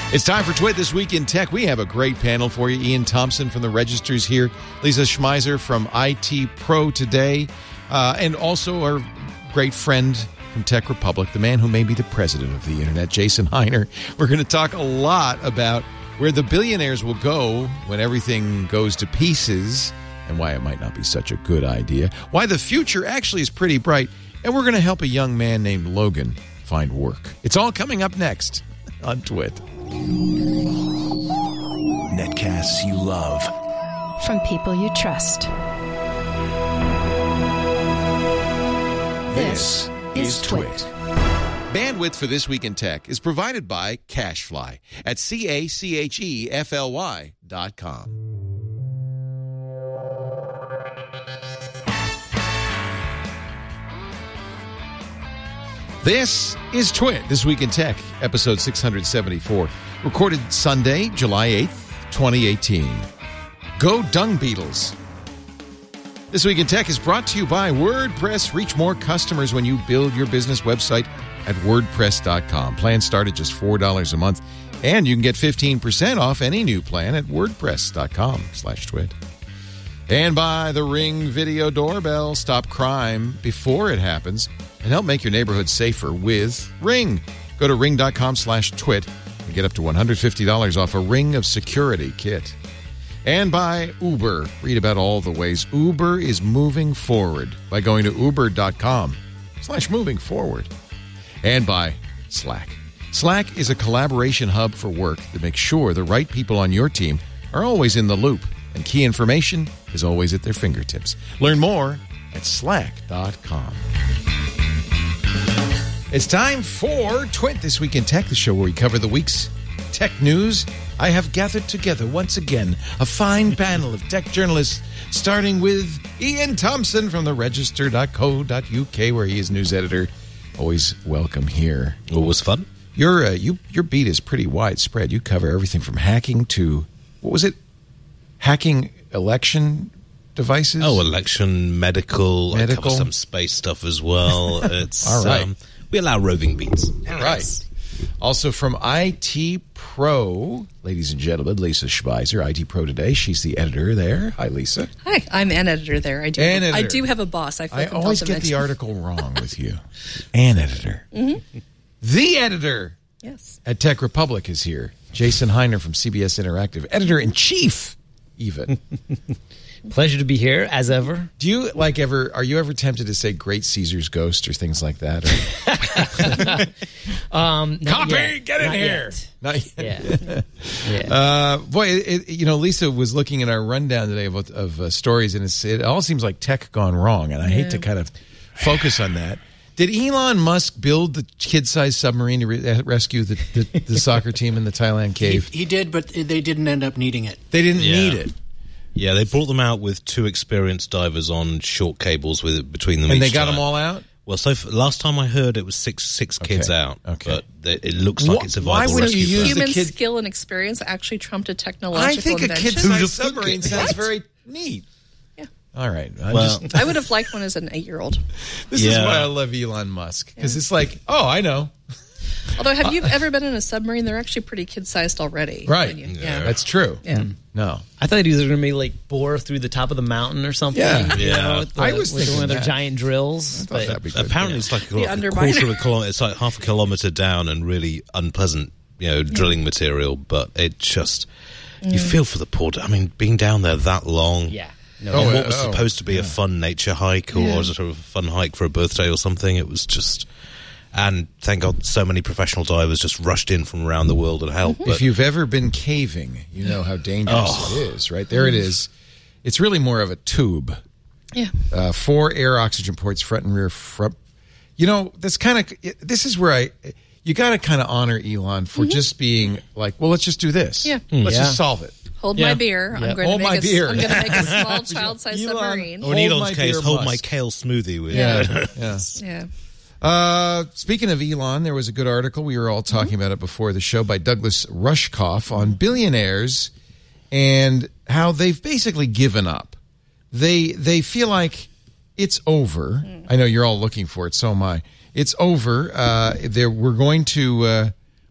It's time for Twit This Week in Tech. We have a great panel for you. Ian Thompson from the Register's here. Lisa Schmeiser from IT Pro Today. And also our great friend from Tech Republic, the man who may be the president of the internet, Jason Heiner. We're going to talk a lot about where the billionaires will go when everything goes to pieces and why it might not be such a good idea. Why the future actually is pretty bright. And we're going to help a young man named Logan find work. It's all coming up next on Twit. Netcasts you love. From people you trust. This is Twit. Bandwidth for This Week in Tech is provided by CacheFly at CacheFly.com. This is Twit, This Week in Tech, episode 674, recorded Sunday, July 8th, 2018. Go Dung Beetles. This Week in Tech is brought to you by WordPress. Reach more customers when you build your business website at WordPress.com. Plans start at just $4 a month, and you can get 15% off any new plan at WordPress.com/twit. And by the Ring Video Doorbell. Stop crime before it happens and help make your neighborhood safer with Ring. Go to ring.com/twit and get up to $150 off a Ring of Security kit. And by Uber. Read about all the ways Uber is moving forward by going to uber.com/moving forward. And by Slack. Slack is a collaboration hub for work that makes sure the right people on your team are always in the loop, and key information is always at their fingertips. Learn more at slack.com. It's time for Twit This Week in Tech, the show where we cover the week's tech news. I have gathered together once again a fine panel of tech journalists, starting with Ian Thompson from the Register.co.uk, where he is news editor. Always welcome here. Always fun. Your beat is pretty widespread. You cover everything from hacking to, what was it? Hacking election devices? Oh, election, medical. I cover some space stuff as well. It's all right. We allow roving beats. All right. Also from IT Pro, ladies and gentlemen, Lisa Schmeiser, IT Pro Today. She's the editor there. Hi, Lisa. Hi, I'm an editor there. I do have a boss. I always get the article wrong with you. An editor. Mm-hmm. The editor. Yes. At Tech Republic is here. Jason Heiner from CBS Interactive, editor-in-chief, even. Pleasure to be here, as ever. Do you are you ever tempted to say Great Caesar's Ghost or things like that? Copy, yet. Get in not here. Yet. Not yet. Yeah. Boy, Lisa was looking at our rundown today of stories, and it all seems like tech gone wrong, and I hate to kind of focus on that. Did Elon Musk build the kid-sized submarine to rescue the soccer team in the Thailand cave? He did, but they didn't end up needing it. They didn't need it. Yeah, they brought them out with two experienced divers on short cables between them. And they got them all out? Well, last time I heard, it was six kids out. Okay. But it looks like it's a viable Why would rescue you use plan. human skill and experience actually trumped a technological I think invention? a kid-sized submarine sounds very neat. Yeah. All right. I would have liked one as an 8-year-old. This is why I love Elon Musk. Because it's like, I know. Although, have you ever been in a submarine? They're actually pretty kid-sized already. Right. That's true. Yeah. No. I thought he was going to bore through the top of the mountain or something. Yeah. I was thinking one of their that. giant drills. I thought that'd be good. Apparently, it's like a quarter of a kilometer. It's like half a kilometer down and really unpleasant, drilling material. But it just, you feel for the poor. I mean, being down there that long. Yeah. On what was supposed to be a fun nature hike or sort of a fun hike for a birthday or something, it was just. And thank God so many professional divers just rushed in from around the world and helped. If you've ever been caving, you know how dangerous it is, right? There it is. It's really more of a tube. Yeah. 4 air oxygen ports, front and rear. This is where you got to kind of honor Elon for just being like, well, let's just do this. Yeah. Let's just solve it. Hold my beer. Yep. I'm going to make a small child-sized submarine. Or in Elon's case, hold my kale smoothie with. Yeah. Speaking of Elon, there was a good article. We were all talking about it before the show by Douglas Rushkoff on billionaires and how they've basically given up. They feel like it's over. I know you're all looking for it, so am I. It's over. We're going to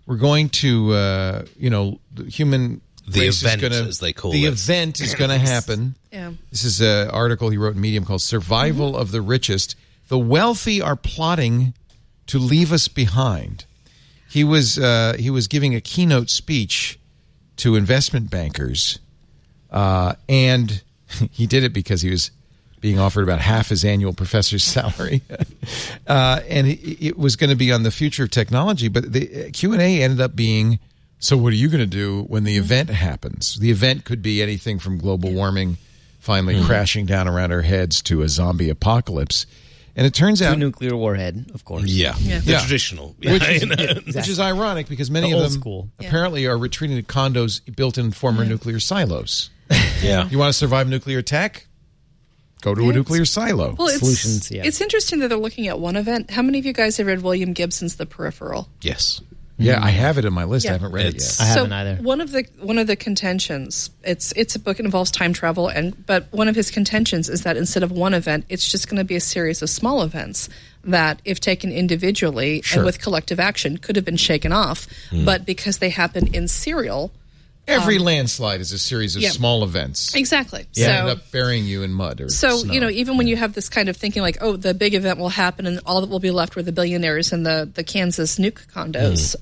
We're going to, the human The race event, is going to, as they call the it. event is going to happen. Yeah. This is an article he wrote in Medium called "Survival of the Richest." The wealthy are plotting to leave us behind. He was giving a keynote speech to investment bankers, and he did it because he was being offered about half his annual professor's salary, and it was going to be on the future of technology. But the Q&A ended up being, so what are you going to do when the event happens? The event could be anything from global warming finally crashing down around our heads to a zombie apocalypse. And it turns To a out, nuclear warhead, of course. Yeah. The Yeah. traditional. which is ironic because many The of old them school. apparently are retreating to condos built in former nuclear silos. Yeah. You want to survive nuclear attack? Go to a nuclear silo. Well, Solutions, yeah. it's interesting that they're looking at one event. How many of you guys have read William Gibson's The Peripheral? Yes. Yeah, I have it on my list. I Yeah. haven't read it It's- yet. I haven't either. One of the contentions, it's a book that involves time travel, but one of his contentions is that instead of one event, it's just going to be a series of small events that, if taken individually Sure. and with collective action, could have been shaken off. But because they happen in serial, Every landslide is a series of yeah. small events. exactly. That end So, up burying you in mud or so snow. even when you have this kind of thinking like, oh, the big event will happen and all that will be left were the billionaires and the Kansas nuke condos,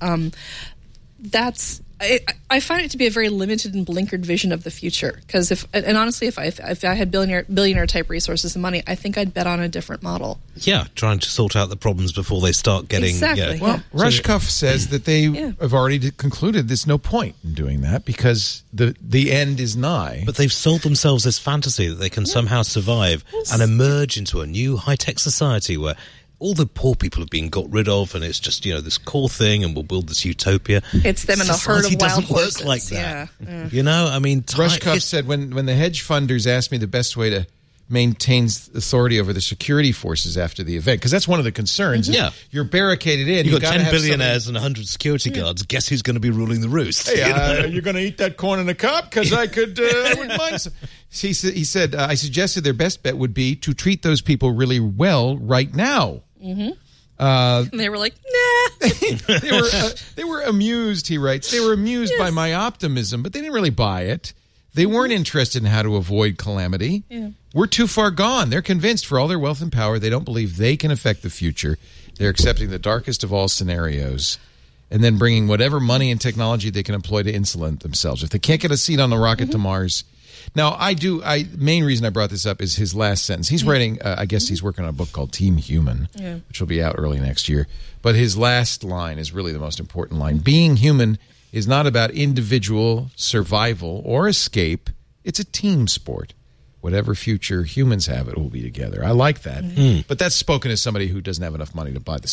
I find it to be a very limited and blinkered vision of the future. Because honestly, if I had billionaire type resources and money, I think I'd bet on a different model. Yeah, trying to sort out the problems before they start getting... Exactly. Well, Rushkoff says that they have already concluded there's no point in doing that because the end is nigh. But they've sold themselves this fantasy that they can somehow survive and emerge into a new high-tech society where all the poor people have been got rid of, and it's just, this core thing, and we'll build this utopia. It's them and a herd of Society wild doesn't work horses. like that. Yeah. Rushkoff said when the hedge funders asked me the best way to maintain authority over the security forces after the event, because that's one of the concerns. Yeah. You're barricaded in. You've got gotta 10 have billionaires and 100 security guards. Guess who's going to be ruling the roost? Hey, you're going to eat that corn in a cup? Because I wouldn't mind some. He said, I suggested their best bet would be to treat those people really well right now. And they were like, nah. They were amused, he writes. They were amused by my optimism, but they didn't really buy it. They weren't interested in how to avoid calamity. Yeah. We're too far gone. They're convinced for all their wealth and power, they don't believe they can affect the future. They're accepting the darkest of all scenarios and then bringing whatever money and technology they can employ to insulate themselves. If they can't get a seat on the rocket to Mars. Now, main reason I brought this up is his last sentence. He's writing, I guess he's working on a book called Team Human, which will be out early next year. But his last line is really the most important line. Being human is not about individual survival or escape. It's a team sport. Whatever future humans have, it will be together. I like that. But that's spoken as somebody who doesn't have enough money to buy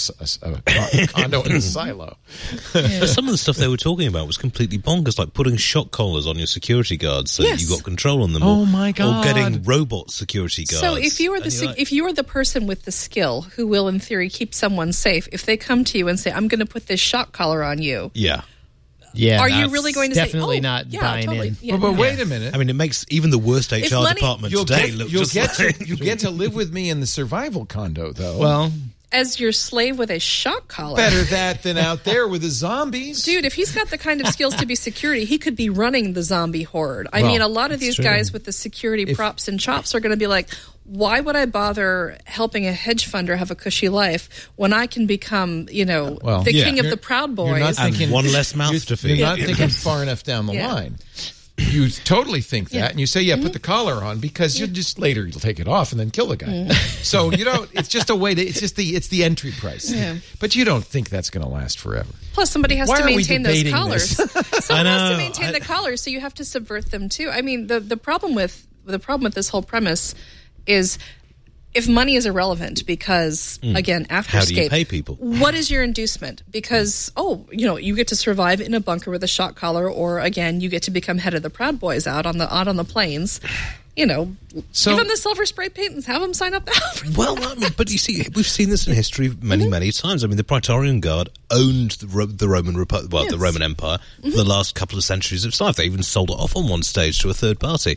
a condo in a silo. But some of the stuff they were talking about was completely bonkers, like putting shock collars on your security guards so that you got control on them. Oh, my God. Or getting robot security guards. So if you are if you are the person with the skill who will, in theory, keep someone safe, if they come to you and say, "I'm going to put this shock collar on you," Yeah. Yeah, are you really going to definitely say, "Oh, not yeah, buying totally. in? Yeah, But yeah. wait a minute. I mean, it makes even the worst HR money- department today look just like... You'll get to live with me in the survival condo, though. Well, As your slave with a shock collar. better that than out there with the zombies. Dude, if he's got the kind of skills to be security, he could be running the zombie horde. I Well, mean, a lot of these true. guys with the security props and chops are going to be like, why would I bother helping a hedge funder have a cushy life when I can become, the king of the Proud You're not Boys? thinking, And one less mouth you're, to feed. You're not thinking far enough down the Yeah. line. You totally think that, Yeah. and you say, put the collar on, because you'll just later you'll take it off and then kill the guy. So you don't. It's just a way to. It's the entry price. Yeah. But you don't think that's going to last forever. Plus, somebody has Why to are we maintain those debating collars. this? Someone I has to know. maintain the collars, so you have to subvert them too. I mean, the problem with this whole premise is, if money is irrelevant, because again, after How do you escape, pay people? what is your inducement? Because you get to survive in a bunker with a shock collar, or again, you get to become head of the Proud Boys out on the plains. Give them the silver spray paint and have them sign up. Well, I mean, but you see, we've seen this in history many, many times. I mean, the Praetorian Guard owned the Roman the Roman Empire for the last couple of centuries of its life. They even sold it off on one stage to a third party.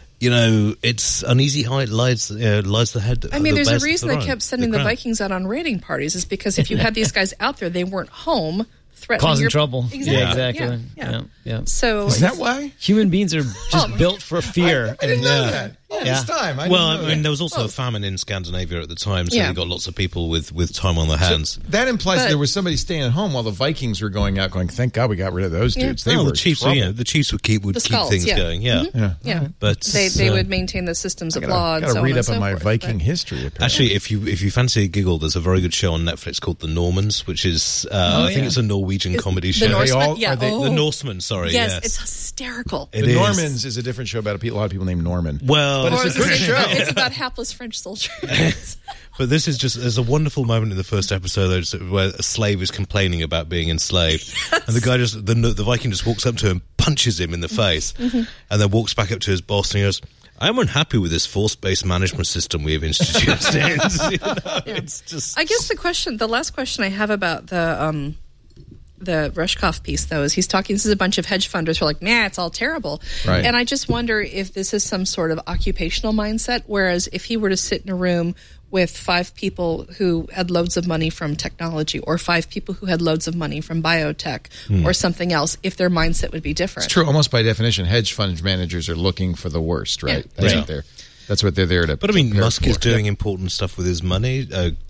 It's uneasy how it lies the head. I mean, there's a bears reason the they throne, kept sending the crown. Vikings out on raiding parties, is because if you had these guys out there, they weren't home threatening causing your trouble. Exactly. Yeah, exactly. Yeah. So Is that why? Human beings are just built for fear. I didn't know that. All this time. There was also a famine in Scandinavia at the time, so you got lots of people with time on their hands. So that implies there was somebody staying at home while the Vikings were going out, going, "Thank God we got rid of those dudes." They were the Chiefs. The Chiefs would keep Skulls, things going. Yeah. But they would maintain the systems of law. Got to read up on my Viking history. Apparently. Actually, if you fancy a giggle, there's a very good show on Netflix called The Normans, which is I think it's a Norwegian comedy show. The Norsemen, The Norsemen. Sorry, yes, it's hysterical. The Normans is a different show about a lot of people named Norman. Well, but it's a good show. It's about hapless French soldiers. But this is there's a wonderful moment in the first episode where a slave is complaining about being enslaved. Yes. And the guy the Viking just walks up to him, punches him in the face, and then walks back up to his boss and he goes, "I'm unhappy with this force-based management system we have introduced." It's just... I guess the last question I have about the Rushkoff piece, though, is he's talking, this is a bunch of hedge funders who are like, nah, it's all terrible. Right. And I just wonder if this is some sort of occupational mindset, whereas if he were to sit in a room with 5 people who had loads of money from technology or 5 people who had loads of money from biotech or something else, if their mindset would be different. It's true. Almost by definition, hedge fund managers are looking for the worst, right? Yeah. That's what they're there to. But I mean, Musk is doing important stuff with his money.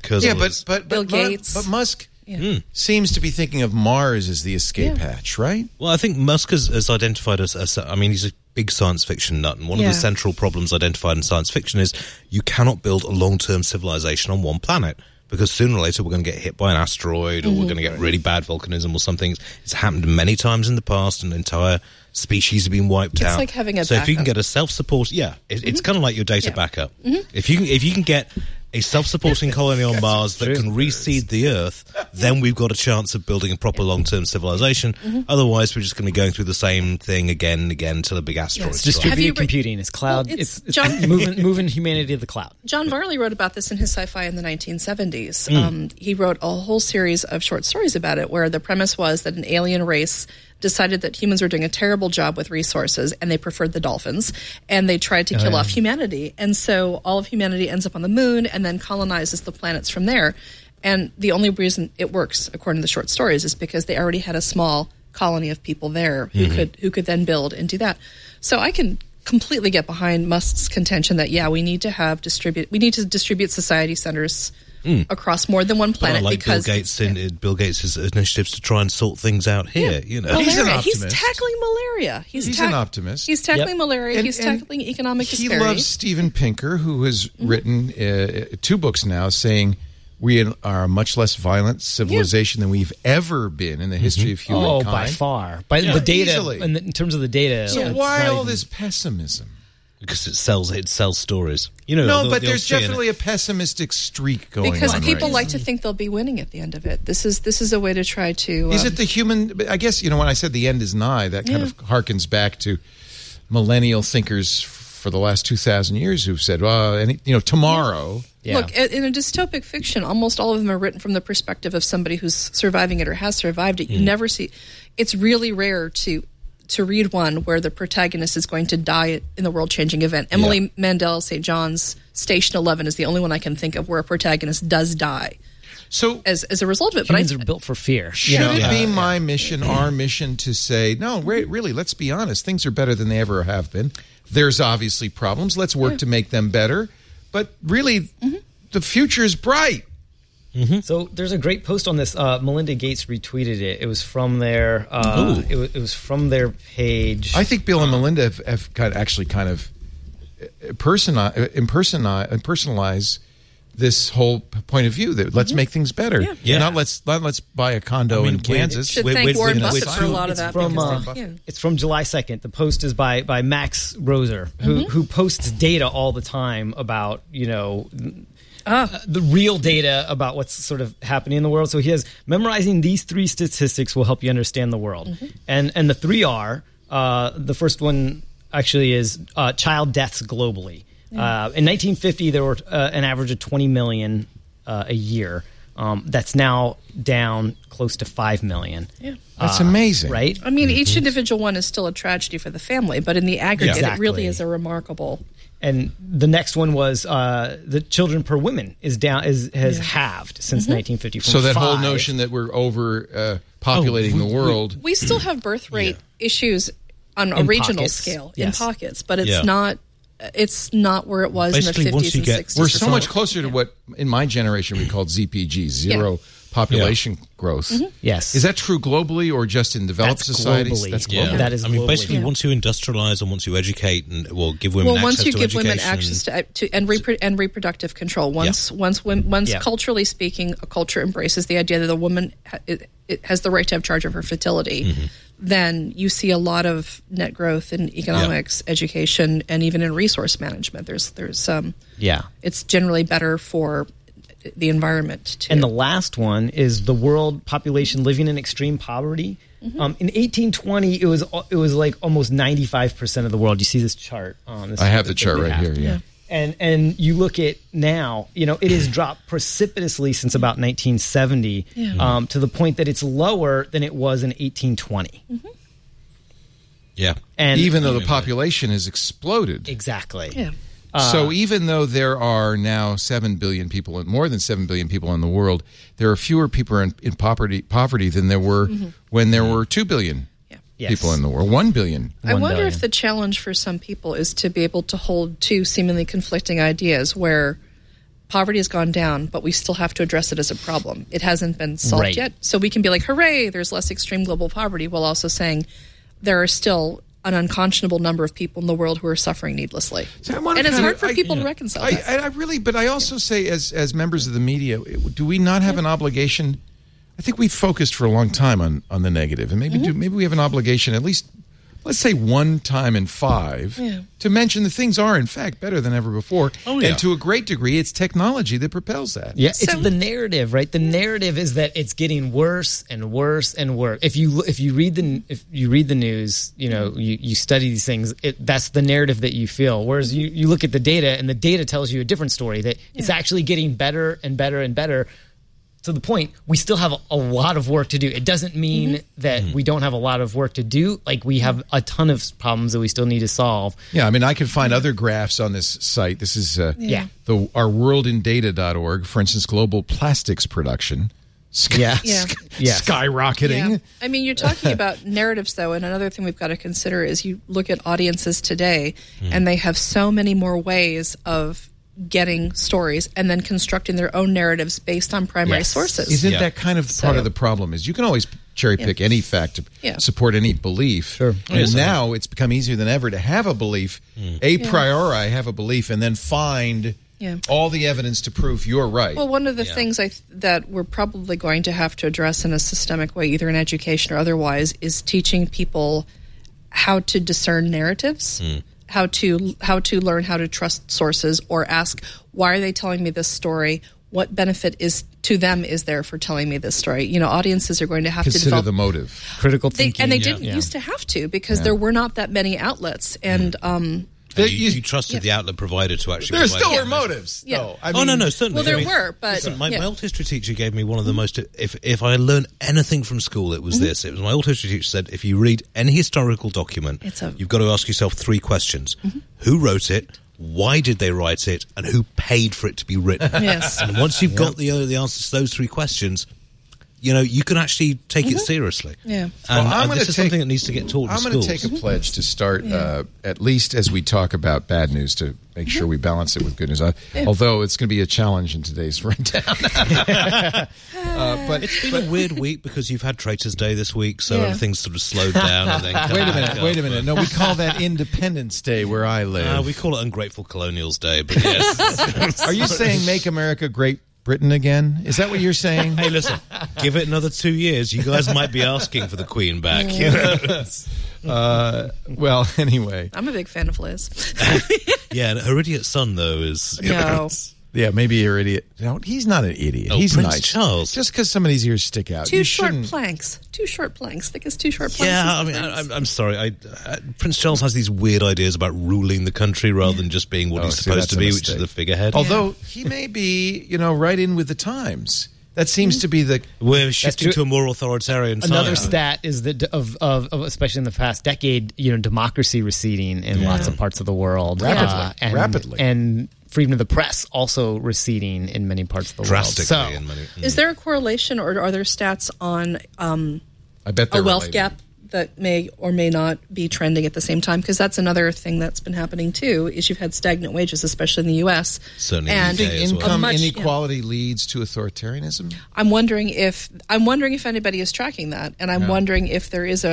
But Bill Gates. But Musk seems to be thinking of Mars as the escape hatch, right? Well, I think Musk has identified as I mean, he's a big science fiction nut, and one of the central problems identified in science fiction is you cannot build a long-term civilization on one planet, because sooner or later we're going to get hit by an asteroid, or we're going to get really bad volcanism or something. It's happened many times in the past, and entire species have been wiped out. It's like having a so backup. if you can get a self-support, it's kind of like your data backup. If you can get a self-supporting colony on Mars that can reseed the Earth, then we've got a chance of building a proper long-term civilization. Otherwise, we're just going to be going through the same thing again and again until a big asteroid It's strikes. distributed computing. It's cloud. Well, it's moving humanity to the cloud. John Varley wrote about this in his sci-fi in the 1970s. He wrote a whole series of short stories about it, where the premise was that an alien race decided that humans were doing a terrible job with resources, and they preferred the dolphins, and they tried to kill off humanity. And so all of humanity ends up on the moon and then colonizes the planets from there. And the only reason it works, according to the short stories, is because they already had a small colony of people there who could then build and do that. So I can completely get behind Musk's contention that we need to distribute society centers across more than one planet. But I like because Bill Gates' initiatives to try and sort things out here. You know, He's an optimist. He's tackling malaria. He's an optimist. He's tackling malaria. And- he's and tackling economic He disparity. loves Steven Pinker, who has written 2 books now saying we are a much less violent civilization than we've ever been in the history of humankind. Oh, by far. By the data, easily. in terms of the data. So it's why not all even- this pessimism? because it sells stories. You know, No, the- but the there's old CNN. definitely a pessimistic streak going on. Because people right like to think they'll be winning at the end of it. This is a way to try to. Is it the human? I guess, when I said the end is nigh, that kind of harkens back to millennial thinkers for the last 2,000 years who've said, well, tomorrow. Yeah. Look, in a dystopic fiction, almost all of them are written from the perspective of somebody who's surviving it or has survived it. You never see. It's really rare to read one where the protagonist is going to die in the world-changing event. Emily Mandel St. John's Station 11 is the only one I can think of where a protagonist does die. So As a result of it, Humans are built for fear. should it be my mission, our mission, to say, no, really, let's be honest, things are better than they ever have been. There's obviously problems. Let's work to make them better. But really, the future is bright. So there's a great post on this. Melinda Gates retweeted it. It was from their. It was from their page. I think Bill and Melinda have kind of personalize this whole point of view that let's make things better. Yeah. Not let's buy a condo in Kansas. should thank Warren Buffett for a lot of It's that. from, because it's from July 2nd. The post is by Max Roser, who posts data all the time about the real data about what's sort of happening in the world. So he has memorizing these 3 statistics will help you understand the world. And the 3 are, the first one actually is child deaths globally. In 1950, there were an average of 20 million a year. That's now down close to 5 million. Yeah. That's amazing. Right? I mean, each individual one is still a tragedy for the family, but in the aggregate, Exactly. it really is a remarkable. And the next one was the children per woman has halved since 1950. From So that whole 5. notion that we're over populating the world. We still have birth rate issues on a In regional pockets. scale Yes. in pockets, but it's not. It's not where it was Basically, in the 50s and 60s. We're so much closer to what in my generation we called ZPG, zero population growth. Yes. Is that true globally or just in developed That's societies? globally. That's Yeah. global. That is I mean, globally. basically, once you industrialize and once you educate and give women access once you to give education, women access and reproductive control, once culturally speaking, a culture embraces the idea that the woman it has the right to have charge of her fertility, then you see a lot of net growth in economics, education, and even in resource management. There's it's generally better for the environment too. And the last one is the world population living in extreme poverty. In 1820, it was like almost 95% of the world. You see this chart on this. I have the chart right here. Yeah. And you look at now, it has dropped precipitously since about 1970 to the point that it's lower than it was in 1820. Yeah. And even though the population has exploded. Exactly. Yeah. So even though there are now 7 billion people, more than 7 billion people in the world, there are fewer people in poverty than there were when there were 2 billion people in the world, 1 billion. I wonder if the challenge for some people is to be able to hold two seemingly conflicting ideas where poverty has gone down, but we still have to address it as a problem. It hasn't been solved yet. So we can be like, hooray, there's less extreme global poverty, while also saying there are still an unconscionable number of people in the world who are suffering needlessly. So and it's hard for people to reconcile that. But I also say as members of the media, do we not have an obligation? I think we've focused for a long time on the negative, and maybe we have an obligation, at least, let's say 1 time in 5, to mention that things are, in fact, better than ever before. And to a great degree, it's technology that propels that. Yeah, it's the narrative, right? The narrative is that it's getting worse and worse and worse. If you read the news, you study these things. That's the narrative that you feel. Whereas you look at the data, and the data tells you a different story, that it's actually getting better and better and better. To the point, we still have a lot of work to do. It doesn't mean that we don't have a lot of work to do. Like, we have a ton of problems that we still need to solve. Yeah, I mean, I can find other graphs on this site. This is our worldindata.org. For instance, global plastics production. Skyrocketing. Yeah. I mean, you're talking about narratives, though, and another thing we've got to consider is you look at audiences today, and they have so many more ways of getting stories and then constructing their own narratives based on primary sources. Isn't that kind of part of the problem? Is you can always cherry pick any fact to support any belief. Sure. And now it's become easier than ever to have a belief, a priori have a belief, and then find all the evidence to prove you're right. Well, one of the things that we're probably going to have to address in a systemic way, either in education or otherwise, is teaching people how to discern narratives. How to learn how to trust sources, or ask, why are they telling me this story? What benefit is there for telling me this story? Audiences are going to have to develop the motive, critical thinking, and they didn't used to have to, because there were not that many outlets, and you trusted the outlet provider to actually. There still were motives. Yeah. No. No, certainly. Well, there were, but listen, my old history teacher gave me one of the most. If I learned anything from school, it was this. It was my old history teacher said, if you read any historical document, you've got to ask yourself 3 questions: who wrote it? Why did they write it? And who paid for it to be written? Yes. And once you've got the answers to those 3 questions, you can actually take it seriously. Yeah. And this is something that needs to get taught in schools. I'm going to take a pledge to start, at least as we talk about bad news, to make sure we balance it with good news. Although it's going to be a challenge in today's rundown. But it's been a weird week because you've had Traitors' Day this week, so everything's sort of slowed down. And then wait a minute. No, we call that Independence Day where I live. We call it Ungrateful Colonials Day, but yes. Are you saying Make America Great Britain again? Is that what you're saying? Hey, listen, give it another 2 years. You guys might be asking for the Queen back. Well, anyway. I'm a big fan of Liz. Yeah, her idiot son, though, is... No. Yeah, maybe you're an idiot. No, he's not an idiot. He's Prince nice. Charles. Just because some of these ears stick out. Two short planks. Thick as 2 short planks. Yeah, I mean, I'm sorry. Prince Charles has these weird ideas about ruling the country rather than just being what he's supposed to be, which is the figurehead. Although he may be, right in with the times. That seems to be the... We're shifting to a more authoritarian time. Another stat is that of especially in the past decade, democracy receding in lots of parts of the world. Rapidly. And freedom of the press also receding in many parts of the Drastically world. in many. Is there a correlation, or are there stats on I bet they're a wealth related. gap that may or may not be trending at the same time, because that's another thing that's been happening too, is you've had stagnant wages, especially in the U.S. Certainly and in the UK as well. Income a much- inequality leads to authoritarianism? I'm wondering if anybody is tracking that, and I'm wondering if there is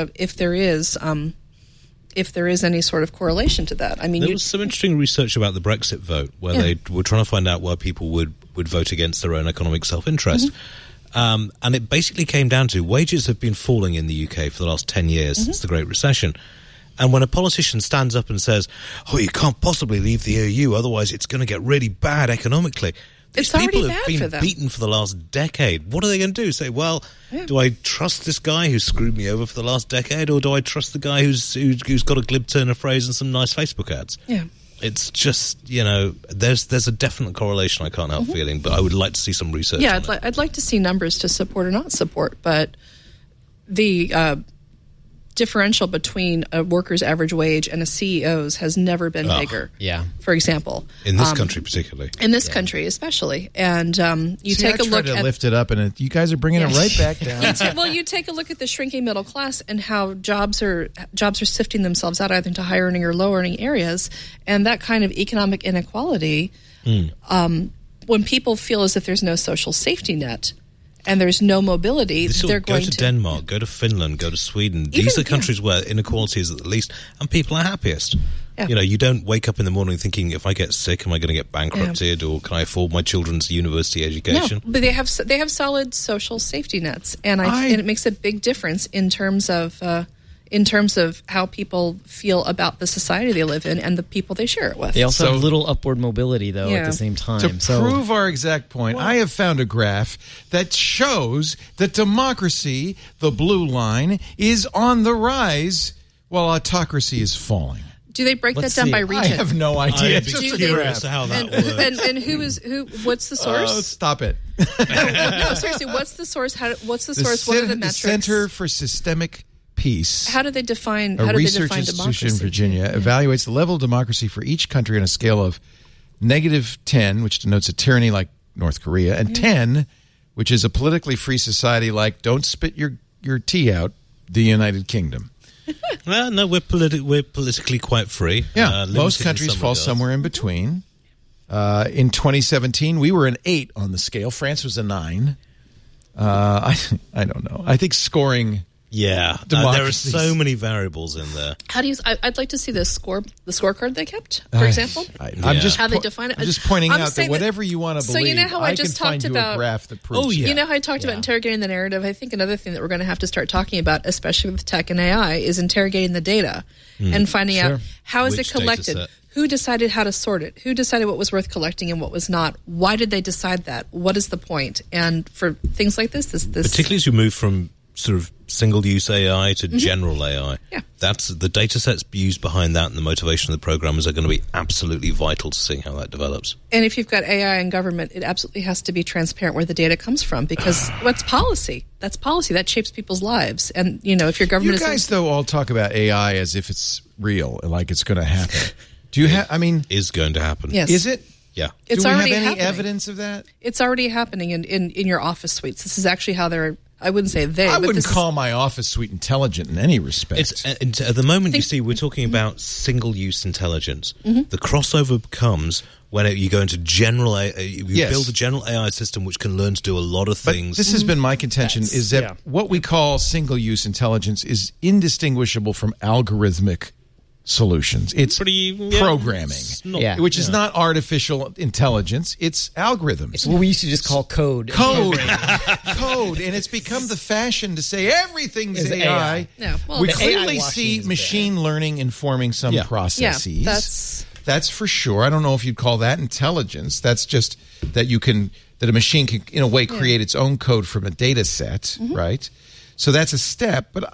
any sort of correlation to that. I mean, There was some interesting research about the Brexit vote, where they were trying to find out why people would vote against their own economic self-interest. And it basically came down to wages have been falling in the UK for the last 10 years since the Great Recession. And when a politician stands up and says, oh, you can't possibly leave the EU, otherwise it's going to get really bad economically. These It's already people bad have for been them. beaten for the last decade. What are they going to do? Say, well, do I trust this guy who screwed me over for the last decade, or do I trust the guy who's got a glib turn of phrase and some nice Facebook ads? Yeah. It's just, there's a definite correlation I can't help feeling, but I would like to see some research Yeah, on it. I'd like to see numbers to support or not support, but the differential between a worker's average wage and a CEO's has never been bigger. Yeah. For example, In this country particularly. in this country especially, and you See, take I a look tried to at lift it up, and you guys are bringing it right back down. well, you take a look at the shrinking middle class and how jobs are sifting themselves out either into high earning or low earning areas, and that kind of economic inequality. When people feel as if there's no social safety net and there's no mobility, they're Go going to Denmark, go to Finland, go to Sweden. These are yeah. countries where inequality is at the least and people are happiest. Yeah. You don't wake up in the morning thinking, if I get sick, am I going to get bankrupted, or can I afford my children's university education? No, but they have solid social safety nets, and and it makes a big difference in terms of how people feel about the society they live in and the people they share it with. They also So- have little upward mobility, though, at the same time. To prove our exact point, I have found a graph that shows that democracy, the blue line, is on the rise while autocracy is falling. Do they break Let's that down see. by I region? have no idea. I'd be Just a curious graph. how that and, works. and who? What's the source? Oh, stop it. No, seriously, what's the source? What's the source? What are the metrics? Center for Systemic Peace, How do they define? a How do they research define institution in democracy? Virginia, evaluates the level of democracy for each country on a scale of -10, which denotes a tyranny like North Korea, and 10, which is a politically free society like don't spit your tea out, the United Kingdom. Well, no, we're politically quite free. Yeah, limited most in countries some fall regards. somewhere in between. In 2017, we were an 8 on the scale. France was a 9. I don't know. I think scoring. Yeah, there are Democracies. so many variables in there. How do you? I'd like to see the scorecard they kept, for example. I'm just How they define it. I'm just pointing I'm out that saying whatever you want to so believe, you know how I can just find talked you about- a graph that proves. Oh, yeah. You know how I talked about interrogating the narrative? I think another thing that we're going to have to start talking about, especially with tech and AI, is interrogating the data and finding out how is Which it collected? data set? Who decided how to sort it? Who decided what was worth collecting and what was not? Why did they decide that? What is the point? And for things like this Particularly as you move from sort of single-use AI to general AI. Yeah. That's the data sets used behind that and the motivation of the programmers are going to be absolutely vital to seeing how that develops. And if you've got AI in government, it absolutely has to be transparent where the data comes from, because what's policy? That's policy. That shapes people's lives. And, if your government You guys, though, all talk about AI as if it's real, like it's going to happen. Do you have? I mean, Is going to happen. Yes. is it? Yeah. It's Do we have already any happening. evidence of that? It's already happening in your office suites. This is actually how they're, I wouldn't say they, I but wouldn't this is- call my office suite intelligent in any respect. It's at the moment, you see, we're talking about single-use intelligence. Mm-hmm. The crossover comes when you go into general AI. You Yes. build a general AI system which can learn to do a lot of But things. this has been my contention, is that yeah. what we call single-use intelligence is indistinguishable from algorithmic solutions. It's programming, it's not- Yeah. which is not artificial intelligence. It's algorithms. It's what we used to just call code. Code, and it's become the fashion to say everything's Is AI. AI. Yeah, well, we the clearly AI washing see is machine learning informing some Yeah. processes. Yeah, that's for sure. I don't know if you'd call that intelligence. That's just that that a machine can, in a way, create its own code from a data set, right? So that's a step. But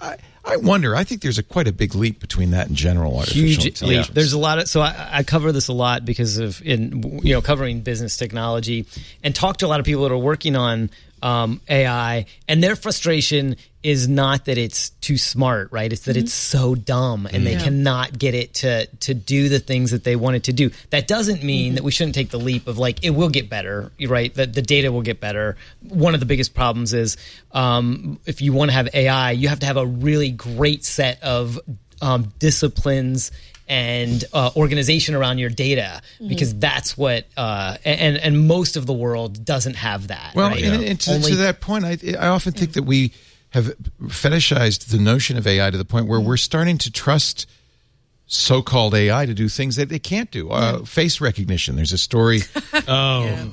I wonder. I think there's quite a big leap between that and general artificial intelligence. Leap. There's a lot of I cover this a lot because of covering business technology and talk to a lot of people that are working on AI, and their frustration is not that it's too smart, right? It's that it's so dumb and they cannot get it to do the things that they want it to do. That doesn't mean that we shouldn't take the leap of it will get better, right? That the data will get better. One of the biggest problems is if you want to have AI, you have to have a really great set of disciplines and organization around your data, because that's what and most of the world doesn't have that. Well, right? and to that point, I often think that we have fetishized the notion of AI to the point where we're starting to trust so-called AI to do things that they can't do. Face recognition. There's a story. I'm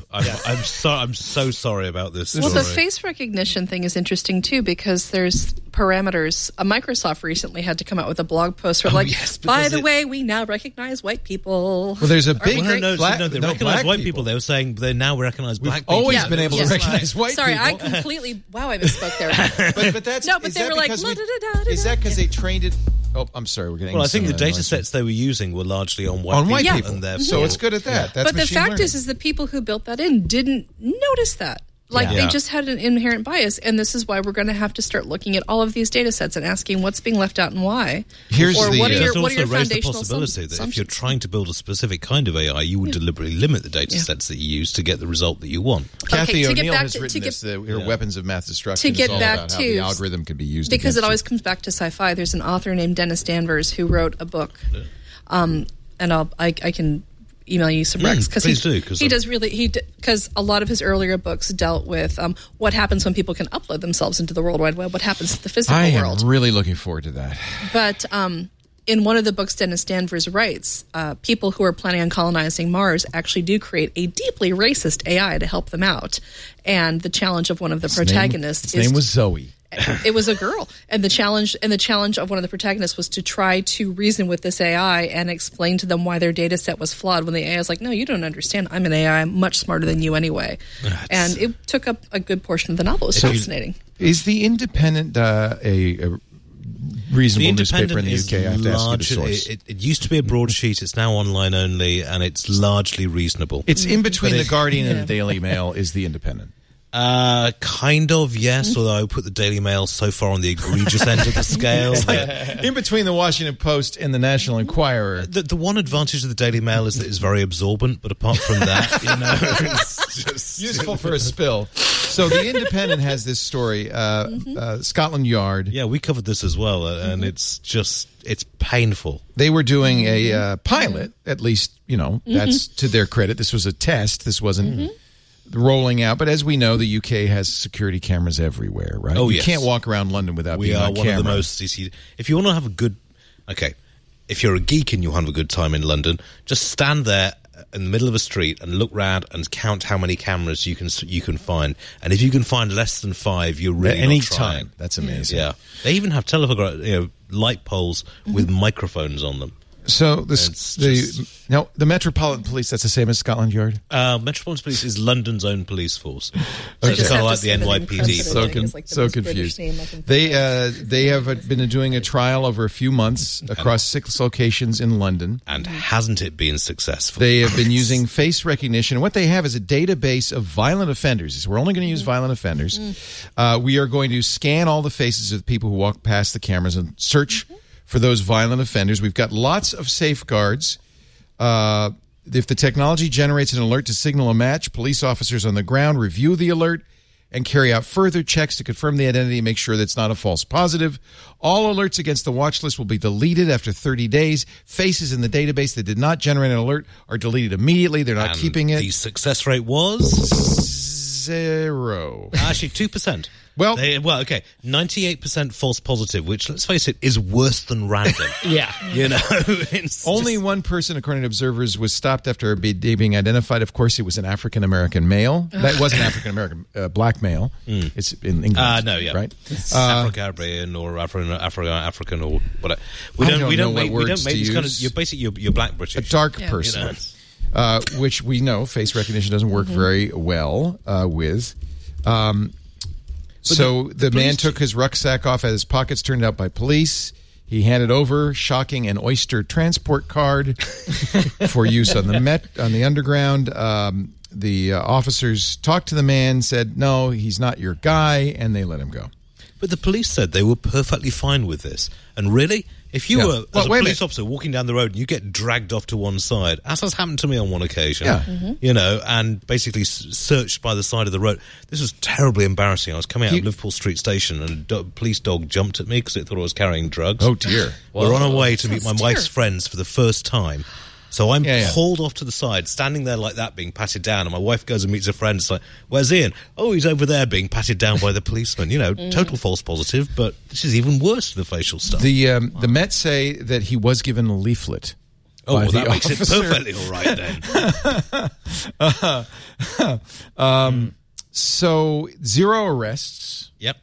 so sorry about this. Well, the face recognition thing is interesting too, because there's parameters. Microsoft recently had to come out with a blog post where by the way, we now recognize white people. Well, there's a big they recognize white people. They were saying they now recognize black people. We've always been able to recognize white people. Sorry, I completely I misspoke there. but that's no, but they were like, is that because they trained it? Oh, I'm sorry. We're getting. Well, I think the data sets they were using were largely on white people, and therefore, so it's good at that. That's but the fact is the people who built that in didn't notice that. They just had an inherent bias, and this is why we're going to have to start looking at all of these data sets and asking what's being left out and why. What are your foundational possibility that if you're trying to build a specific kind of AI, you would deliberately limit the data sets that you use to get the result that you want. Kathy O'Neill has written this, her Weapons of Math Destruction. To get is all back about to how the algorithm could be used, because it always comes back to sci-fi. There's an author named Dennis Danvers who wrote a book, and I can email you some recs because a lot of his earlier books dealt with what happens when people can upload themselves into the World Wide Web, what happens to the physical world. I'm really looking forward to that. But in one of the books Dennis Danvers writes, people who are planning on colonizing Mars actually do create a deeply racist AI to help them out. And the challenge of one of the protagonists his name was Zoe. It was a girl, and the challenge of one of the protagonists was to try to reason with this AI and explain to them why their data set was flawed. When the AI was like, "No, you don't understand. I'm an AI. I'm much smarter than you anyway." And it took up a good portion of the novel. It was fascinating. Is the Independent a reasonable newspaper in the UK? I have to ask you the source. It used to be a broadsheet. It's now online only, and it's largely reasonable. It's in between the Guardian and the Daily Mail. Is the Independent? Kind of, yes, although I would put the Daily Mail so far on the egregious end of the scale. In between the Washington Post and the National Enquirer. The one advantage of the Daily Mail is that it's very absorbent, but apart from that, it's just useful for a spill. So the Independent has this story, Scotland Yard. Yeah, we covered this as well, and it's painful. They were doing a pilot, at least, that's to their credit. This was a test. This wasn't rolling out, but as we know, the UK has security cameras everywhere, right? You can't walk around London without being on camera. We are one of the most if you want to have if you're a geek and you want to have a good time in London, just stand there in the middle of a street and look round and count how many cameras you can find. And if you can find less than 5, you're really any not trying. time. That's amazing. Yeah, they even have light poles with microphones on them. So the Metropolitan Police, that's the same as Scotland Yard? Metropolitan Police is London's own police force. So it's kind of like the NYPD. So confused. They have been doing a trial over a few months across 6 locations in London. And hasn't it been successful? They have been using face recognition. What they have is a database of violent offenders. We're only going to use violent offenders. We are going to scan all the faces of the people who walk past the cameras and search for those violent offenders. We've got lots of safeguards. If the technology generates an alert to signal a match, police officers on the ground review the alert and carry out further checks to confirm the identity and make sure that it's not a false positive. All alerts against the watch list will be deleted after 30 days. Faces in the database that did not generate an alert are deleted immediately. They're not keeping it. The success rate was? 0. Actually, 2%. Well, 98% false positive, which, let's face it, is worse than random. Only one person, according to observers, was stopped after being identified. Of course, it was an African-American male. That wasn't African-American, black male. It's in English. Right? Afro-Caribbean or African or whatever. We don't make these kind of. You're basically you're black British. A dark person, which we know face recognition doesn't work very well with. So the man took his rucksack off, had his pockets turned out by police. He handed over, shocking, an Oyster transport card for use on the underground. The officers talked to the man, said, no, he's not your guy, and they let him go. But the police said they were perfectly fine with this. And really, if you were as a police officer walking down the road and you get dragged off to one side, as has happened to me on one occasion, and basically searched by the side of the road. This was terribly embarrassing. I was coming out of Liverpool Street Station and a police dog jumped at me because it thought I was carrying drugs. Oh, dear. We're on our way to meet my wife's friends for the first time. So I'm hauled off to the side, standing there like that, being patted down, and my wife goes and meets a friend. It's like, where's Ian? Oh, he's over there being patted down by the policeman. Total false positive, but this is even worse than the facial stuff. The Met say that he was given a leaflet. Oh, well, that makes it perfectly all right then. So 0 arrests. Yep.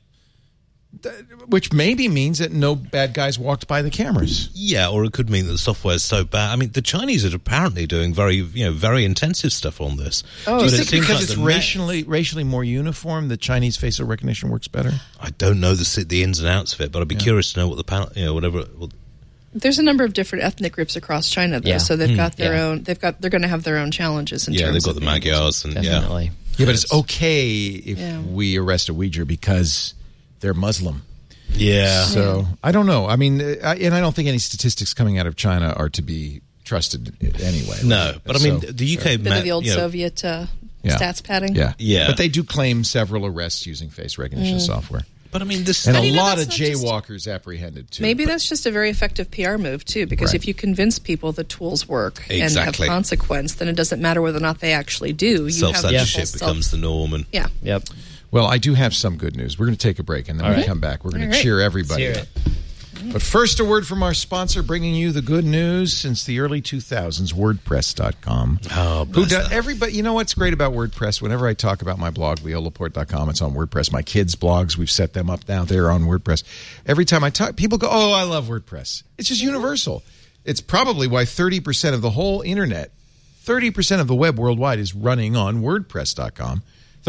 Which maybe means that no bad guys walked by the cameras. Yeah, or it could mean that the software is so bad. I mean, the Chinese are apparently doing very intensive stuff on this. Oh, do you think because it's racially more uniform, the Chinese facial recognition works better? I don't know the ins and outs of it, but I'd be curious to know what the panel, whatever. There's a number of different ethnic groups across China, though, so they've got their own. They're going to have their own challenges. They've got the Magyars and definitely. Yeah, but it's okay if we arrest a Uyghur because they're Muslim. Yeah. So I don't know. I mean, and I don't think any statistics coming out of China are to be trusted anyway. No, but I mean, the UK bit of the old Soviet stats padding. Yeah. But they do claim several arrests using face recognition software. But I mean, this and a lot of jaywalkers apprehended too. Maybe that's just a very effective PR move too, because if you convince people the tools work and have consequence, then it doesn't matter whether or not they actually do. Self-censorship becomes the norm. And Yep. Well, I do have some good news. We're going to take a break, and then when we come back, we're going to cheer everybody up. But first, a word from our sponsor, bringing you the good news since the early 2000s, WordPress.com. Oh, everybody, you know what's great about WordPress? Whenever I talk about my blog, LeoLaporte.com, it's on WordPress. My kids' blogs, we've set them up now. They're on WordPress. Every time I talk, people go, oh, I love WordPress. It's just universal. It's probably why 30% of the whole internet, 30% of the web worldwide is running on WordPress.com.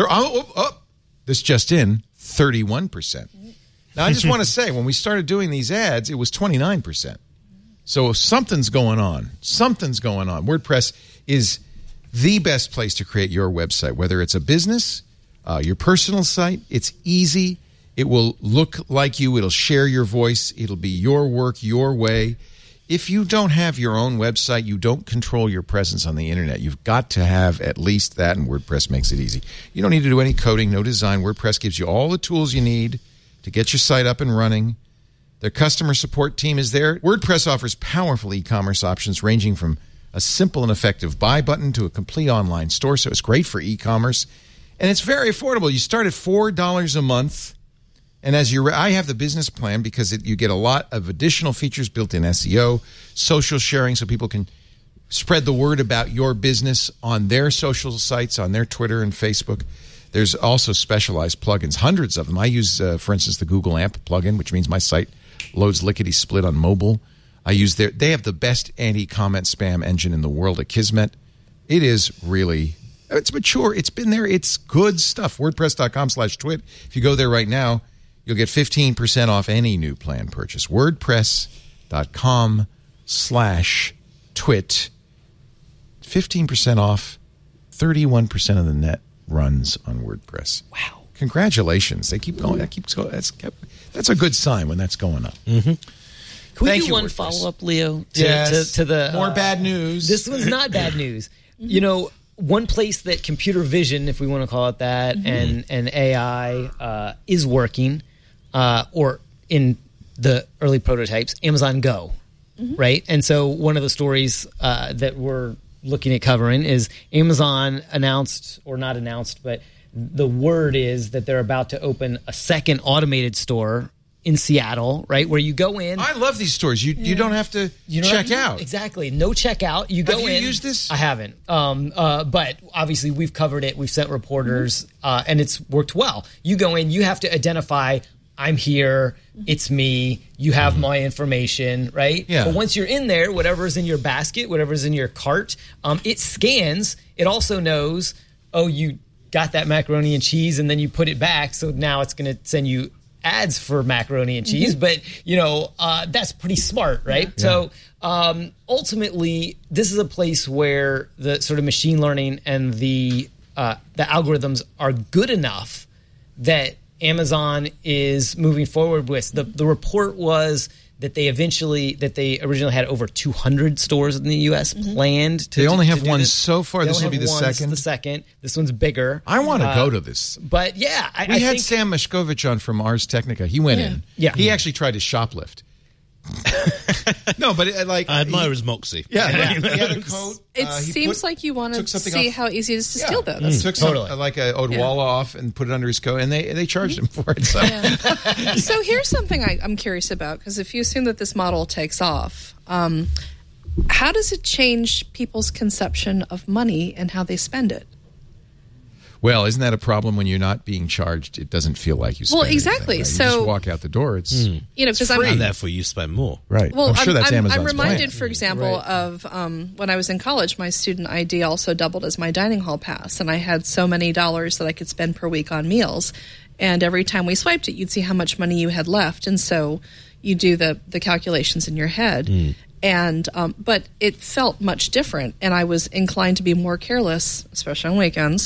This just in, 31%. Now, I just want to say, when we started doing these ads, it was 29%. So something's going on. Something's going on. WordPress is the best place to create your website, whether it's a business, your personal site. It's easy. It will look like you. It'll share your voice. It'll be your work, your way. If you don't have your own website, you don't control your presence on the internet. You've got to have at least that, and WordPress makes it easy. You don't need to do any coding, no design. WordPress gives you all the tools you need to get your site up and running. Their customer support team is there. WordPress offers powerful e-commerce options ranging from a simple and effective buy button to a complete online store, so it's great for e-commerce. And it's very affordable. You start at $4 a month. And I have the business plan because you get a lot of additional features built in SEO, social sharing, so people can spread the word about your business on their social sites, on their Twitter and Facebook. There's also specialized plugins, hundreds of them. I use, for instance, the Google AMP plugin, which means my site loads lickety-split on mobile. They have the best anti-comment spam engine in the world at Kismet. It is really, it's mature. It's been there. It's good stuff. WordPress.com/twit. If you go there right now, you'll get 15% off any new plan purchase. WordPress.com/twit. 15% off. 31% of the net runs on WordPress. Wow. Congratulations. They keep going. That's a good sign when that's going up. Mm-hmm. Can we do one follow-up, Leo? To the more bad news. This one's not bad news. You know, one place that computer vision, if we want to call it that, and AI is working, or in the early prototypes, Amazon Go, right? And so one of the stories that we're looking at covering is Amazon announced, or not announced, but the word is that they're about to open a second automated store in Seattle, right, where you go in. I love these stores. You don't have to check out. Exactly. No checkout. You go in. Have you used this? I haven't. But obviously we've covered it. We've sent reporters, and it's worked well. You go in. You have to identify, I'm here. It's me. You have my information, right? Yeah. But once you're in there, whatever's in your basket, whatever's in your cart, it scans. It also knows, got that macaroni and cheese and then you put it back, so now it's going to send you ads for macaroni and cheese. But, that's pretty smart, right? Yeah. So ultimately, this is a place where the sort of machine learning and the algorithms are good enough that Amazon is moving forward with. The report was that they originally had over 200 stores in the U.S. planned to. They only have one this. so far. This will be the second. The second. This one's bigger. I want to go to this. But yeah, we had Sam Mashkovich on from Ars Technica. He went in. Yeah. He actually tried to shoplift. No, but I admire his moxie. Yeah. He had a coat. It seems like you want to see how easy it is to steal those. Took like a Odwalla off and put it under his coat, and they charged him for it. So, so here's something I'm curious about, because if you assume that this model takes off, how does it change people's conception of money and how they spend it? Well, isn't that a problem when you're not being charged? It doesn't feel like you spend exactly. anything, right? So you just walk out the door. It's because and therefore you spend more. Right. Well, I'm sure that's Amazon's I'm reminded, plan. for example, of when I was in college, my student ID also doubled as my dining hall pass, and I had so many dollars that I could spend per week on meals. And every time we swiped it, you'd see how much money you had left, and so you do the calculations in your head. And but it felt much different, and I was inclined to be more careless, especially on weekends,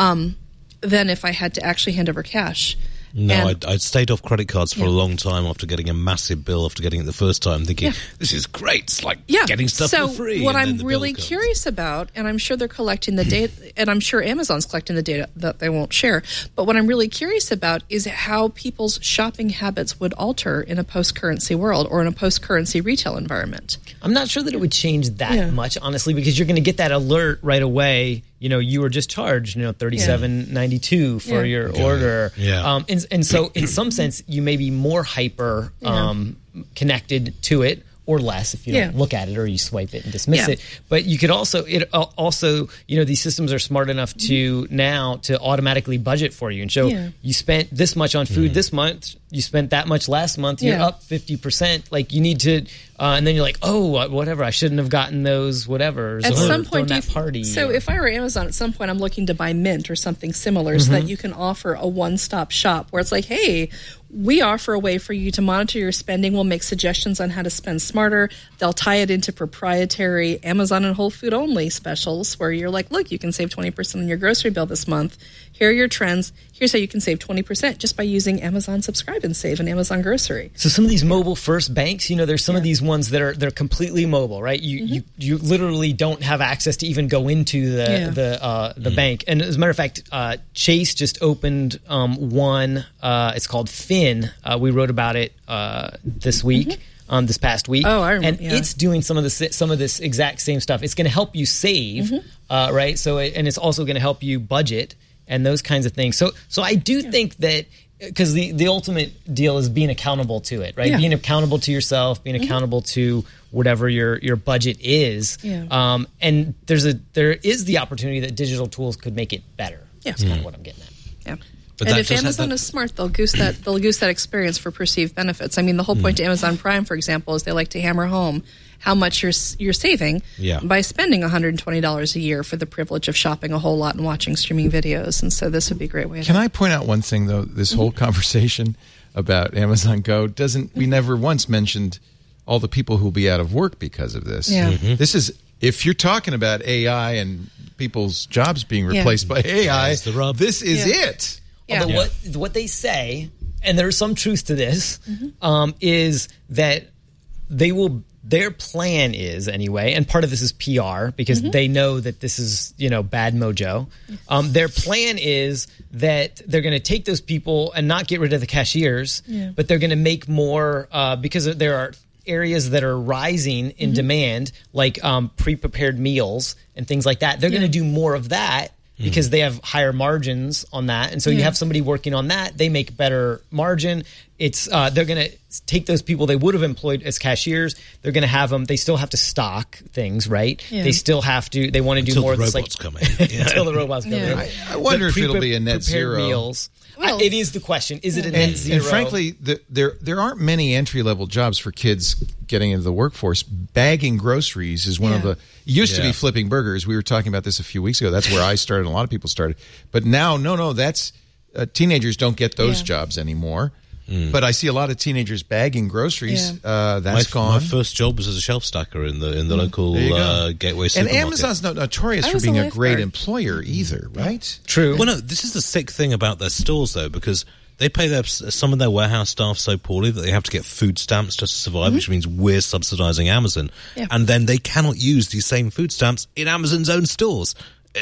than if I had to actually hand over cash. No, I'd stayed off credit cards for a long time after getting a massive bill after getting it the first time, thinking, this is great. It's like getting stuff for free. So what I'm really curious about, and I'm sure they're collecting the data, and I'm sure Amazon's collecting the data that they won't share, but what I'm really curious about is how people's shopping habits would alter in a post-currency world or in a post-currency retail environment. I'm not sure that it would change that much, honestly, because you're going to get that alert right away. You were just charged, $37.92 for your order. Yeah. And so, in some sense, you may be more hyper connected to it, or less if you don't look at it or you swipe it and dismiss it. But you could also, these systems are smart enough to now to automatically budget for you and show you spent this much on food this month, you spent that much last month, you're up 50%. Like you need to, and then you're like, oh, whatever, I shouldn't have gotten those whatevers. At some point, so if I were Amazon, at some point I'm looking to buy Mint or something similar so that you can offer a one-stop shop where it's like, hey, we offer a way for you to monitor your spending. We'll make suggestions on how to spend smarter. They'll tie it into proprietary Amazon and Whole Food only specials where you're like, look, you can save 20% on your grocery bill this month. Here are your trends. Here's how you can save 20% just by using Amazon Subscribe and Save and Amazon Grocery. So some of these mobile first banks, there's some of these ones that they're completely mobile, right? You literally don't have access to even go into the bank. And as a matter of fact, Chase just opened one. It's called Fin. We wrote about it this week. This past week. Oh, I remember. And it's doing some of this exact same stuff. It's going to help you save, right? So, and it's also going to help you budget and those kinds of things. So I do think that because the ultimate deal is being accountable to it, right? Being accountable to yourself, being accountable to whatever your budget is. And there is the opportunity that digital tools could make it better. That's kind of what I'm getting at. Yeah. But and if Amazon is smart, they'll goose that experience for perceived benefits. I mean, the whole point to Amazon Prime, for example, is they like to hammer home how much you're saving by spending $120 a year for the privilege of shopping a whole lot and watching streaming videos. And so this would be a great way. Can I point out one thing, though? This whole conversation about Amazon Go we never once mentioned all the people who will be out of work because of this. Yeah. This is, if you're talking about AI and people's jobs being replaced by AI, this is it. Yeah. Although what they say, and there's some truth to this, is that their plan is anyway, and part of this is PR because they know that this is bad mojo. Their plan is that they're going to take those people and not get rid of the cashiers, but they're going to make more because there are areas that are rising in demand, like pre-prepared meals and things like that. They're going to do more of that. Because they have higher margins on that. And so you have somebody working on that. They make better margin. It's they're going to take those people they would have employed as cashiers. They're going to have them. They still have to stock things, right? Yeah. They still have to. They want to do more. Until the robots come in. Until the robots come in. I wonder if it'll be a net zero. Meals. Well, it is the question. Is it a net zero? And frankly, there aren't many entry-level jobs for kids getting into the workforce. Bagging groceries is one of the... It used to be flipping burgers. We were talking about this a few weeks ago. That's where I started and a lot of people started. But now, no, that's... teenagers don't get those jobs anymore. But I see a lot of teenagers bagging groceries. That's gone. My first job was as a shelf stacker in the local Gateway supermarket. And Amazon's not notorious for being a great employer either, right? True. Well, no, this is the sick thing about their stores, though, because they pay some of their warehouse staff so poorly that they have to get food stamps just to survive, which means we're subsidizing Amazon. Yeah. And then they cannot use these same food stamps in Amazon's own stores.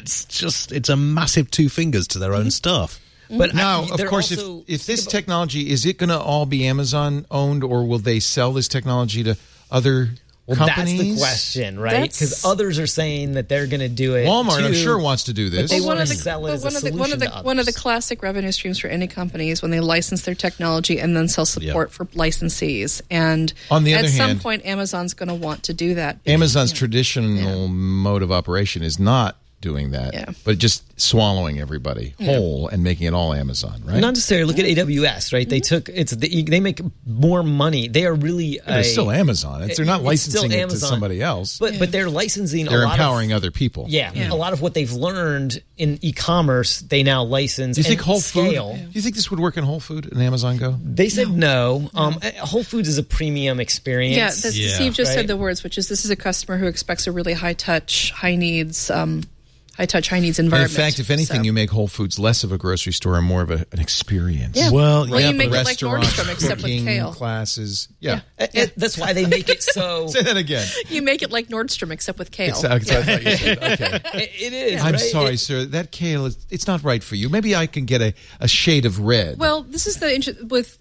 It's a massive two fingers to their own staff. But now, of course, if this technology, is it going to all be Amazon owned, or will they sell this technology to other companies? That's the question, right? Because others are saying that they're going to do it. Walmart, too, I'm sure, wants to do this. But they want to sell it as a solution to others. One of the classic revenue streams for any company is when they license their technology and then sell support for licensees. And on the other at some hand, point, Amazon's going to want to do that. Amazon's traditional mode of operation is not doing that, but just swallowing everybody whole and making it all Amazon, right? Not necessarily. Look at AWS, right? They took they make more money. They are really they're still Amazon. They're not licensing it to somebody else, but they're licensing. They're empowering other people. A lot of what they've learned in e-commerce, they now license. Do you think Whole scale. Food? Do you think this would work in Whole Food and Amazon Go? They said no. Whole Foods is a premium experience. Steve just said the words, which is this is a customer who expects a really high touch, high needs environment. And in fact, if anything, you make Whole Foods less of a grocery store and more of an experience. Yeah. Well, you make it like Nordstrom, except with kale. Classes. That's why they make it so... Say that again. You make it like Nordstrom, except with kale. Exactly. I thought you said, okay. It is, I'm sorry, sir. That kale, it's not right for you. Maybe I can get a shade of red. Well, this is with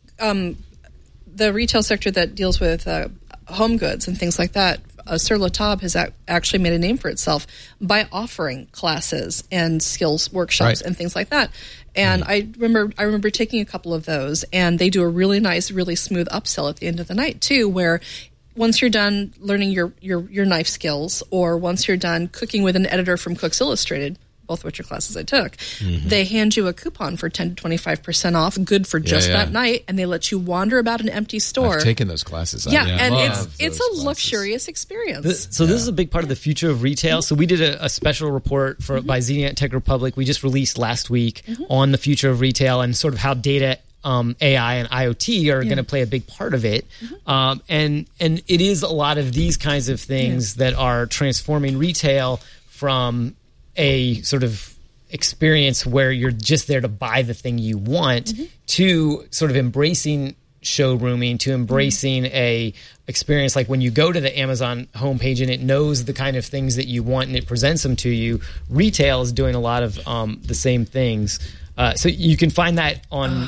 the retail sector that deals with home goods and things like that. Sir Latab has actually made a name for itself by offering classes and skills workshops and things like that. And I remember taking a couple of those, and they do a really nice, really smooth upsell at the end of the night too, where once you're done learning your knife skills, or once you're done cooking with an editor from Cooks Illustrated, both which are classes I took, they hand you a coupon for 10 to 25% off, good for just that night, and they let you wander about an empty store. I've taken those classes. And it's a luxurious experience. This is a big part of the future of retail. So we did a special report by ZDNet Tech Republic. We just released last week on the future of retail and sort of how data, AI, and IoT are going to play a big part of it. And it is a lot of these kinds of things that are transforming retail from a sort of experience where you're just there to buy the thing you want to sort of embracing showrooming, to embracing a experience like when you go to the Amazon homepage and it knows the kind of things that you want and it presents them to you. Retail is doing a lot of the same things. So you can find that on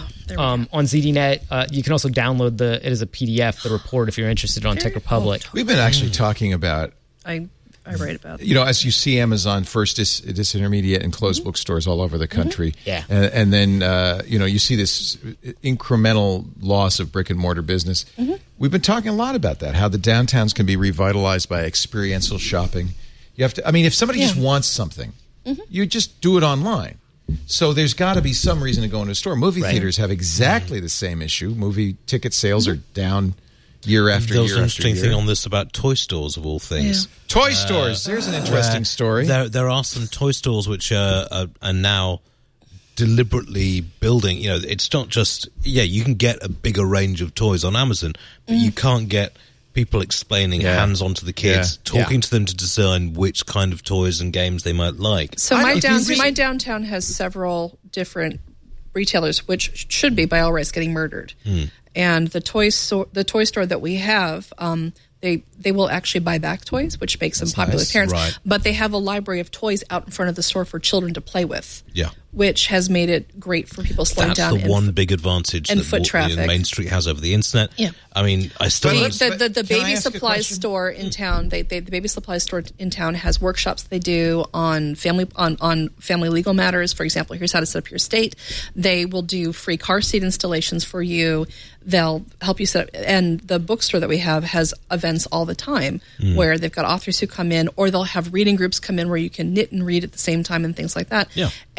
ZDNet. You can also download it as a PDF, the report, if you're interested on Tech Republic. We've been actually talking about... I write about that. As you see Amazon first disintermediate and closed bookstores all over the country. Yeah. And then, you see this incremental loss of brick and mortar business. We've been talking a lot about that, how the downtowns can be revitalized by experiential shopping. You have to, if somebody just wants something, you just do it online. So there's got to be some reason to go into a store. Movie theaters have exactly the same issue. Movie ticket sales are down year after year after year. There was an interesting thing on this about toy stores, of all things. Yeah. Toy stores. There's an interesting story. There are some toy stores which are now deliberately building. It's not just you can get a bigger range of toys on Amazon, but you can't get people explaining hands-on to the kids, talking to them to discern which kind of toys and games they might like. So my downtown has several different retailers, which should be by all rights getting murdered. And the toy store that we have, they will actually buy back toys, which makes them popular with parents. Right. But they have a library of toys out in front of the store for children to play with. Yeah. Which has made it great for people slowing down. That's the one big advantage that foot traffic. Main Street has over the internet. Yeah. I still... The baby supplies store in town, the baby supplies store in town has workshops they do on family legal matters. For example, here's how to set up your estate. They will do free car seat installations for you. They'll help you set up. And the bookstore that we have has events all the time where they've got authors who come in, or they'll have reading groups come in where you can knit and read at the same time and things like that. Yeah. And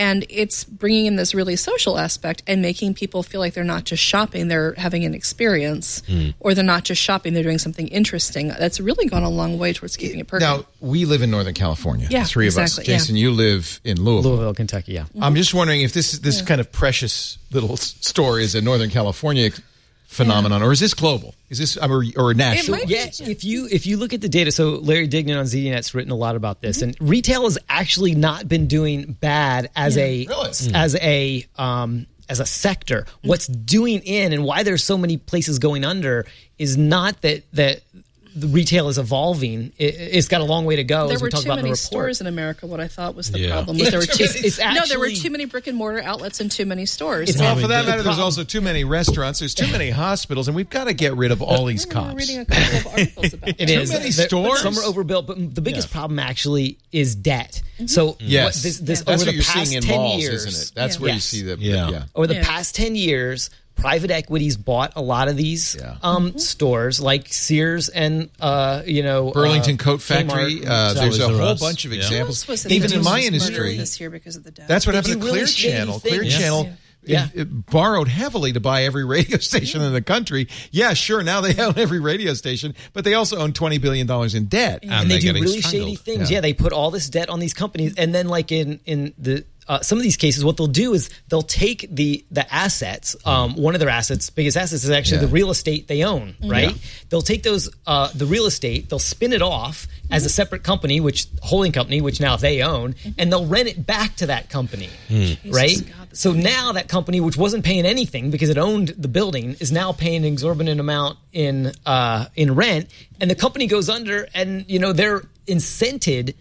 it's bringing in this really social aspect and making people feel like they're not just shopping, they're having an experience, or they're not just shopping, they're doing something interesting. That's really gone a long way towards keeping it perking. Now, we live in Northern California, Yeah, the three of us. Jason, you live in Louisville. Kentucky, yeah. I'm just wondering if this kind of precious little store is a Northern California phenomenon, or is this global? Is this or national? If you look at the data, so Larry Dignan on ZDNet's written a lot about this, and retail has actually not been doing bad as a sector. What's doing in and why there's so many places going under is not that the retail is evolving. It's got a long way to go. There as we were talk too about in the many report. stores in America. What I thought was the problem was there were too many brick and mortar outlets and too many stores. Well, for that matter, there's also too many restaurants. There's too many hospitals, and we've got to get rid of all these cops. We're reading a couple of articles about that. Too many stores. Some are overbuilt, but the biggest problem actually is debt. So yes, this that's over what the you're past seeing in 10 malls, years, isn't it? That's where you see over the past 10 years. Private equities bought a lot of these stores, like Sears and Burlington Coat Factory. There's a whole bunch of examples. Even in my industry, this year because of the debt. That's what happened to Clear Channel. Clear Channel it borrowed heavily to buy every radio station in the country. Yeah, sure. Now they own every radio station, but they also own $20 billion in debt, and they do really shady things. Yeah, they put all this debt on these companies, and then like in the some of these cases, what they'll do is they'll take the assets. One of their biggest assets is actually the real estate they own, right? Yeah. They'll take those the real estate, they'll spin it off as a separate company, holding company, which now they own, and they'll rent it back to that company, right? So now that company, which wasn't paying anything because it owned the building, is now paying an exorbitant amount in rent, and the company goes under, and they're incented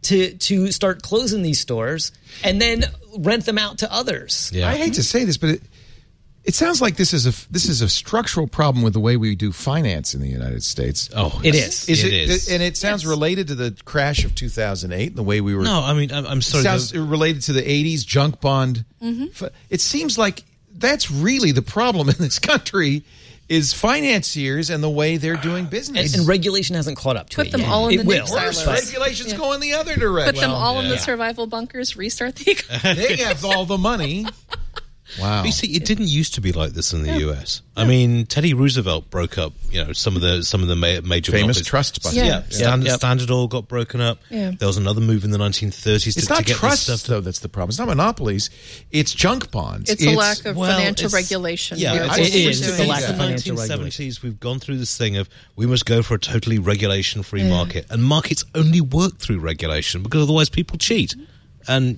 to start closing these stores and then rent them out to others. Yeah. I hate to say this, but it sounds like this is a structural problem with the way we do finance in the United States. Oh, it is. It is. And it sounds related to the crash of 2008 and the way we were. No, I mean, I'm sorry. It sounds related to the 80s junk bond. It seems like that's really the problem in this country. Is financiers and the way they're doing business. And regulation hasn't caught up to Put it them yet. all in it the will. new silos. Regulations go in the other direction. Put them all in the survival bunkers, restart the economy. They have all the money. Wow. You see, it didn't used to be like this in the U.S. I mean, Teddy Roosevelt broke up, some of the major famous monopolies. trust bust. Standard Oil got broken up. Yeah. There was another move in the 1930s it's to not get trusts, this stuff. though. That's the problem. It's not monopolies. It's junk bonds. It's a lack of financial regulation. Yeah, it is. It's a lack of financial regulation. In the 1970s, regulation. we've gone through this thing of we must go for a totally regulation-free market, and markets only work through regulation because otherwise people cheat. And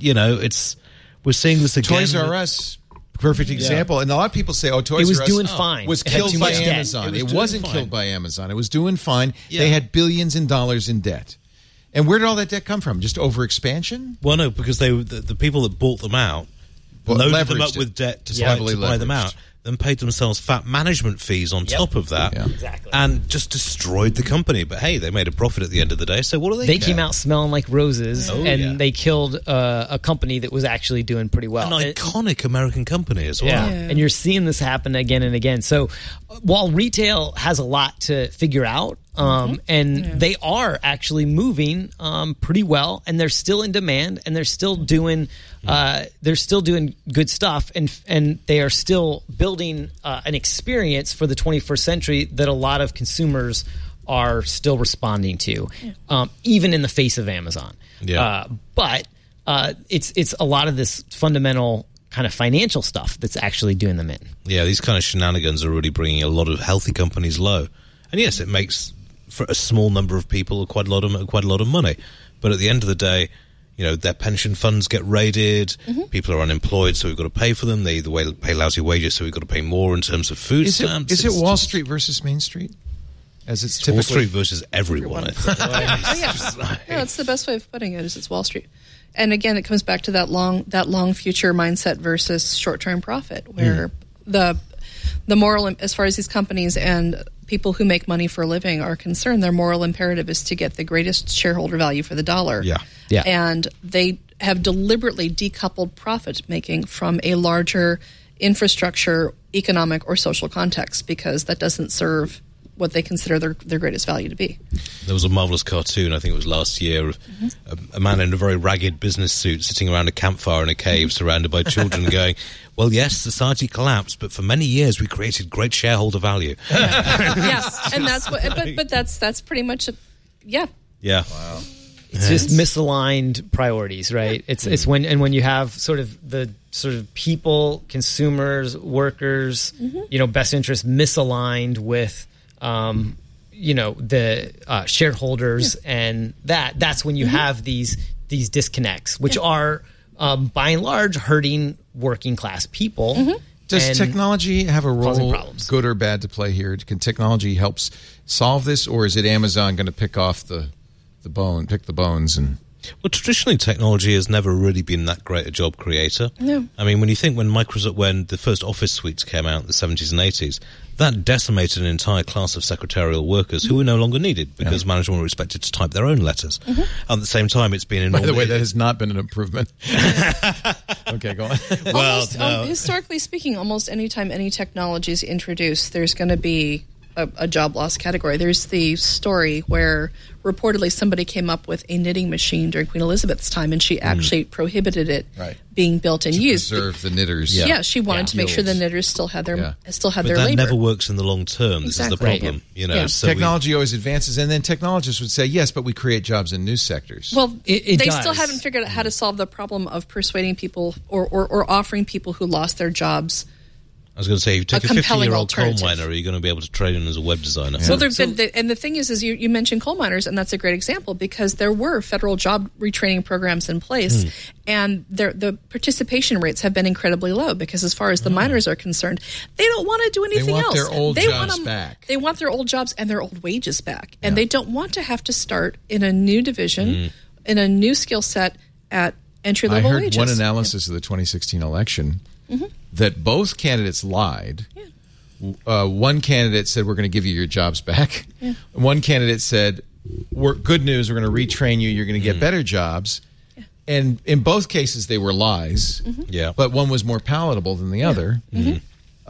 we're seeing this again. Toys R Us. Perfect example. And a lot of people say, Toys R Us it was doing fine. Was killed by Amazon. It wasn't killed by Amazon. It was doing fine. Yeah. They had billions in dollars in debt. And where did all that debt come from? Just overexpansion? Well, no, because the people that bought them out loaded them up with debt to buy them out, then paid themselves fat management fees on top of that, and just destroyed the company. But hey, they made a profit at the end of the day, so what do they They came out smelling like roses, they killed a company that was actually doing pretty well. An iconic American company as well. Yeah, and you're seeing this happen again and again. So while retail has a lot to figure out, and they are actually moving pretty well, and they're still in demand, and they're still doing good stuff, and they are still building an experience for the 21st century that a lot of consumers are still responding to, even in the face of Amazon. But it's a lot of this fundamental kind of financial stuff that's actually doing them in. Yeah, these kind of shenanigans are really bringing a lot of healthy companies low. And yes, it makes for a small number of people quite a lot of money. But at the end of the day, their pension funds get raided. People are unemployed, so we've got to pay for them. They either pay lousy wages, so we've got to pay more in terms of food stamps. Is it Wall Street versus Main Street? As it's Wall Street versus everyone. I think. That's the best way of putting it. Is it's Wall Street. And again, it comes back to that long future mindset versus short-term profit, where the moral, as far as these companies and people who make money for a living are concerned, their moral imperative is to get the greatest shareholder value for the dollar. Yeah. And they have deliberately decoupled profit making from a larger infrastructure, economic, or social context because that doesn't serve what they consider their greatest value to be. There was a marvelous cartoon, I think it was last year, of a man in a very ragged business suit sitting around a campfire in a cave surrounded by children going, well, yes, society collapsed, but for many years we created great shareholder value. Yes, and that's what. But that's pretty much yeah. Wow. It's just misaligned priorities, right? It's when you have sort of people, consumers, workers, best interests misaligned with the shareholders, and that's when you have these disconnects, which are by and large hurting working class people. Does technology have a role, problems. good or bad, to play here? Can technology help solve this, or is it Amazon going to pick the bones? And well, traditionally, technology has never really been that great a job creator. No. I mean, when you think when the first Office suites came out in the 70s and 80s, that decimated an entire class of secretarial workers who were no longer needed because management were expected to type their own letters. At the same time, it's been by the way, that has not been an improvement. Okay, go on. Historically speaking, almost any time any technology is introduced, there's going to be a job loss category. There's the story where reportedly somebody came up with a knitting machine during Queen Elizabeth's time, and she actually prohibited it being built and used. Preserve the knitters. Yeah, she wanted to make sure the knitters still had their their that labor. Never works in the long term. This is the problem. So technology always advances, and then technologists would say, yes, but we create jobs in new sectors. Well, they does. still haven't figured out how to solve the problem of persuading people or offering people who lost their jobs. I was going to say, if you take a 50-year-old coal alternative. miner, are you going to be able to train him as a web designer? Well, and the thing is you mentioned coal miners, and that's a great example because there were federal job retraining programs in place, and the participation rates have been incredibly low because as far as the miners are concerned, they don't want to do anything else. They want their old jobs back. They want their old jobs and their old wages back, and they don't want to have to start in a new division, in a new skill set at entry-level wages. I heard one analysis of the 2016 election that both candidates lied. One candidate said, we're going to give you your jobs back. One candidate said, good news, we're going to retrain you, you're going to get better jobs. And in both cases, they were lies. But one was more palatable than the other. And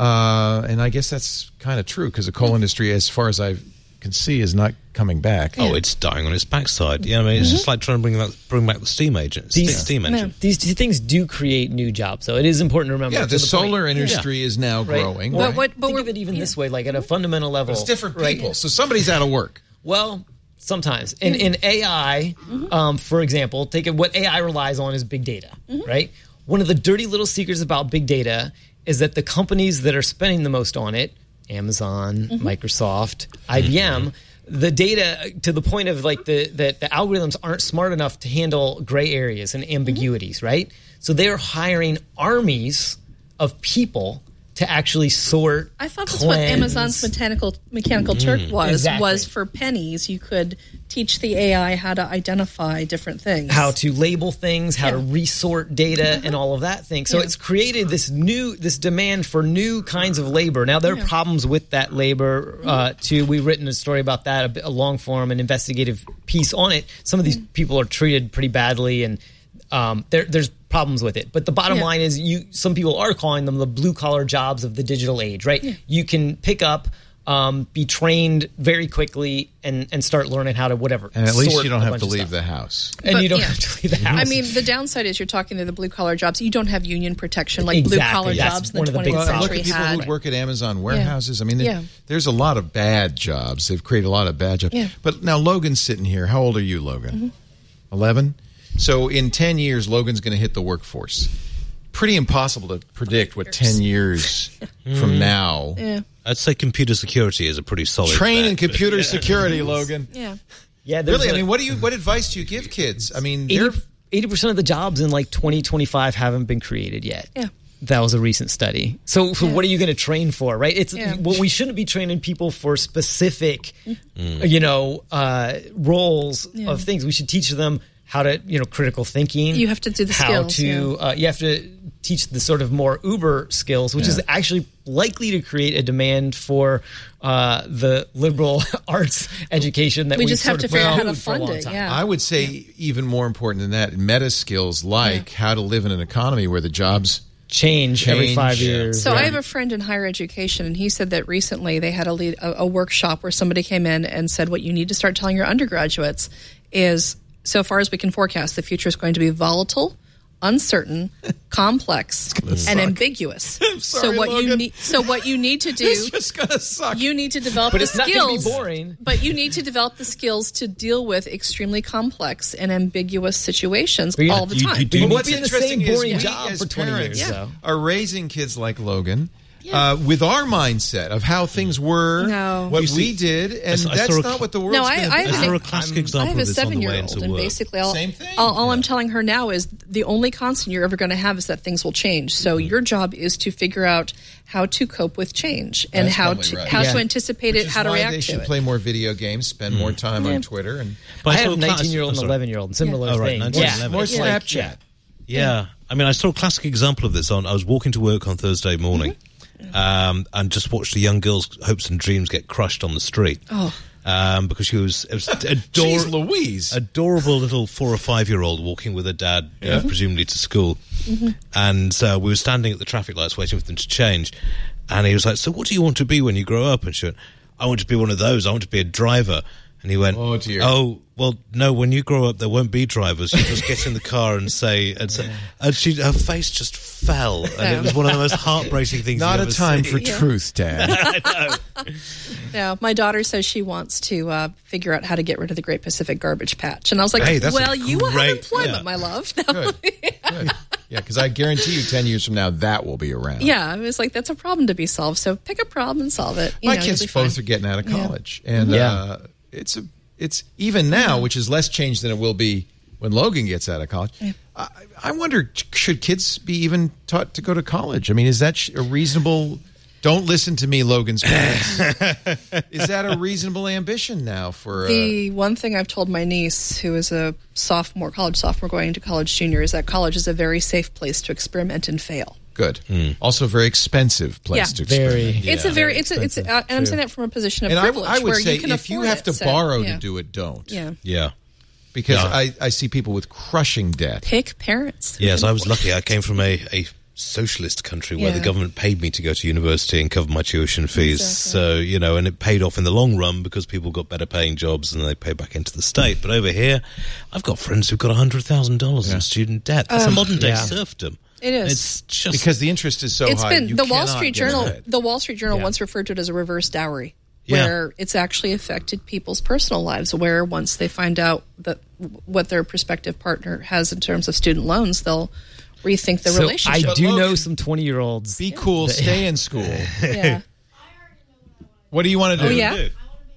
I guess that's kind of true because the coal industry, as far as I can see, is not coming back. Oh, it's dying on its backside. Yeah, I mean, it's just like trying to bring back the steam engine. These two things do create new jobs, so it is important to remember. Yeah, the solar industry is now growing. But think of it even this way, like at a fundamental level. It's different people, so somebody's out of work. Well, sometimes. In AI, for example, take what AI relies on is big data, right? One of the dirty little secrets about big data is that the companies that are spending the most on it, Amazon, Microsoft, IBM, the data to the point of like the algorithms aren't smart enough to handle gray areas and ambiguities, right? So they're hiring armies of people to actually sort. I thought that's what Amazon's mechanical Turk was for pennies. You could teach the AI how to identify different things, how to label things, how to resort data, and all of that thing. So it's created this demand for new kinds of labor. Now there are problems with that labor too. We've written a story about that, a long form, an investigative piece on it. Some of these people are treated pretty badly, and there's problems with it. But the bottom line is some people are calling them the blue-collar jobs of the digital age, right? Yeah. You can pick up, be trained very quickly, and start learning how to whatever. And at least you don't have to leave the house. And you don't have to leave the house. I mean, the downside is you're talking to the blue-collar jobs. You don't have union protection like blue-collar jobs in the 20th century look at people who work at Amazon warehouses. I mean, there's a lot of bad jobs. They've created a lot of bad jobs. Yeah. But now Logan's sitting here. How old are you, Logan? 11? So in 10 years, Logan's going to hit the workforce. Pretty impossible to predict what 10 years from now. Yeah. I'd say computer security is a pretty solid train in computer security, Logan. Yeah. Really, I mean, what advice do you give kids? I mean, 80% of the jobs in like 2025 haven't been created yet. Yeah. That was a recent study. So what are you going to train for, right? We shouldn't be training people for specific, roles of things. We should teach them how to, critical thinking. You have to do the skills. You have to teach the sort of more Uber skills, which is actually likely to create a demand for the liberal arts education that we just have to figure out how to fund it. Yeah. I would say even more important than that, meta skills like how to live in an economy where the jobs change every 5 years. So I have a friend in higher education, and he said that recently they had a workshop where somebody came in and said what you need to start telling your undergraduates is, so far as we can forecast, the future is going to be volatile, uncertain, complex, and ambiguous. Sorry, Logan. What you need to do, it's just gonna suck. You need to develop but the it's not gonna be skills. boring. But you need to develop the skills to deal with extremely complex and ambiguous situations all the time. You But won't what's be in the interesting same is boring we job as for 20 parents years. So. are raising kids like Logan with our mindset of how things were, No. what we did, and that's not what the world's No, going to be. I saw a classic example I have a of this on the way 7-year-old, into and work. basically Same thing. all I'm telling her now is the only constant you're ever going to have is that things will change. So your job is to figure out how to cope with change and That's how probably to right. to anticipate Which it, is how to why react they to should it. play more video games, spend more time on Twitter, and I have a saw 19-year-old and sorry. 11-year-old, similar Oh, right, thing. 19, Yeah. 11. more Yeah. Snapchat. Yeah. I mean, I saw a classic example of this I was walking to work on Thursday morning and just watched a young girl's hopes and dreams get crushed on the street. Oh. Because it was Jeez Louise. adorable little 4 or 5-year-old walking with her dad, presumably to school. And we were standing at the traffic lights waiting for them to change. And he was like, so what do you want to be when you grow up? And she went, I want to be one of those. I want to be a driver. And he went, Oh, dear. Oh, well, no, when you grow up, there won't be drivers. You just get in the car and say, and her face just fell. And it was one of the most heartbreaking things Not you've a ever time seen. for truth, Dad. No, my daughter says she wants to figure out how to get rid of the Great Pacific Garbage Patch. And I was like, Hey, that's well, a you will have great- employment, yeah. my love. Good. Yeah, because I guarantee you 10 years from now, that will be around. Yeah, I was like, that's a problem to be solved. So pick a problem and solve it. My kids both are getting out of college. And it's even now, which is less change than it will be when Logan gets out of college. Yeah. I wonder, should kids be even taught to go to college? I mean, is that a reasonable... Don't listen to me, Logan's parents. Is that a reasonable ambition now for... The one thing I've told my niece, who is a college sophomore going into college junior, is that college is a very safe place to experiment and fail. Good. Also a very expensive place to experiment. It's a very, and I'm saying that from a position of And privilege I would where say you can if you afford have it, to so, borrow yeah. to do it, don't. Yeah. Yeah. Because Yeah. I see people with crushing debt. Pick parents. Yes, I was lucky. I came from a socialist country where the government paid me to go to university and cover my tuition fees. Exactly. So, and it paid off in the long run because people got better paying jobs and they pay back into the state. But over here, I've got friends who've got $100,000 in student debt. That's a modern day serfdom. It is. It's just Because the interest is so It's high. been you the Wall cannot Street get Journal. ahead. The Wall Street Journal once referred to it as a reverse dowry, Yeah. where it's actually affected people's personal lives. Where once they find out that what their prospective partner has in terms of student loans, they'll rethink the So relationship. I do Logan, know some 20-year-olds. Be cool. Stay in school. Yeah. What do you want to do? Oh yeah.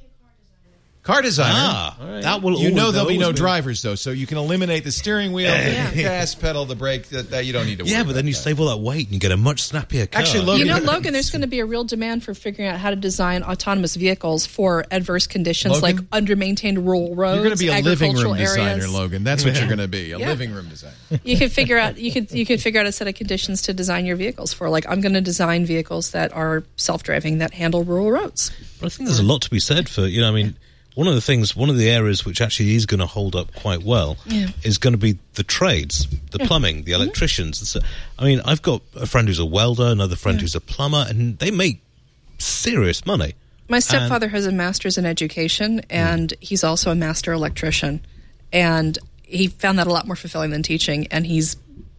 Car designer. That will There'll be no always drivers, though, so you can eliminate the steering wheel, the gas pedal, the brake. That you don't need to worry Yeah, but then about you that. save all that weight and you get a much snappier car. Actually, Logan, Logan, there's going to be a real demand for figuring out how to design autonomous vehicles for adverse conditions Logan? like under-maintained rural roads, You're going to be a living room agricultural designer, areas. Logan. That's what you're going to be, a living room designer. You could figure out you could figure out a set of conditions to design your vehicles for. Like, I'm going to design vehicles that are self-driving that handle rural roads. But I think there's a lot to be said for, one of the areas which actually is going to hold up quite well is going to be the trades, the plumbing, the electricians. So, I've got a friend who's a welder, another friend who's a plumber, and they make serious money. My stepfather has a master's in education, and he's also a master electrician. And he found that a lot more fulfilling than teaching. And he's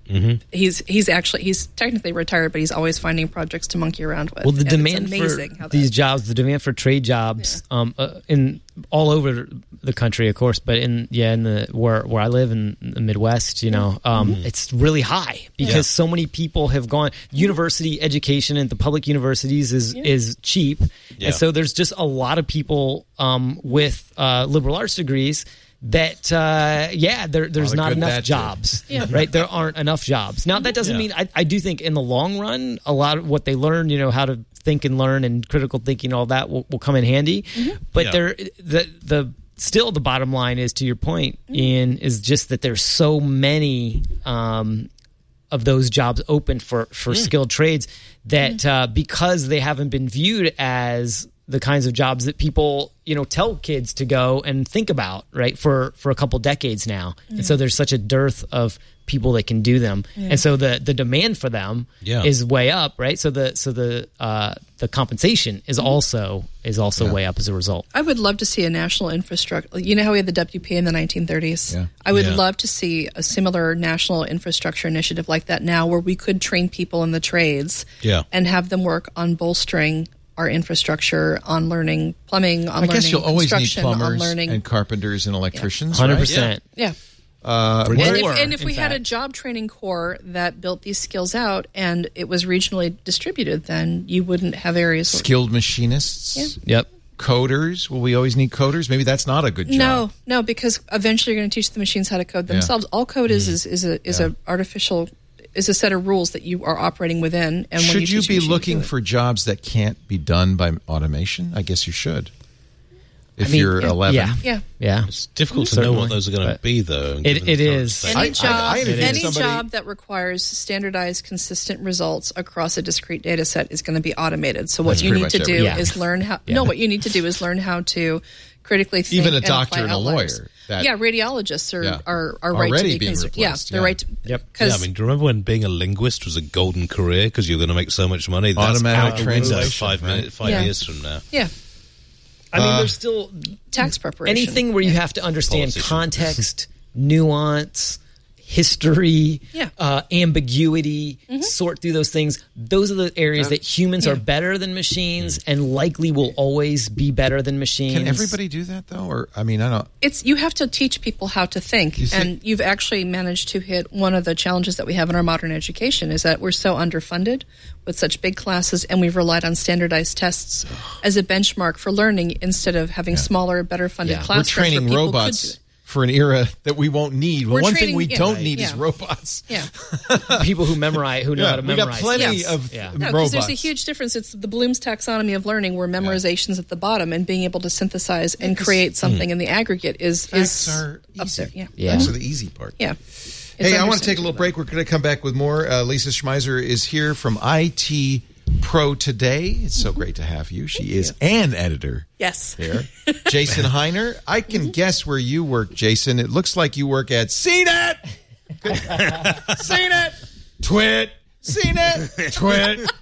technically retired, but he's always finding projects to monkey around with. Well, the And demand it's amazing for these jobs, the demand for trade jobs, in all over the country, of course, but in the where I live in the Midwest, it's really high because so many people have gone. University education at the public universities is cheap, and so there's just a lot of people with liberal arts degrees. That there's not enough jobs, right? There aren't enough jobs. Now that doesn't mean I do think in the long run, a lot of what they learn, how to think and learn and critical thinking, all that will come in handy. But still the bottom line is, to your point, Ian, is just that there's so many of those jobs open for skilled trades that because they haven't been viewed as the kinds of jobs that people, tell kids to go and think about, right, for a couple decades now. And so there's such a dearth of people that can do them. And so the demand for them is way up, right? So the compensation is also way up as a result. I would love to see a national infrastructure. You know how we had the WPA in the 1930s? Yeah. I would love to see a similar national infrastructure initiative like that now, where we could train people in the trades and have them work on bolstering our infrastructure, on learning plumbing, on learning you'll always need construction, plumbers on learning and carpenters and electricians, 100%. Yeah. And if we had a job training corps that built these skills out and it was regionally distributed, then you wouldn't have areas skilled machinists. Yep. Coders. Will we always need coders? Maybe that's not a good job. No, because eventually you're going to teach the machines how to code themselves. All code is a set of rules that you are operating within. And should when you be looking for for jobs that can't be done by automation? I guess you should. If you're 11. Yeah. It's difficult to know what those are going to be, though. It is. Any job that requires standardized, consistent results across a discrete data set is going to be automated. So what you need to do is learn how. No, what you need to do is learn how to critically think. Even a doctor and a lawyer. Radiologists are right to be being replaced. Yeah, they're right. Do you remember when being a linguist was a golden career because you're going to make so much money? That's automatic translation. 5 years from now. Yeah. I mean, there's still tax preparation. Anything where you have to understand context, nuance, history, ambiguity, sort through those things. Those are the areas that humans are better than machines and likely will always be better than machines. Can everybody do that, though? Or, I don't... You have to teach people how to think. And you've actually managed to hit one of the challenges that we have in our modern education is that we're so underfunded with such big classes, and we've relied on standardized tests as a benchmark for learning instead of having smaller, better funded classrooms. We're training robots for an era that we won't need. Well, one thing we don't need is robots. Yeah. People who memorize, who know how to memorize. We got plenty of robots. Because there's a huge difference. It's the Bloom's taxonomy of learning, where memorization's at the bottom, and being able to synthesize and create something in the aggregate is are up easy. there. Facts are the easy part. Yeah. Hey, I want to take a little break. We're going to come back with more. Lisa Schmeiser is here from IT Pro Today. It's so great to have you. She is an editor. Yes. Here. Jason Heiner. I can guess where you work, Jason. It looks like you work at CNET. CNET. Twit. CNET. Twit.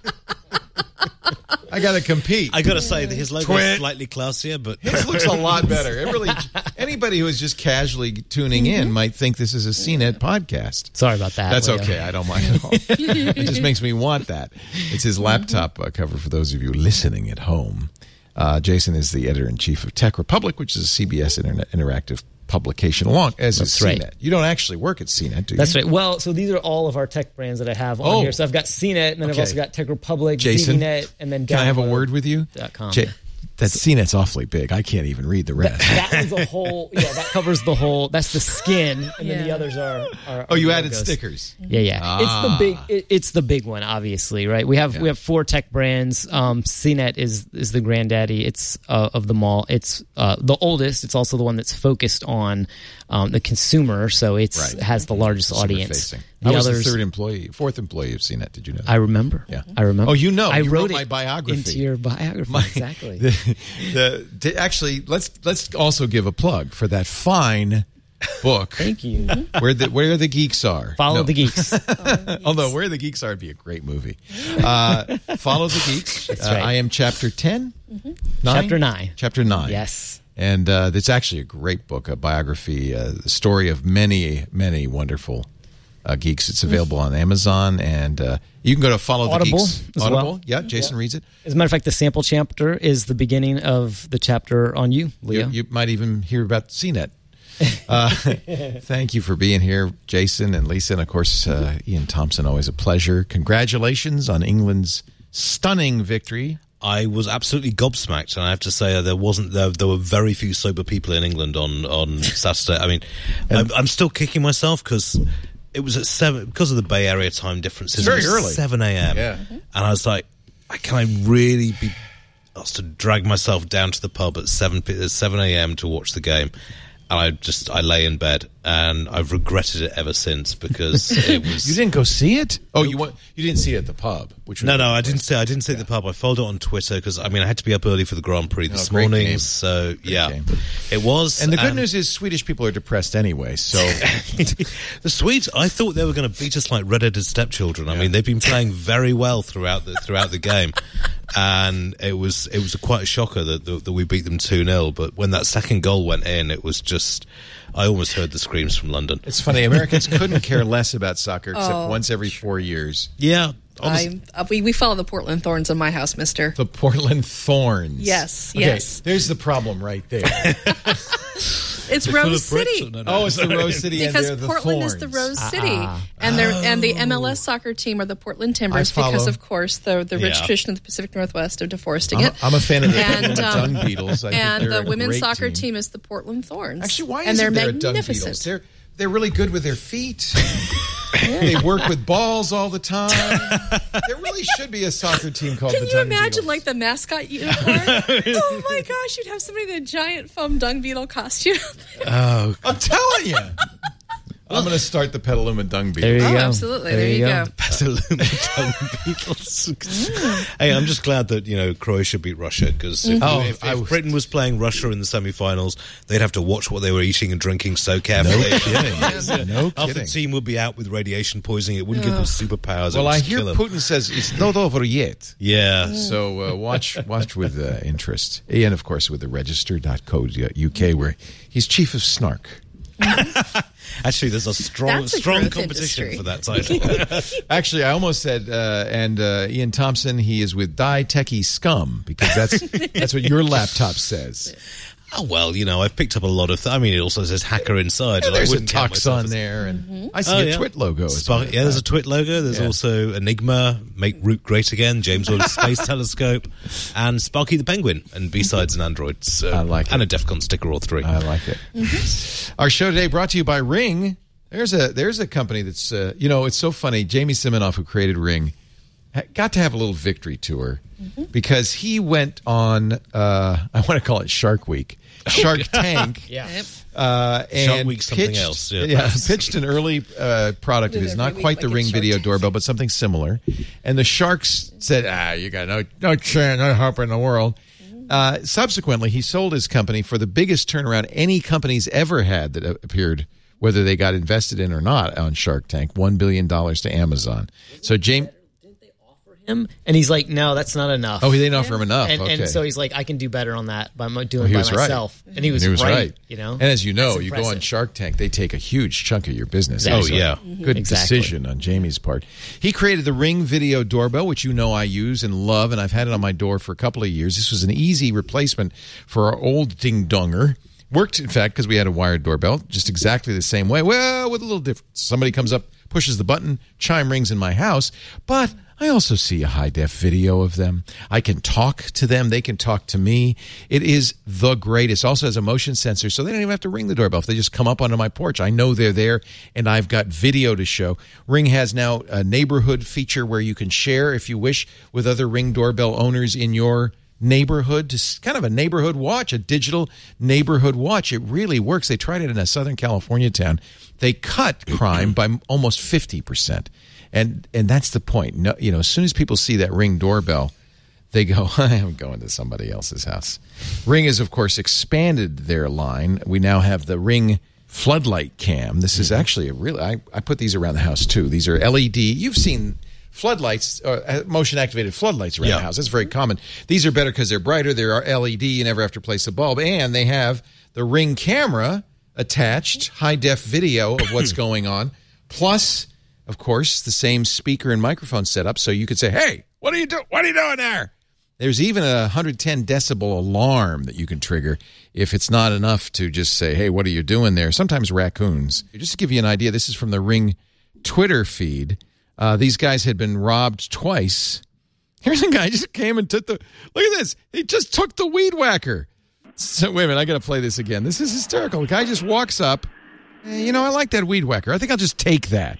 I got to compete. I got to say that his logo is slightly classier, but his looks a lot better. It really. Anybody who is just casually tuning in might think this is a CNET podcast. Sorry about that. That's okay. I don't mind at all. It just makes me want that. It's his laptop cover for those of you listening at home. Jason is the editor-in-chief of Tech Republic, which is a CBS interactive publication, along as is CNET. Right. You don't actually work at CNET, do you? That's right. Well, so these are all of our tech brands that I have on here. So I've got CNET, and then I've also got Tech Republic, Jason, ZDNet, and then can I have a word with you? .com. That CNET's awfully big. I can't even read the rest. That is a whole. Yeah, that covers the whole. That's the skin, and then the others are you logos. added stickers. Yeah. It's the big. It's the big one, obviously, right? We have 4 tech brands. CNET is the granddaddy. It's of them all. It's the oldest. It's also the one that's focused on the consumer, so it has the largest audience. I was the 4th employee of CNET. Did you know that? I remember. Yeah. I remember. Oh, you know. I wrote my biography. Into your biography, exactly. Actually, let's also give a plug for that fine book. Thank you. Where the geeks are. Follow the geeks. Although Where the Geeks Are would be a great movie. Follow the Geeks. That's right. I am chapter 10. 9? Chapter 9. Yes. And it's actually a great book, a biography, the story of many, many wonderful geeks. It's available on Amazon, and you can go to Follow the Geeks. Audible. Yeah, Jason reads it. As a matter of fact, the sample chapter is the beginning of the chapter on you, Leo. You might even hear about CNET. Thank you for being here, Jason and Lisa, and of course, Ian Thompson. Always a pleasure. Congratulations on England's stunning victory. I was absolutely gobsmacked, and I have to say there were very few sober people in England on Saturday. I mean, I'm still kicking myself because it was at 7 because of the Bay Area time differences. Very early, 7 a.m. Yeah, and I was like, can I really be asked to drag myself down to the pub at 7 a.m. to watch the game? And I lay in bed, and I've regretted it ever since because it was. You didn't go see it? Oh, you didn't see it at the pub? Which No, I didn't see it at the pub. I followed it on Twitter because I had to be up early for the Grand Prix this great morning. game. So Great game. it was. And the good news is Swedish people are depressed anyway. So the Swedes, I thought they were going to beat us like redheaded stepchildren. I mean, they've been playing very well throughout the game. And it was quite a shocker that we beat them 2-0. But when that second goal went in, it was just, I almost heard the screams from London. it's funny. Americans couldn't care less about soccer except once every 4 years. Yeah. We follow the Portland Thorns in my house, mister. The Portland Thorns. Yes, Okay, yes. There's the problem right there. It's Rose City. Oh, it's the Rose City, and Because they're the Portland Thorns. is the Rose City, and the MLS soccer team are the Portland Timbers I follow. because, of course, the rich Yeah. tradition of the Pacific Northwest of deforesting it. I'm a fan of the And, Dung Beetles. I and think they're the a women's great soccer team is the Portland Thorns. Actually, why and isn't they're there a Dung magnificent. Beetles? They're really good with their feet. They work with balls all the time. There really should be a soccer team called Can the you Dung imagine, Beetles. like, the mascot unicorn? Oh, my gosh, you'd have somebody in a giant foam dung beetle costume. I'm telling you. I'm going to start the Petaluma Dung Beetle. There you go. Absolutely. There you go. Petaluma Dung Beetles. Hey, I'm just glad that Croatia beat Russia because if Britain was playing Russia in the semi-finals, they'd have to watch what they were eating and drinking so carefully. No kidding. No Half the kidding. team would be out with radiation poisoning. It wouldn't give them superpowers. Well, it would I just hear kill them. Putin says it's not over yet. Yeah. So watch with interest. And, of course, with the register.co.uk, where he's chief of snark. Actually, there's a strong That's a growth competition industry. for that title. Actually, I almost said, Ian Thompson, he is with Die Techie Scum, because that's what your laptop says. Oh, well, I've picked up a lot of... it also says hacker inside. And there's I a wouldn't count tux myself on as- there, and I see a Twit logo. as well. There's a Twit logo. There's Yeah. also Enigma, Make Root Great Again, James Webb Space Telescope, and Sparky the Penguin, and B-Sides and Androids. So, I like and it. a DEF CON sticker or 3. I like it. Our show today brought to you by Ring. There's a company that's, it's so funny. Jamie Siminoff, who created Ring, got to have a little victory tour because he went on, I want to call it Shark Week, Shark Tank. Yeah. Yep. And Shark Week something pitched, else, yeah. pitched an early product of his, not Every quite week the like Ring it's Shark video Tank. doorbell, but something similar. And the Sharks said, you got no chance, no hope in the world. Subsequently, he sold his company for the biggest turnaround any company's ever had that appeared, whether they got invested in or not, on Shark Tank, $1 billion to Amazon. So James... Him, and he's like, no, that's not enough. Oh, he didn't offer him enough. and, Okay. and so he's like, I can do better on that by doing He it by was right. myself. And he was, right. And as you know, That's you go on impressive. Shark Tank, they take a huge chunk of your business. Exactly. Oh, yeah. Good Exactly. decision on Jamie's part. He created the Ring video doorbell, which I use and love, and I've had it on my door for a couple of years. This was an easy replacement for our old ding-donger. Worked, in fact, because we had a wired doorbell, just exactly the same way. Well, with a little difference. Somebody comes up, pushes the button, chime rings in my house, but I also see a high-def video of them. I can talk to them. They can talk to me. It is the greatest. Also has a motion sensor, so they don't even have to ring the doorbell. If they just come up onto my porch, I know they're there, and I've got video to show. Ring has now a neighborhood feature where you can share, if you wish, with other Ring doorbell owners in your neighborhood, to kind of a neighborhood watch, a digital neighborhood watch. It really works. They tried it in a Southern California town. They cut crime by almost 50%. And that's the point. No, as soon as people see that Ring doorbell, they go, I'm going to somebody else's house. Ring has, of course, expanded their line. We now have the Ring floodlight cam. This is actually a really, I put these around the house too. These are LED. You've seen floodlights, motion-activated floodlights around the house. That's very common. These are better because they're brighter. They are LED. You never have to replace the bulb. And they have the Ring camera attached, high-def video of what's going on, plus, of course, the same speaker and microphone setup, so you could say, hey, what are you doing there? There's even a 110 decibel alarm that you can trigger if it's not enough to just say, hey, what are you doing there? Sometimes raccoons. Just to give you an idea, this is from the Ring Twitter feed. These guys had been robbed twice. Here's a guy who just came and took look at this. He just took the weed whacker. So, wait a minute, I got to play this again. This is hysterical. The guy just walks up. Hey, I like that weed whacker. I think I'll just take that.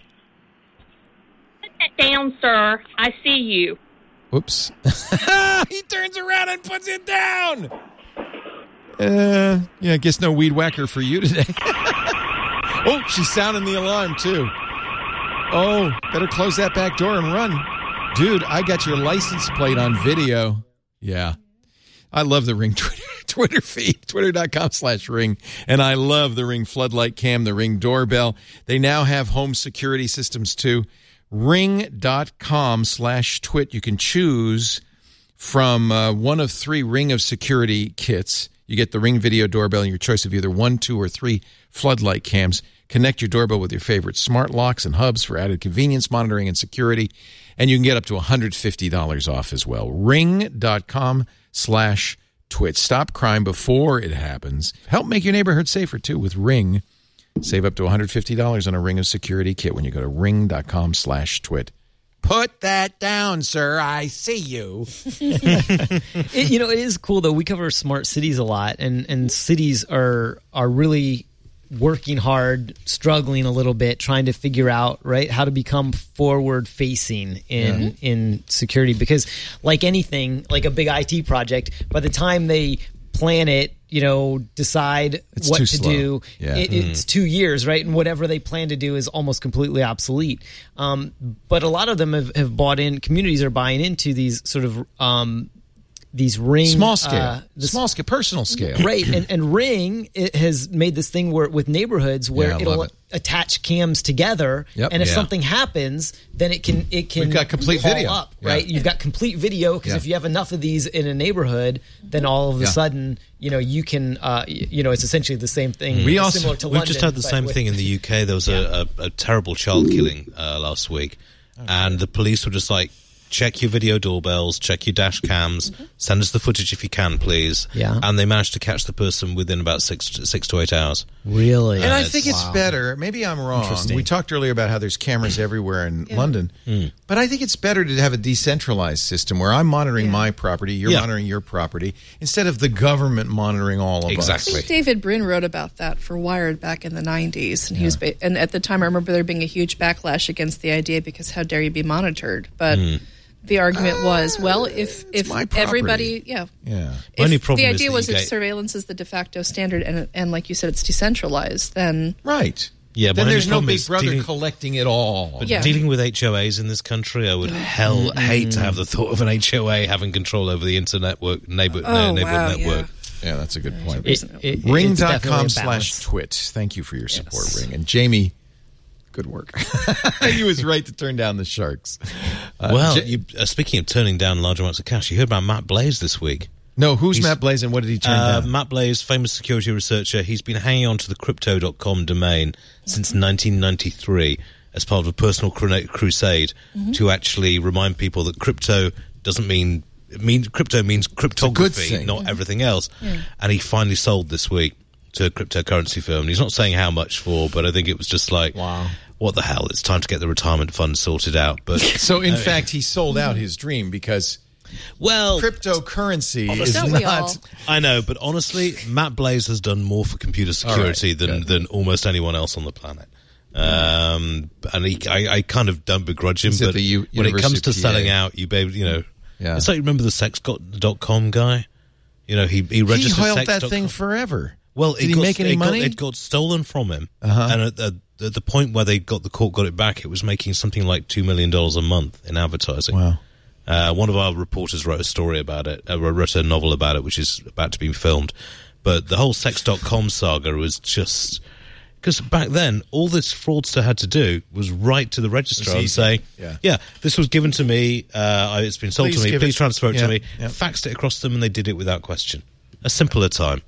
Put that down, sir. I see you. Whoops. He turns around and puts it down. Yeah, I guess no weed whacker for you today. Oh, she's sounding the alarm, too. Oh, better close that back door and run. Dude, I got your license plate on video. Yeah. I love the Ring Twitter feed, twitter.com/Ring. And I love the Ring floodlight cam, the Ring doorbell. They now have home security systems, too. Ring.com/Twit. You can choose from one of 3 Ring of Security kits. You get the Ring video doorbell and your choice of either 1, 2, or 3 floodlight cams. Connect your doorbell with your favorite smart locks and hubs for added convenience, monitoring, and security. And you can get up to $150 off as well. Ring.com/Twit. Stop crime before it happens. Help make your neighborhood safer, too, with Ring. Save up to $150 on a Ring of Security kit when you go to ring.com/Twit. Put that down, sir. I see you. It is cool, though. We cover smart cities a lot, and cities are really working hard, struggling a little bit, trying to figure out, right, how to become forward-facing in security. Because like anything, like a big IT project, by the time they plan it, decide what to do, it's 2 years, right? And whatever they plan to do is almost completely obsolete. But a lot of them have bought in, communities are buying into these sort of these Ring small scale, personal scale, right? And Ring has made this thing where with neighborhoods where it'll attach cams together, and if something happens, then it can we've got complete video up, right? You've got complete video because if you have enough of these in a neighborhood, then all of a sudden, you can, it's essentially the same thing. Similar to London, just had the same thing in the UK. There was a terrible child killing last week, and the police were just like, check your video doorbells, check your dash cams, send us the footage if you can, please. Yeah. And they managed to catch the person within about 6 to 8 hours. Really? And I think it's better. Maybe I'm wrong. We talked earlier about how there's cameras everywhere in London. But I think it's better to have a decentralized system where I'm monitoring my property, you're monitoring your property, instead of the government monitoring all of us. I think David Brin wrote about that for Wired back in the 90s. And he was and at the time, I remember there being a huge backlash against the idea because how dare you be monitored? But the argument was, well, if everybody, Only problem the idea is was if surveillance is the de facto standard and like you said, it's decentralized, then then there's no Big Brother collecting it all. But dealing with HOAs in this country, I would hate to have the thought of an HOA having control over the internet neighborhood network. Yeah, that's a good point. Ring.com/Twit. Thank you for your support, Ring. And Jamie, good work. He was right to turn down the sharks. Speaking of turning down large amounts of cash, you heard about Matt Blaze this week. No, who's Matt Blaze and what did he turn down? Matt Blaze, famous security researcher, he's been hanging on to the Crypto.com domain since 1993 as part of a personal crusade to actually remind people that crypto doesn't mean crypto means cryptography, not everything else. And he finally sold this week to a cryptocurrency firm. He's not saying how much for, but I think it was just like, wow, what the hell? It's time to get the retirement fund sorted out. But so, in fact, he sold out his dream because, cryptocurrency is not. I know, but honestly, Matt Blaze has done more for computer security than almost anyone else on the planet. And I kind of don't begrudge him, but when it comes to selling out, it's like, remember the sex.com guy? He registered He held that thing forever. Well, did he make any money? It got stolen from him, and at the point where the court got it back, it was making something like $2 million a month in advertising. Wow! One of our reporters wrote a story about it, wrote a novel about it, which is about to be filmed. But the whole Sex.com saga was just because back then all this fraudster had to do was write to the registrar and say, "Yeah, this was given to me. It's been sold to me. Please transfer it to me." Faxed it across to them, and they did it without question. A simpler time.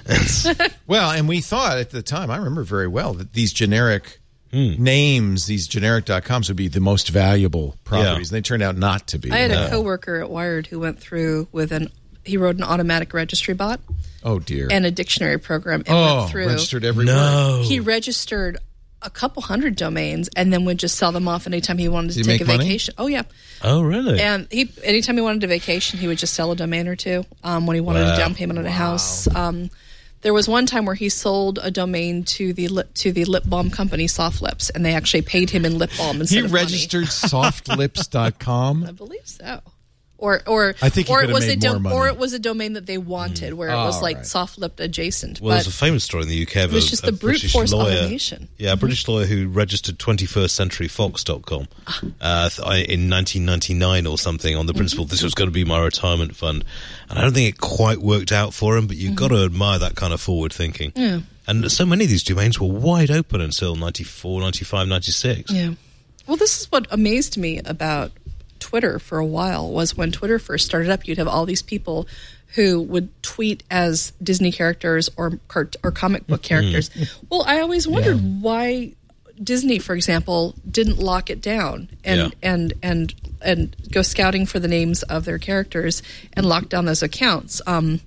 Well, and we thought at the time, I remember very well, that these generic names, these generic.coms would be the most valuable properties. And they turned out not to be. I had a coworker at Wired who went through he wrote an automatic registry bot. Oh, dear. And a dictionary program. And went through. Registered every word. No. He registered a couple hundred domains and then would just sell them off anytime he wanted to take a vacation. Money? Oh, yeah. Oh, really? And anytime he wanted a vacation, he would just sell a domain or two when he wanted a down payment on a house. There was one time where he sold a domain to the lip balm company, Soft Lips, and they actually paid him in lip balm instead of money. He registered softlips.com? I believe so. Or I think or it was or it was a domain that they wanted, where it was like right. soft-lipped adjacent. Well, there's a famous story in the UK of it was just the brute British force lawyer, automation. Yeah, a British lawyer who registered 21stCenturyFox.com in 1999 or something on the principle this was going to be my retirement fund. And I don't think it quite worked out for him, but you've got to admire that kind of forward thinking. Yeah. And so many of these domains were wide open until 94, 95, 96. Yeah. Well, this is what amazed me about Twitter for a while, was when Twitter first started up, you'd have all these people who would tweet as Disney characters or comic book characters. Well, I always wondered why Disney, for example, didn't lock it down and go scouting for the names of their characters and lock down those accounts.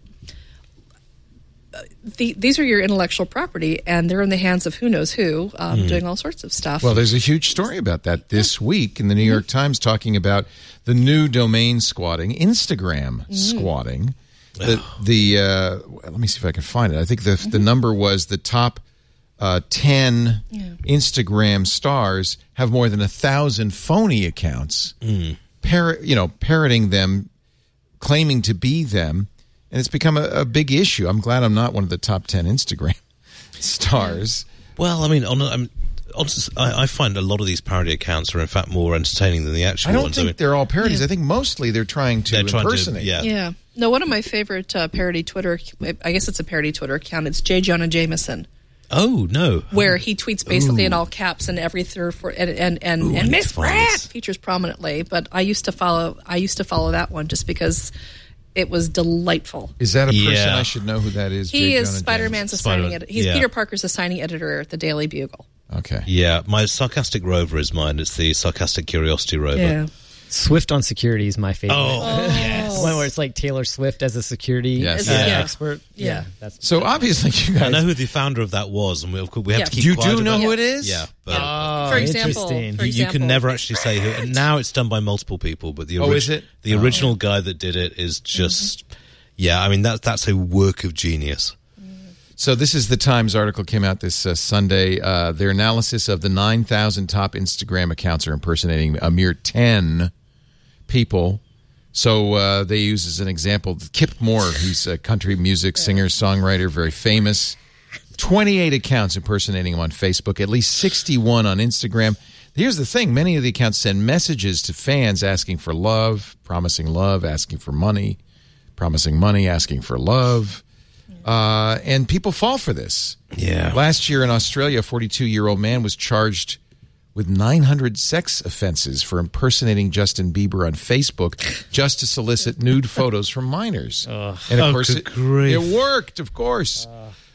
These are your intellectual property, and they're in the hands of who knows who, doing all sorts of stuff. Well, there's a huge story about that this week in the New York Times, talking about the new domain squatting, Instagram squatting. Let me see if I can find it. I think the number was the top 10 Instagram stars have more than 1,000 phony accounts, parroting them, claiming to be them. And it's become a big issue. I'm glad I'm not one of the top 10 Instagram stars. Well, I mean, I find a lot of these parody accounts are, in fact, more entertaining than the actual ones. I don't think they're all parodies. I think mostly they're trying to impersonate. Yeah. No, one of my favorite parody Twitter, I guess it's a parody Twitter account, it's J. Jonah Jameson. Oh, no. Where he tweets basically in all caps and every third and Miss Pratt features prominently. But I used to follow that one just because it was delightful. Is that a person I should know who that is? He is Spider-Man's assigning editor. He's Peter Parker's assigning editor at the Daily Bugle. Okay. Yeah, my sarcastic rover is mine. It's the sarcastic curiosity rover. Yeah. Swift on security is my favorite. Oh, yes. One where it's like Taylor Swift as a security expert. Yeah. That's so obviously you guys... I know who the founder of that was, and we have to keep You quiet do know about who it is? Yeah. But For example, you can never actually say who. And now it's done by multiple people, but the the original guy that did it is just... Yeah, I mean, that's a work of genius. So this is the Times article, came out this Sunday. Their analysis of the 9,000 top Instagram accounts are impersonating a mere 10 people. So they use as an example Kip Moore. He's a country music singer, songwriter, very famous. 28 accounts impersonating him on Facebook, at least 61 on Instagram. Here's the thing. Many of the accounts send messages to fans asking for love, promising love, asking for money, promising money, asking for love. And people fall for this. Yeah. Last year in Australia, a 42-year-old man was charged with 900 sex offenses for impersonating Justin Bieber on Facebook just to solicit nude photos from minors. And of course, it worked, of course.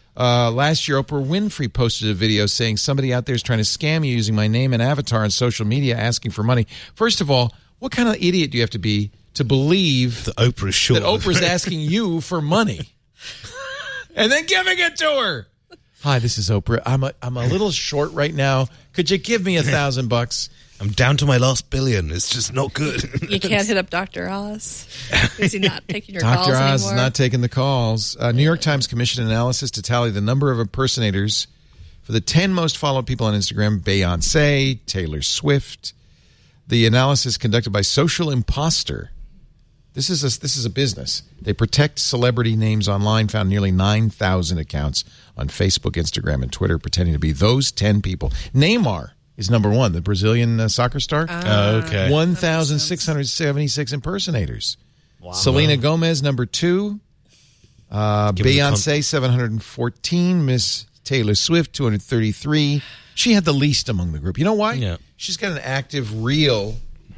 Last year, Oprah Winfrey posted a video saying somebody out there is trying to scam you using my name and avatar on social media asking for money. First of all, what kind of idiot do you have to be to believe that Oprah's asking you for money and then giving it to her? Hi, this is Oprah. I'm a little short right now. Could you give me $1,000? I'm down to my last billion. It's just not good. You can't hit up Dr. Oz. Is he not taking your calls anymore? Dr. Oz is not taking the calls. New York Times commissioned an analysis to tally the number of impersonators for the 10 most followed people on Instagram: Beyonce, Taylor Swift. The analysis conducted by Social Imposter. This is a business. They protect celebrity names online, found nearly 9,000 accounts on Facebook, Instagram, and Twitter pretending to be those 10 people. Neymar is number one, the Brazilian soccer star. Okay. 1,676 impersonators. Wow. Selena Gomez, number two. Beyonce, 714. Miss Taylor Swift, 233. She had the least among the group. You know why? Yeah. She's got an active, real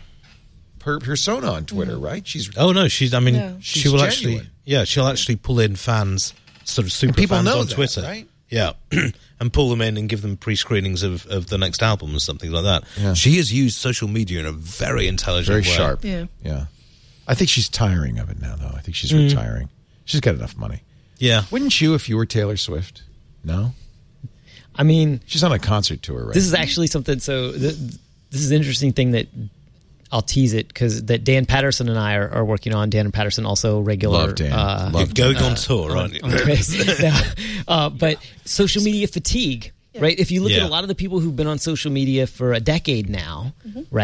persona on Twitter, right? She's she will genuine. she'll actually pull in fans, sort of super fans on Twitter, right? Yeah, and pull them in and give them pre-screenings of the next album or something like that. Yeah. She has used social media in a very intelligent way. Very sharp. Yeah. I think she's tiring of it now, though. I think she's retiring. She's got enough money. Yeah. Wouldn't you if you were Taylor Swift? No? I mean... She's on a concert tour, right? This is actually something... So this is an interesting thing that... I'll tease it because that Dan Patterson and I are working on. Dan and Patterson also regular. Love Dan. You're going on tour, aren't you? But social media fatigue, right? If you look at a lot of the people who've been on social media for a decade now, right?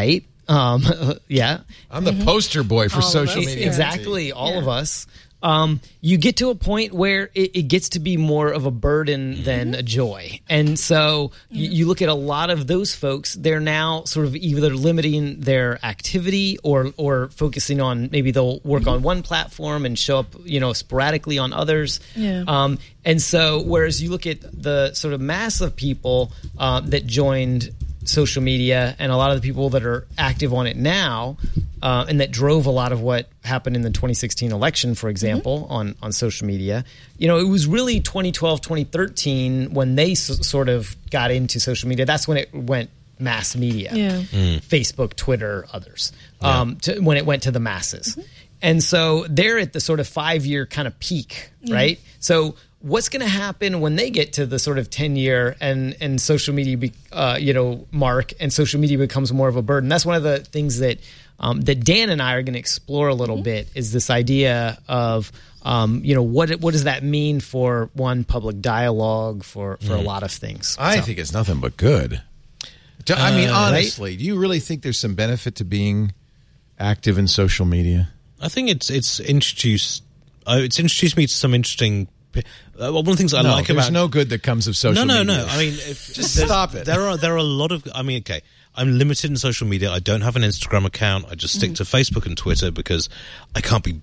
Yeah. I'm the poster boy for social media. Exactly. All of us. You get to a point where it gets to be more of a burden than a joy. And so you look at a lot of those folks, they're now sort of either limiting their activity or focusing on, maybe they'll work on one platform and show up, sporadically on others. Yeah. And so whereas you look at the sort of mass of people that joined social media and a lot of the people that are active on it now and that drove a lot of what happened in the 2016 election, for example, on social media, it was really 2012, 2013 when they sort of got into social media. That's when it went mass media, Facebook, Twitter, others, when it went to the masses. And so they're at the sort of 5-year kind of peak, right? So what's going to happen when they get to the sort of 10-year and social media, mark, and social media becomes more of a burden? That's one of the things that that Dan and I are going to explore a little bit, is this idea of, what does that mean for public dialogue, for a lot of things? I think it's nothing but good. I mean, honestly, right? Do you really think there's some benefit to being active in social media? I think it's introduced me to some interesting. One of the things I like about there's no good that comes of social media. No. I mean, just stop it. There are a lot of. I mean, okay. I'm limited in social media. I don't have an Instagram account. I just stick to Facebook and Twitter because I can't be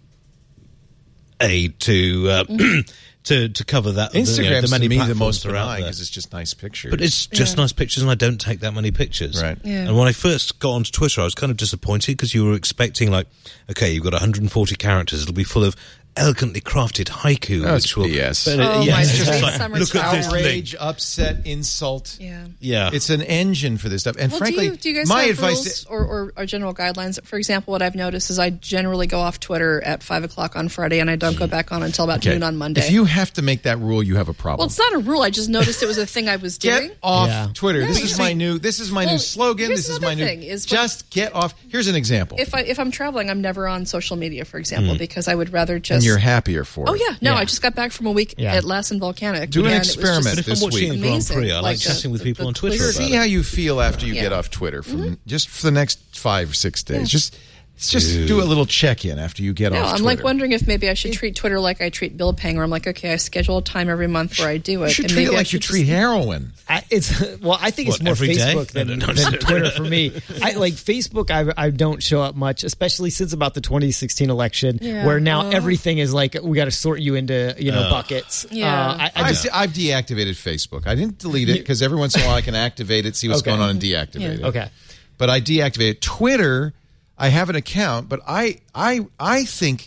to cover that. Instagram's the many to me the platforms most that are out benign there. because it's just nice pictures. But it's just nice pictures, and I don't take that many pictures. Right. Yeah. And when I first got onto Twitter, I was kind of disappointed because you were expecting, okay, you've got 140 characters. It'll be full of elegantly crafted haiku. That's which will, BS. Oh, yeah, my it's just sweet like, summer look at this Outrage, link. upset, insult. Yeah. It's an engine for this stuff. And frankly, do you guys my have advice rules or general guidelines? For example, what I've noticed is I generally go off Twitter at 5 o'clock on Friday, and I don't go back on until about noon on Monday. If you have to make that rule, you have a problem. Well, it's not a rule. I just noticed it was a thing I was doing. Get off Twitter. Yeah, This is my new slogan. here's This is my another new thing, is just get off. Here's an example. If I'm traveling, I'm never on social media, for example, because I would rather just. And you're happier for it. Oh yeah, no, I just got back from a week at Lassen Volcanic. Do an and it was just experiment But if I'm this watching week. a Grand amazing. Prix, I like Like chatting with people on Twitter quiz. about See it. how you feel after you get off Twitter from just for the next 5 or 6 days. Just do a little check-in after you get off I'm Twitter. wondering if maybe I should treat Twitter like I treat bill paying, where I'm like, okay, I schedule a time every month where I do it. You should and treat it maybe I like you should treat heroin. I think it's more every day? Facebook than No. Twitter for me. Facebook, I don't show up much, especially since about the 2016 election, where now everything is like, we got to sort you into buckets. Yeah. I've deactivated Facebook. I didn't delete it because every once in a while I can activate it, see what's going on, and deactivate it. Okay. But I deactivated Twitter. I have an account, but I think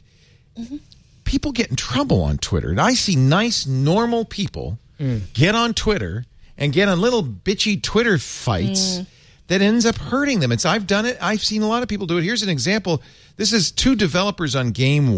people get in trouble on Twitter. And I see nice, normal people get on Twitter and get on little bitchy Twitter fights that ends up hurting them. I've done it. I've seen a lot of people do it. Here's an example. This is 2 developers on Guild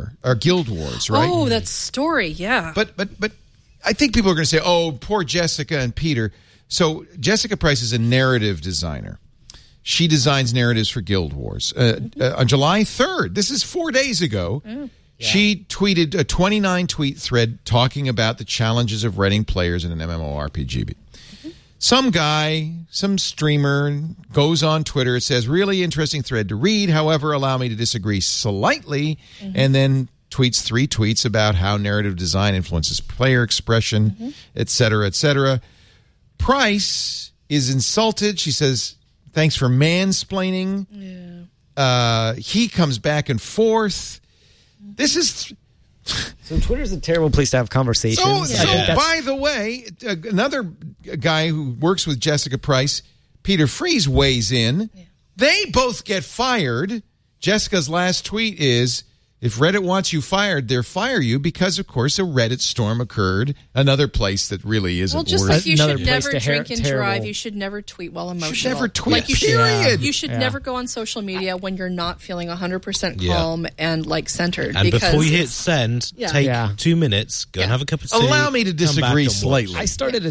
Wars, right? Oh, that story, yeah. But I think people are going to say, oh, poor Jessica and Peter. So Jessica Price is a narrative designer. She designs narratives for Guild Wars. On July 3rd, this is 4 days ago, she tweeted a 29-tweet thread talking about the challenges of writing players in an MMORPG. Some guy, some streamer, goes on Twitter. It says, really interesting thread to read. However, allow me to disagree slightly. And then tweets 3 tweets about how narrative design influences player expression, et cetera, et cetera. Price is insulted. She says, thanks for mansplaining. He comes back and forth. This is... So Twitter's a terrible place to have conversations. So by the way, another guy who works with Jessica Price, Peter Fries, weighs in. They both get fired. Jessica's last tweet is, if Reddit wants you fired, they'll fire you because, of course, a Reddit storm occurred. Another place that really isn't Well, just worth like you Another should place never to drink and terrible. drive, you should never tweet while emotional. should never tweet, Like you period. You should never go on social media when you're not feeling 100% Yeah. calm and centered. And because before you hit send, take 2 minutes, go and have a cup of tea. Allow me to come back disagree and watch. slightly. I started a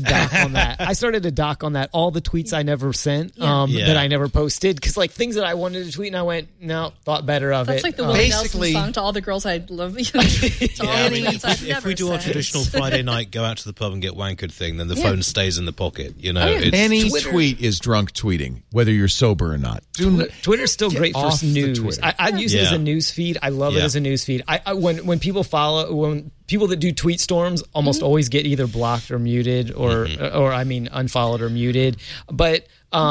doc on that. All the tweets I never sent, Yeah. that I never posted, because things that I wanted to tweet, and I went, no, thought better of That's it. like the Willie Nelson Basically, song. to all the girls I love. To all the tweets I've never if we do our sent. traditional Friday night, go out to the pub and get wankered thing, then the phone stays in the pocket. You know, it's Any tweet is drunk tweeting, whether you're sober or not. Twitter's still great for off the news. Twitter. I'd use it as a news feed. I love it as a news feed. When people people that do tweet storms almost always get either blocked or muted, or unfollowed or muted. But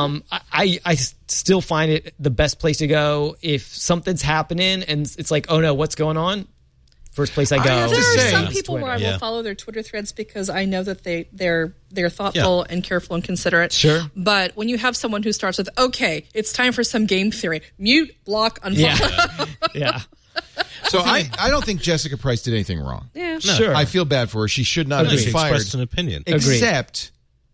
I still find it the best place to go if something's happening and it's like, oh no, what's going on? First place I go. There are some is people Twitter. where I will follow their Twitter threads because I know that they're thoughtful and careful and considerate. Sure. But when you have someone who starts with, okay, it's time for some game theory, mute, block, unfollow. Yeah. So I don't think Jessica Price did anything wrong. Yeah. Sure. I feel bad for her. She should not have she been fired. expressed an opinion. Except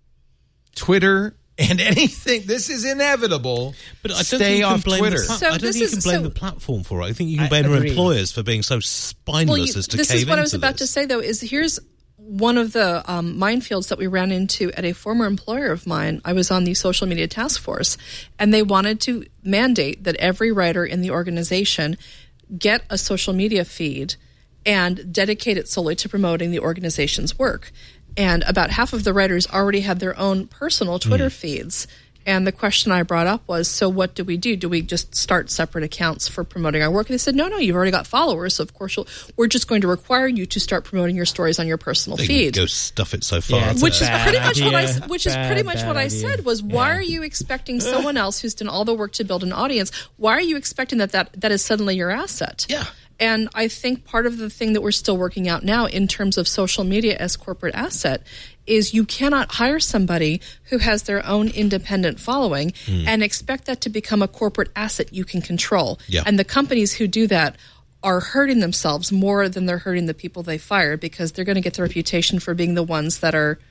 Twitter and anything. This is inevitable. But I don't Stay think you can off blame Twitter. I don't think you can blame the platform for it. I think you can I blame her agree. employers for being so spineless as to this cave is what I was into about to this. say, though, is here's one of the minefields that we ran into at a former employer of mine. I was on the social media task force, and they wanted to mandate that every writer in the organization get a social media feed and dedicate it solely to promoting the organization's work. And about half of the writers already had their own personal Twitter feeds. And the question I brought up was, so what do we do? Do we just start separate accounts for promoting our work? And they said, no, you've already got followers. So, of course, we're just going to require you to start promoting your stories on your personal They feed. go stuff it so far. Yeah, it's Which is bad pretty much idea. what I Bad said was, why are you expecting someone else who's done all the work to build an audience? Why are you expecting that is suddenly your asset? Yeah. And I think part of the thing that we're still working out now in terms of social media as corporate asset is you cannot hire somebody who has their own independent following and expect that to become a corporate asset you can control. Yeah. And the companies who do that are hurting themselves more than they're hurting the people they fire, because they're going to get the reputation for being the ones that are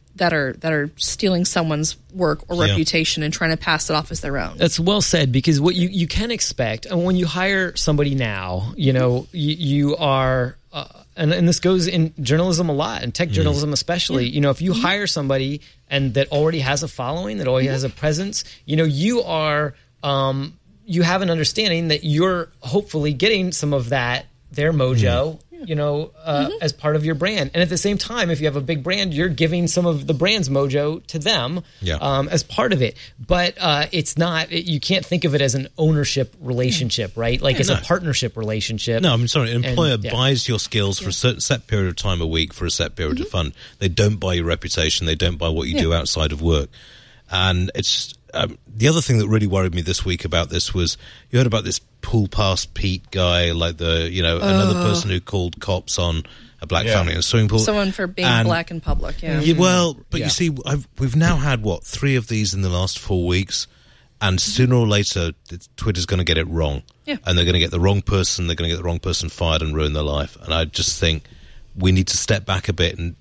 stealing someone's work or reputation and trying to pass it off as their own. That's well said, because what you can expect, and when you hire somebody now, you are, and this goes in journalism a lot, and tech journalism especially. If you hire somebody and that already has a following, that already has a presence, you are, you have an understanding that you're hopefully getting some of that, their mojo, as part of your brand. And at the same time, if you have a big brand, you're giving some of the brand's mojo to them as part of it. But it's not, you can't think of it as an ownership relationship, right? Like it's a partnership relationship. No, I'm sorry. An employer buys your skills for a certain set period of time a week for a set period of fun. They don't buy your reputation. They don't buy what you do outside of work. And it's the other thing that really worried me this week about this was you heard about this pool past Pete guy, like another person who called cops on a black family in a swimming pool. Someone for being black in public, you see, we've now had, 3 of these in the last 4 weeks, and sooner or later, Twitter's going to get it wrong. Yeah. And they're going to get the wrong person, they're going to get the wrong person fired and ruin their life. And I just think we need to step back a bit, and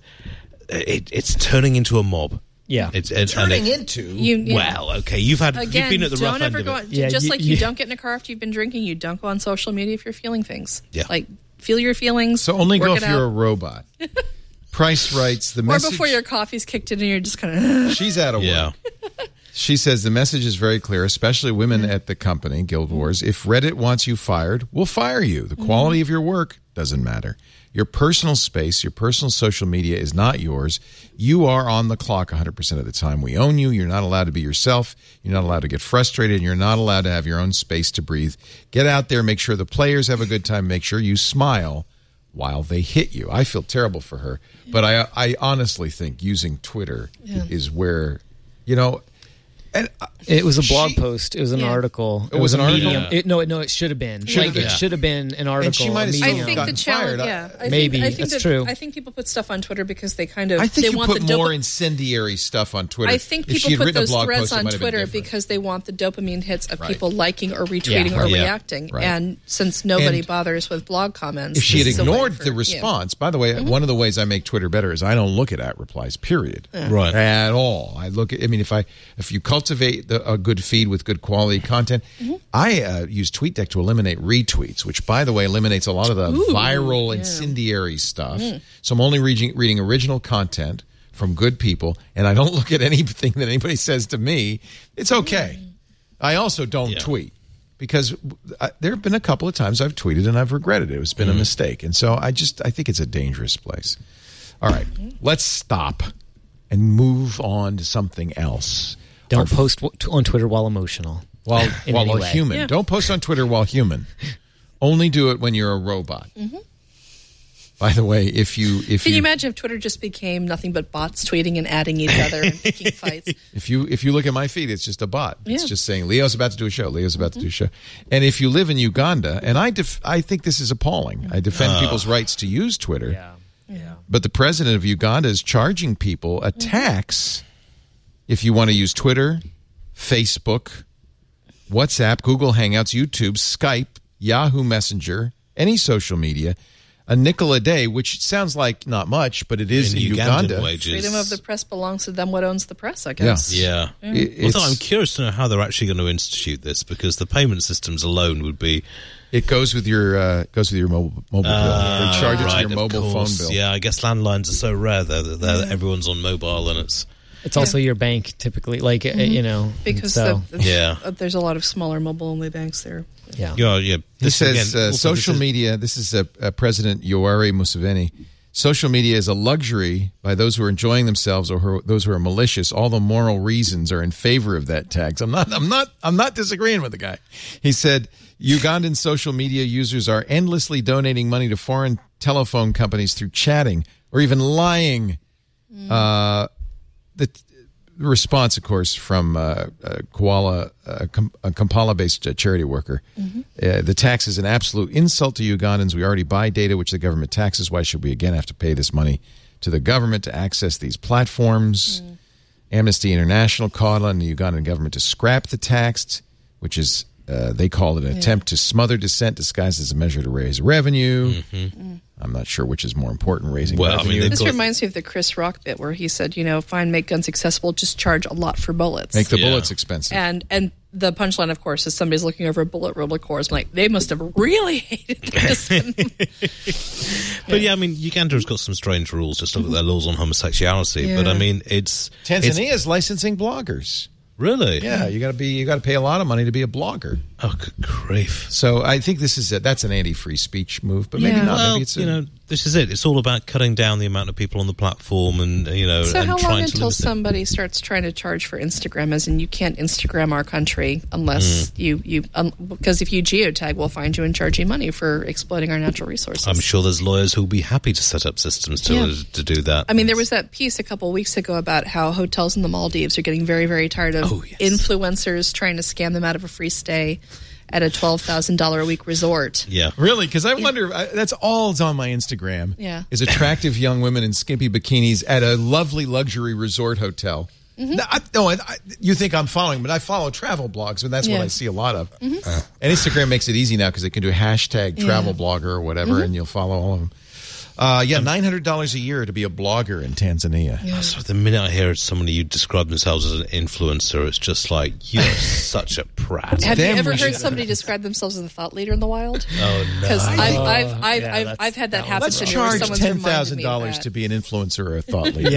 it's turning into a mob. Yeah, Turning into. Well, okay, you've been at the rough end of it. You don't get in a car after you've been drinking. You don't go on social media if you're feeling things. Yeah, like feel your feelings. So only go if you're a robot. Price writes the message, or before your coffee's kicked in and you're just kind of. She's out of work. She says the message is very clear, especially women at the company, Guild Wars. If Reddit wants you fired, we'll fire you. The quality of your work doesn't matter. Your personal space, your personal social media is not yours. You are on the clock 100% of the time. We own you. You're not allowed to be yourself. You're not allowed to get frustrated. And you're not allowed to have your own space to breathe. Get out there. Make sure the players have a good time. Make sure you smile while they hit you. I feel terrible for her. But I honestly think using Twitter is where, And it was a blog post. It was an article. It was an article? It should have been. It should have been an article. And she might have still I think gotten the challenge, fired. Maybe that's true. I think people put stuff on Twitter because they kind of. I think they you want put the more incendiary stuff on Twitter. I think If she people had put written a those blog threads post, it on might have been Twitter different. because they want the dopamine hits of people liking or retweeting or Yeah. reacting. Right. And since nobody And bothers with blog comments, If she had this is a way ignored for- the response, by the way, one of the ways I make Twitter better is I don't look at replies, period. Right. At all. I look at, if you cultivate a good feed with good quality content, I use TweetDeck to eliminate retweets, which, by the way, eliminates a lot of the viral incendiary stuff. So I'm only reading original content from good people, and I don't look at anything that anybody says to me. It's okay. I also don't tweet. because there have been a couple of times I've tweeted and I've regretted it. It's been a mistake. And so I think it's a dangerous place. All right, let's stop and move on to something else. Don't post on Twitter while emotional. While a human. Yeah. Don't post on Twitter while human. Only do it when you're a robot. Mm-hmm. By the way, if you can you imagine if Twitter just became nothing but bots tweeting and adding each other and picking fights? If you look at my feed, it's just a bot. It's just saying Leo's about to do a show. Leo's about to do a show. And if you live in Uganda, and I think this is appalling. I defend people's rights to use Twitter. Yeah. But the president of Uganda is charging people a tax if you want to use Twitter, Facebook, WhatsApp, Google Hangouts, YouTube, Skype, Yahoo Messenger, any social media. A nickel a day, which sounds like not much, but it is in Uganda. Wages. Freedom of the press belongs to them. What owns the press, I guess. Yeah. Although I'm curious to know how they're actually going to institute this, because the payment systems alone would be... It goes with your mobile bill. They charge it to your mobile phone bill. Yeah, I guess landlines are so rare that everyone's on mobile, and it's also your bank typically, because there's a lot of smaller mobile-only banks there. Yeah. This says social media. This is President Yoweri Museveni. Social media is a luxury by those who are enjoying themselves or those who are malicious. All the moral reasons are in favor of that tax. I'm not disagreeing with the guy. He said Ugandan social media users are endlessly donating money to foreign telephone companies through chatting or even lying. The response, of course, from Kampala, a Kampala-based charity worker. The tax is an absolute insult to Ugandans. We already buy data, which the government taxes. Why should we again have to pay this money to the government to access these platforms? Amnesty International called on the Ugandan government to scrap the tax, which is, they call it an attempt to smother dissent disguised as a measure to raise revenue. I'm not sure which is more important, raising revenue. This reminds me of the Chris Rock bit where he said, fine, make guns accessible, just charge a lot for bullets. Make the bullets expensive. And the punchline, of course, is somebody's looking over a bullet roller course. I'm like, they must have really hated this. But Uganda's got some strange rules. Just look at their laws on homosexuality. Yeah. But it's Tanzania's licensing bloggers. Really? Yeah, you got to pay a lot of money to be a blogger. Oh, good grief! So I think that's an anti-free speech move, but maybe not. Well, maybe it's this is it. It's all about cutting down the amount of people on the platform, and So and how trying long to until somebody starts trying to charge for Instagram? As in, you can't Instagram our country unless because if you geotag, we'll find you and charge you money for exploiting our natural resources. I'm sure there's lawyers who'll be happy to set up systems to do that. There was that piece a couple of weeks ago about how hotels in the Maldives are getting very, very tired of influencers trying to scam them out of a free stay at a $12,000 a week resort. Yeah. Really? Because I wonder, that's all that's on my Instagram. Yeah. Is attractive young women in skimpy bikinis at a lovely luxury resort hotel. You think I'm following, but I follow travel blogs, and that's what I see a lot of. And Instagram makes it easy now because they can do a hashtag travel blogger or whatever, and you'll follow all of them. $900 a year to be a blogger in Tanzania. Yeah. So the minute I hear somebody who describe themselves as an influencer, it's just like, you're such a prat. Have you ever heard somebody describe themselves as a thought leader in the wild? Oh, no. Because I've had that happen. Let's charge $10,000 to be an influencer or a thought leader.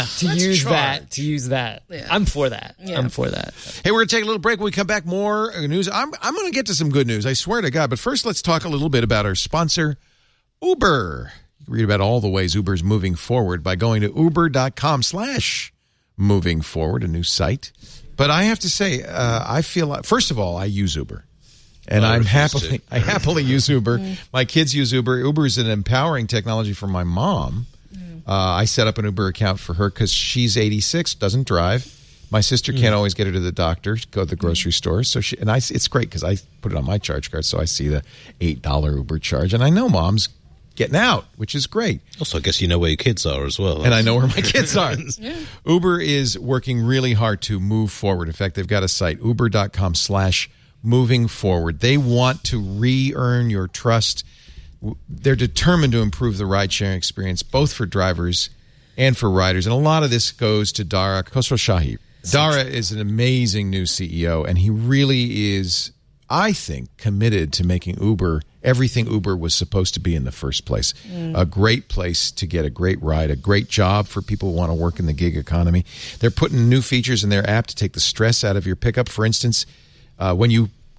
To use that. Yeah. I'm for that. Yeah. I'm for that. Hey, we're going to take a little break. When we come back, more news. I'm going to get to some good news. I swear to God. But first, let's talk a little bit about our sponsor, Uber. You can read about all the ways Uber's moving forward by going to uber.com/moving forward, a new site. But I have to say, I feel like, first of all, I use Uber. And I happily use Uber. My kids use Uber. Uber is an empowering technology for my mom. I set up an Uber account for her because she's 86, doesn't drive. My sister can't always get her to the doctor, go to the grocery store. So it's great because I put it on my charge card, so I see the $8 Uber charge. And I know Mom's getting out, which is great. Also, I guess you know where your kids are as well. And I know where my kids are. Uber is working really hard to move forward. In fact, they've got a site, uber.com/moving forward. They want to re-earn your trust. They're determined to improve the ride-sharing experience, both for drivers and for riders. And a lot of this goes to Dara Khosrowshahi. Dara is an amazing new CEO, and he really is, I think, committed to making Uber everything Uber was supposed to be in the first place. A great place to get a great ride, a great job for people who want to work in the gig economy. They're putting new features in their app to take the stress out of your pickup. For instance, when you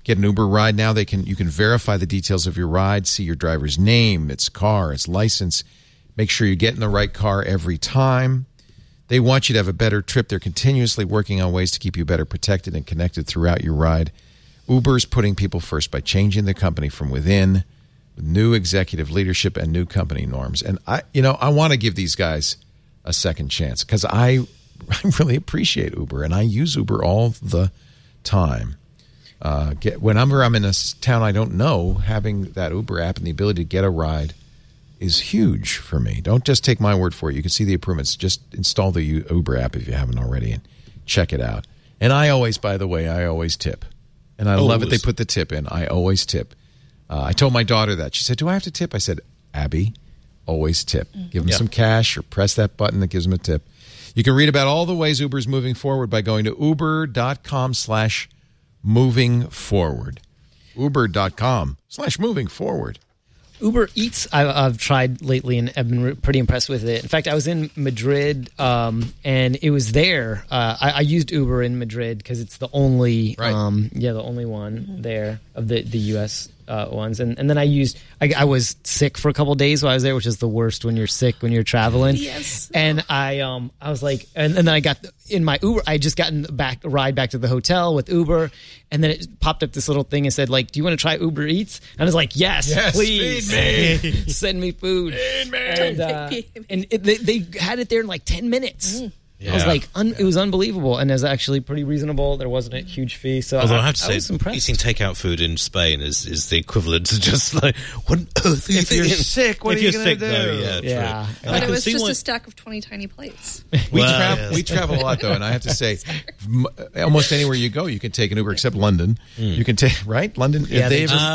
get an Uber ride now. You can verify the details of your ride, see your driver's name, its car, its license. Make sure you get in the right car every time. They want you to have a better trip. They're continuously working on ways to keep you better protected and connected throughout your ride. Uber's putting people first by changing the company from within, with new executive leadership and new company norms. And I want to give these guys a second chance because I really appreciate Uber, and I use Uber all the time. Whenever I'm in a town I don't know, having that Uber app and the ability to get a ride is huge for me. Don't just take my word for it. You can see the improvements. Just install the Uber app if you haven't already and check it out. And I always tip. And I love it. They put the tip in. I always tip. I told my daughter that. She said, do I have to tip? I said, Abby, always tip. Give them some cash or press that button that gives them a tip. You can read about all the ways Uber's moving forward by going to uber.com/moving forward. Uber.com/moving forward. Uber Eats, I've tried lately, and I've been pretty impressed with it. In fact, I was in Madrid, and it was there. I used Uber in Madrid because it's the only, the only one there of the U.S. Ones. And then I was sick for a couple of days while I was there, which is the worst when you're sick when you're traveling. Yes. And I was like, and then I got in my Uber. I just gotten a ride back to the hotel with Uber, and then it popped up this little thing and said, like, do you want to try Uber Eats? And I was like, yes, please. Feed me. Send me food. Feed me. And they had it there in like 10 minutes. Yeah. I was like, it was unbelievable, and it was actually pretty reasonable. There wasn't a huge fee, so although I have to say, impressed. eating takeout food in Spain is the equivalent to just like, what on earth are you thinking? If you're sick, what are you going to do? Though, Yeah. True. But it was just a stack of 20 tiny plates. We travel a lot, though, and I have to say, almost anywhere you go, you can take an Uber, except London. You can take, right? London? Yeah,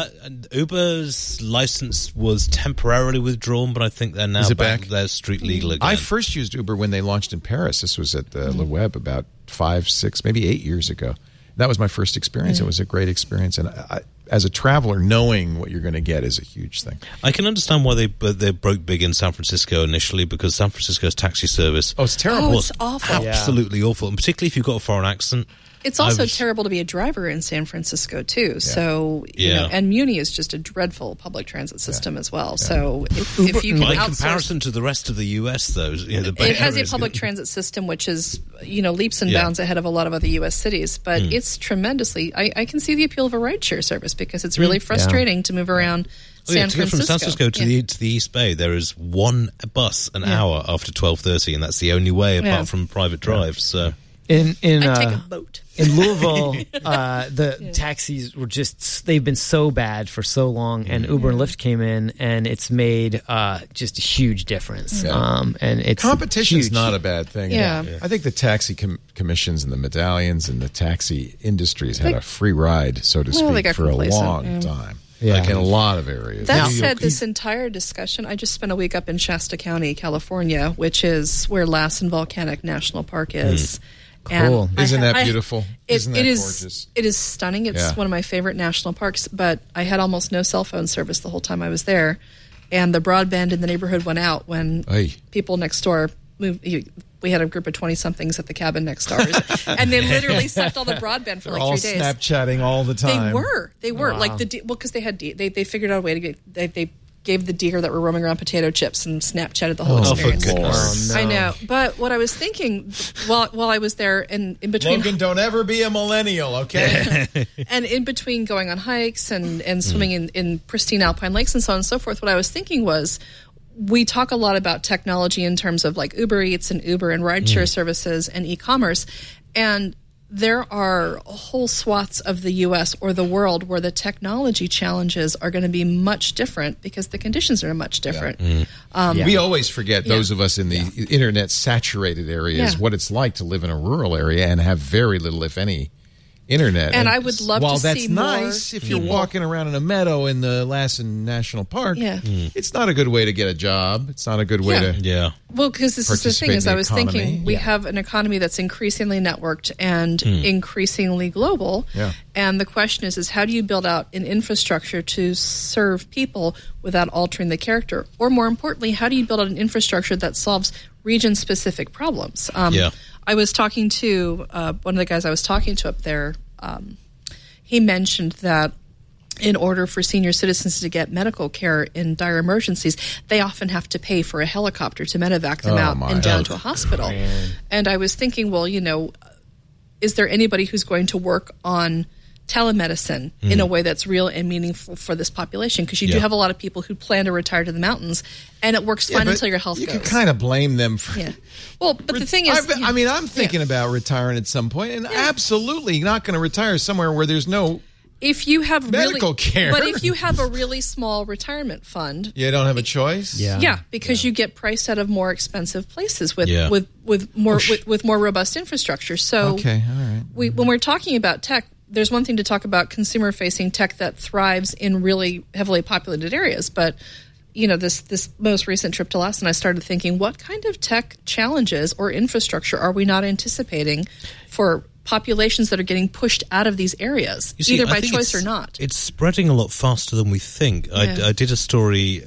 Uber's license was temporarily withdrawn, but I think they're now back. They're street legal again. I first used Uber when they launched in Paris. This was at Le Web about 5, 6, maybe 8 years ago. That was my first experience. It was a great experience, and as a traveler, knowing what you're going to get is a huge thing. I can understand why they broke big in San Francisco initially, because San Francisco's taxi service it's terrible. It's awful. Absolutely awful, and particularly if you've got a foreign accent. It's also terrible to be a driver in San Francisco, too. Yeah. So, you know, and Muni is just a dreadful public transit system as well. Yeah. So, if you can by comparison to the rest of the U.S., though, it has a public transit system which is, leaps and bounds ahead of a lot of other U.S. cities. But it's tremendously, I can see the appeal of a rideshare service because it's really frustrating to move around San Francisco. To go from San Francisco to the East Bay, there is one bus an hour after 12:30, and that's the only way apart from private drives. So. I take a boat. In Louisville, the taxis were they've been so bad for so long, and Uber and Lyft came in, and it's made just a huge difference. Yeah. And it's competition's not a bad thing. Yeah. I think the taxi commissions and the medallions and the taxi industries had a free ride, so to speak, for a long time. Yeah. Like in a lot of areas. That said, this entire discussion, I just spent a week up in Shasta County, California, which is where Lassen Volcanic National Park is. Cool. Isn't that beautiful? Isn't that gorgeous? It is stunning. It's one of my favorite national parks, but I had almost no cell phone service the whole time I was there. And the broadband in the neighborhood went out when people next door moved. We had a group of 20-somethings at the cabin next door, and they literally sucked all the broadband for like 3 days. Snapchatting all the time. They were. Wow. Like because they had they figured out a way to get they gave the deer that were roaming around potato chips and Snapchatted the whole experience. For goodness. I know. But what I was thinking while I was there and in between... Logan, don't ever be a millennial, okay? And in between going on hikes and swimming in pristine alpine lakes and so on and so forth, what I was thinking was, we talk a lot about technology in terms of like Uber Eats and Uber and rideshare services and e-commerce. And there are whole swaths of the U.S. or the world where the technology challenges are going to be much different because the conditions are much different. We always forget, those of us in the internet-saturated areas, what it's like to live in a rural area and have very little, if any, internet. And I would love to see more. While that's nice, if you're walking around in a meadow in the Lassen National Park, it's not a good way to get a job. It's not a good way to Well, because this is the thing, is I was thinking we have an economy that's increasingly networked and increasingly global. Yeah. And the question is how do you build out an infrastructure to serve people without altering the character? Or more importantly, how do you build out an infrastructure that solves region-specific problems? I was talking to one of the guys I was talking to up there. he mentioned that in order for senior citizens to get medical care in dire emergencies, they often have to pay for a helicopter to medevac them out and down to a hospital. And I was thinking, well, is there anybody who's going to work on telemedicine in a way that's real and meaningful for this population? Because you do have a lot of people who plan to retire to the mountains, and it works fine until your health goes. You can kind of blame them for... Yeah. Well, but the thing is... I'm thinking about retiring at some point, and absolutely not going to retire somewhere where there's no... If you have medical care. But if you have a really small retirement fund, you don't have a choice. Because you get priced out of more expensive places with more robust infrastructure. So okay, all right. When we're talking about tech, there's one thing to talk about consumer facing tech that thrives in really heavily populated areas, but this most recent trip to Laos, and I started thinking, what kind of tech challenges or infrastructure are we not anticipating for populations that are getting pushed out of these areas, either by choice or not? It's spreading a lot faster than we think. Yeah. I did a story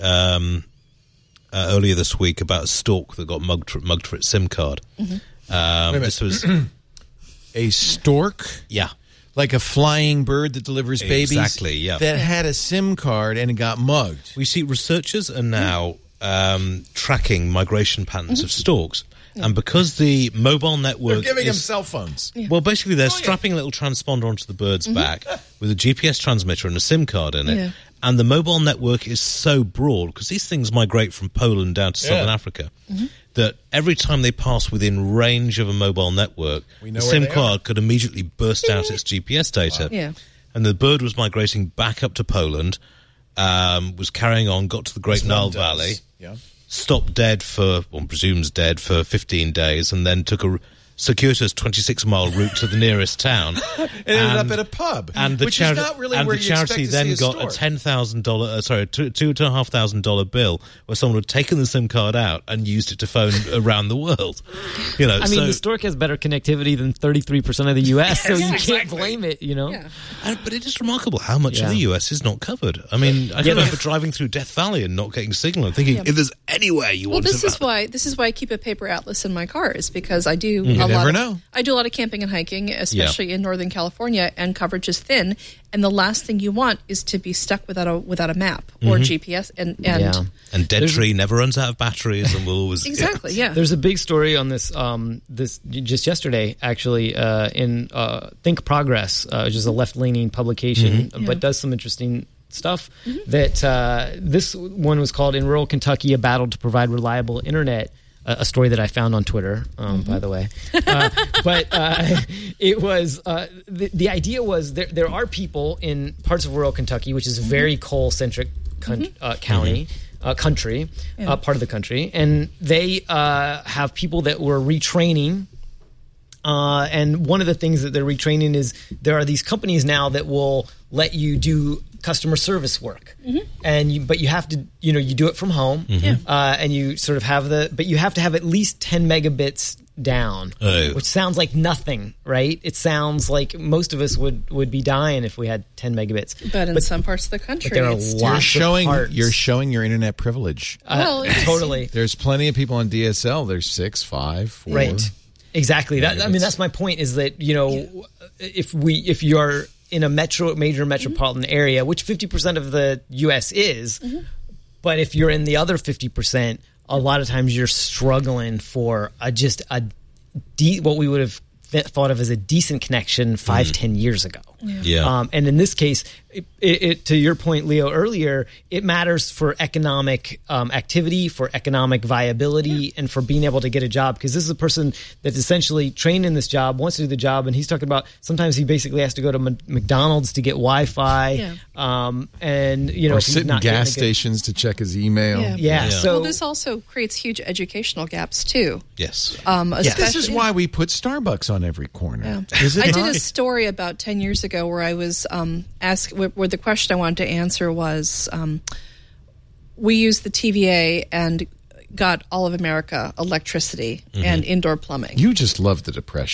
earlier this week about a stork that got mugged for its SIM card. This was a stork? Yeah. Like a flying bird that delivers babies? Exactly, yeah. That had a SIM card and it got mugged. We see researchers are now tracking migration patterns of storks. Yeah. And because the mobile network... They're giving them cell phones. Yeah. Well, basically, they're strapping a little transponder onto the bird's back with a GPS transmitter and a SIM card in it. Yeah. And the mobile network is so broad, because these things migrate from Poland down to Southern Africa, that every time they pass within range of a mobile network, the SIM card could immediately burst out its GPS data. Wow. Yeah. And the bird was migrating back up to Poland, was carrying on, got to the Great Nile Valley, stopped presumes dead for 15 days, and then took a circuitous 26-mile route to the nearest town. It ended up at a pub, which is not really where you expect to see a store. And the charity then got a $2,500 bill where someone had taken the SIM card out and used it to phone around the world. The stork has better connectivity than 33% of the U.S., so you can't blame it, Yeah. But it is remarkable how much of the U.S. is not covered. I mean, I remember driving through Death Valley and not getting signal and thinking, if there's anywhere you want to... This is why I keep a paper atlas in my car, is because I do... I do a lot of camping and hiking, especially in Northern California, and coverage is thin. And the last thing you want is to be stuck without a map or GPS. And Dead Tree never runs out of batteries and will always... Exactly, yeah. There's a big story on this this just yesterday, actually, in Think Progress, which is a left-leaning publication, but does some interesting stuff. That this one was called "In Rural Kentucky, a Battle to Provide Reliable Internet." A story that I found on Twitter, by the way. But it was, the idea was there are people in parts of rural Kentucky, which is a very coal-centric country, part of the country, and they have people that were retraining. And one of the things that they're retraining is there are these companies now that will let you do customer service work, but you have to, you do it from home, and you sort of have but you have to have at least 10 megabits down, which sounds like nothing, right? It sounds like most of us would be dying if we had 10 megabits. But in some parts of the country, there are lots of parts. You're showing your internet privilege. Totally. There's plenty of people on DSL. There's 6, 5, 4. Right. Exactly. That's my point. Is that if you're in a major metropolitan area, which 50% of the U.S. is, but if you're in the other 50%, a lot of times you're struggling for what we would have thought of as a decent connection 5-10 years ago. And in this case, it to your point, Leo, earlier, it matters for economic activity, for economic viability, and for being able to get a job. Because this is a person that's essentially trained in this job, wants to do the job, and he's talking about sometimes he basically has to go to McDonald's to get Wi-Fi, and or sit in gas stations to check his email. So this also creates huge educational gaps too. Yes. This is why we put Starbucks on every corner. I did a story about 10 years ago where I was asked, where the question I wanted to answer was, we used the TVA and got all of America electricity and indoor plumbing. You just love the Depression.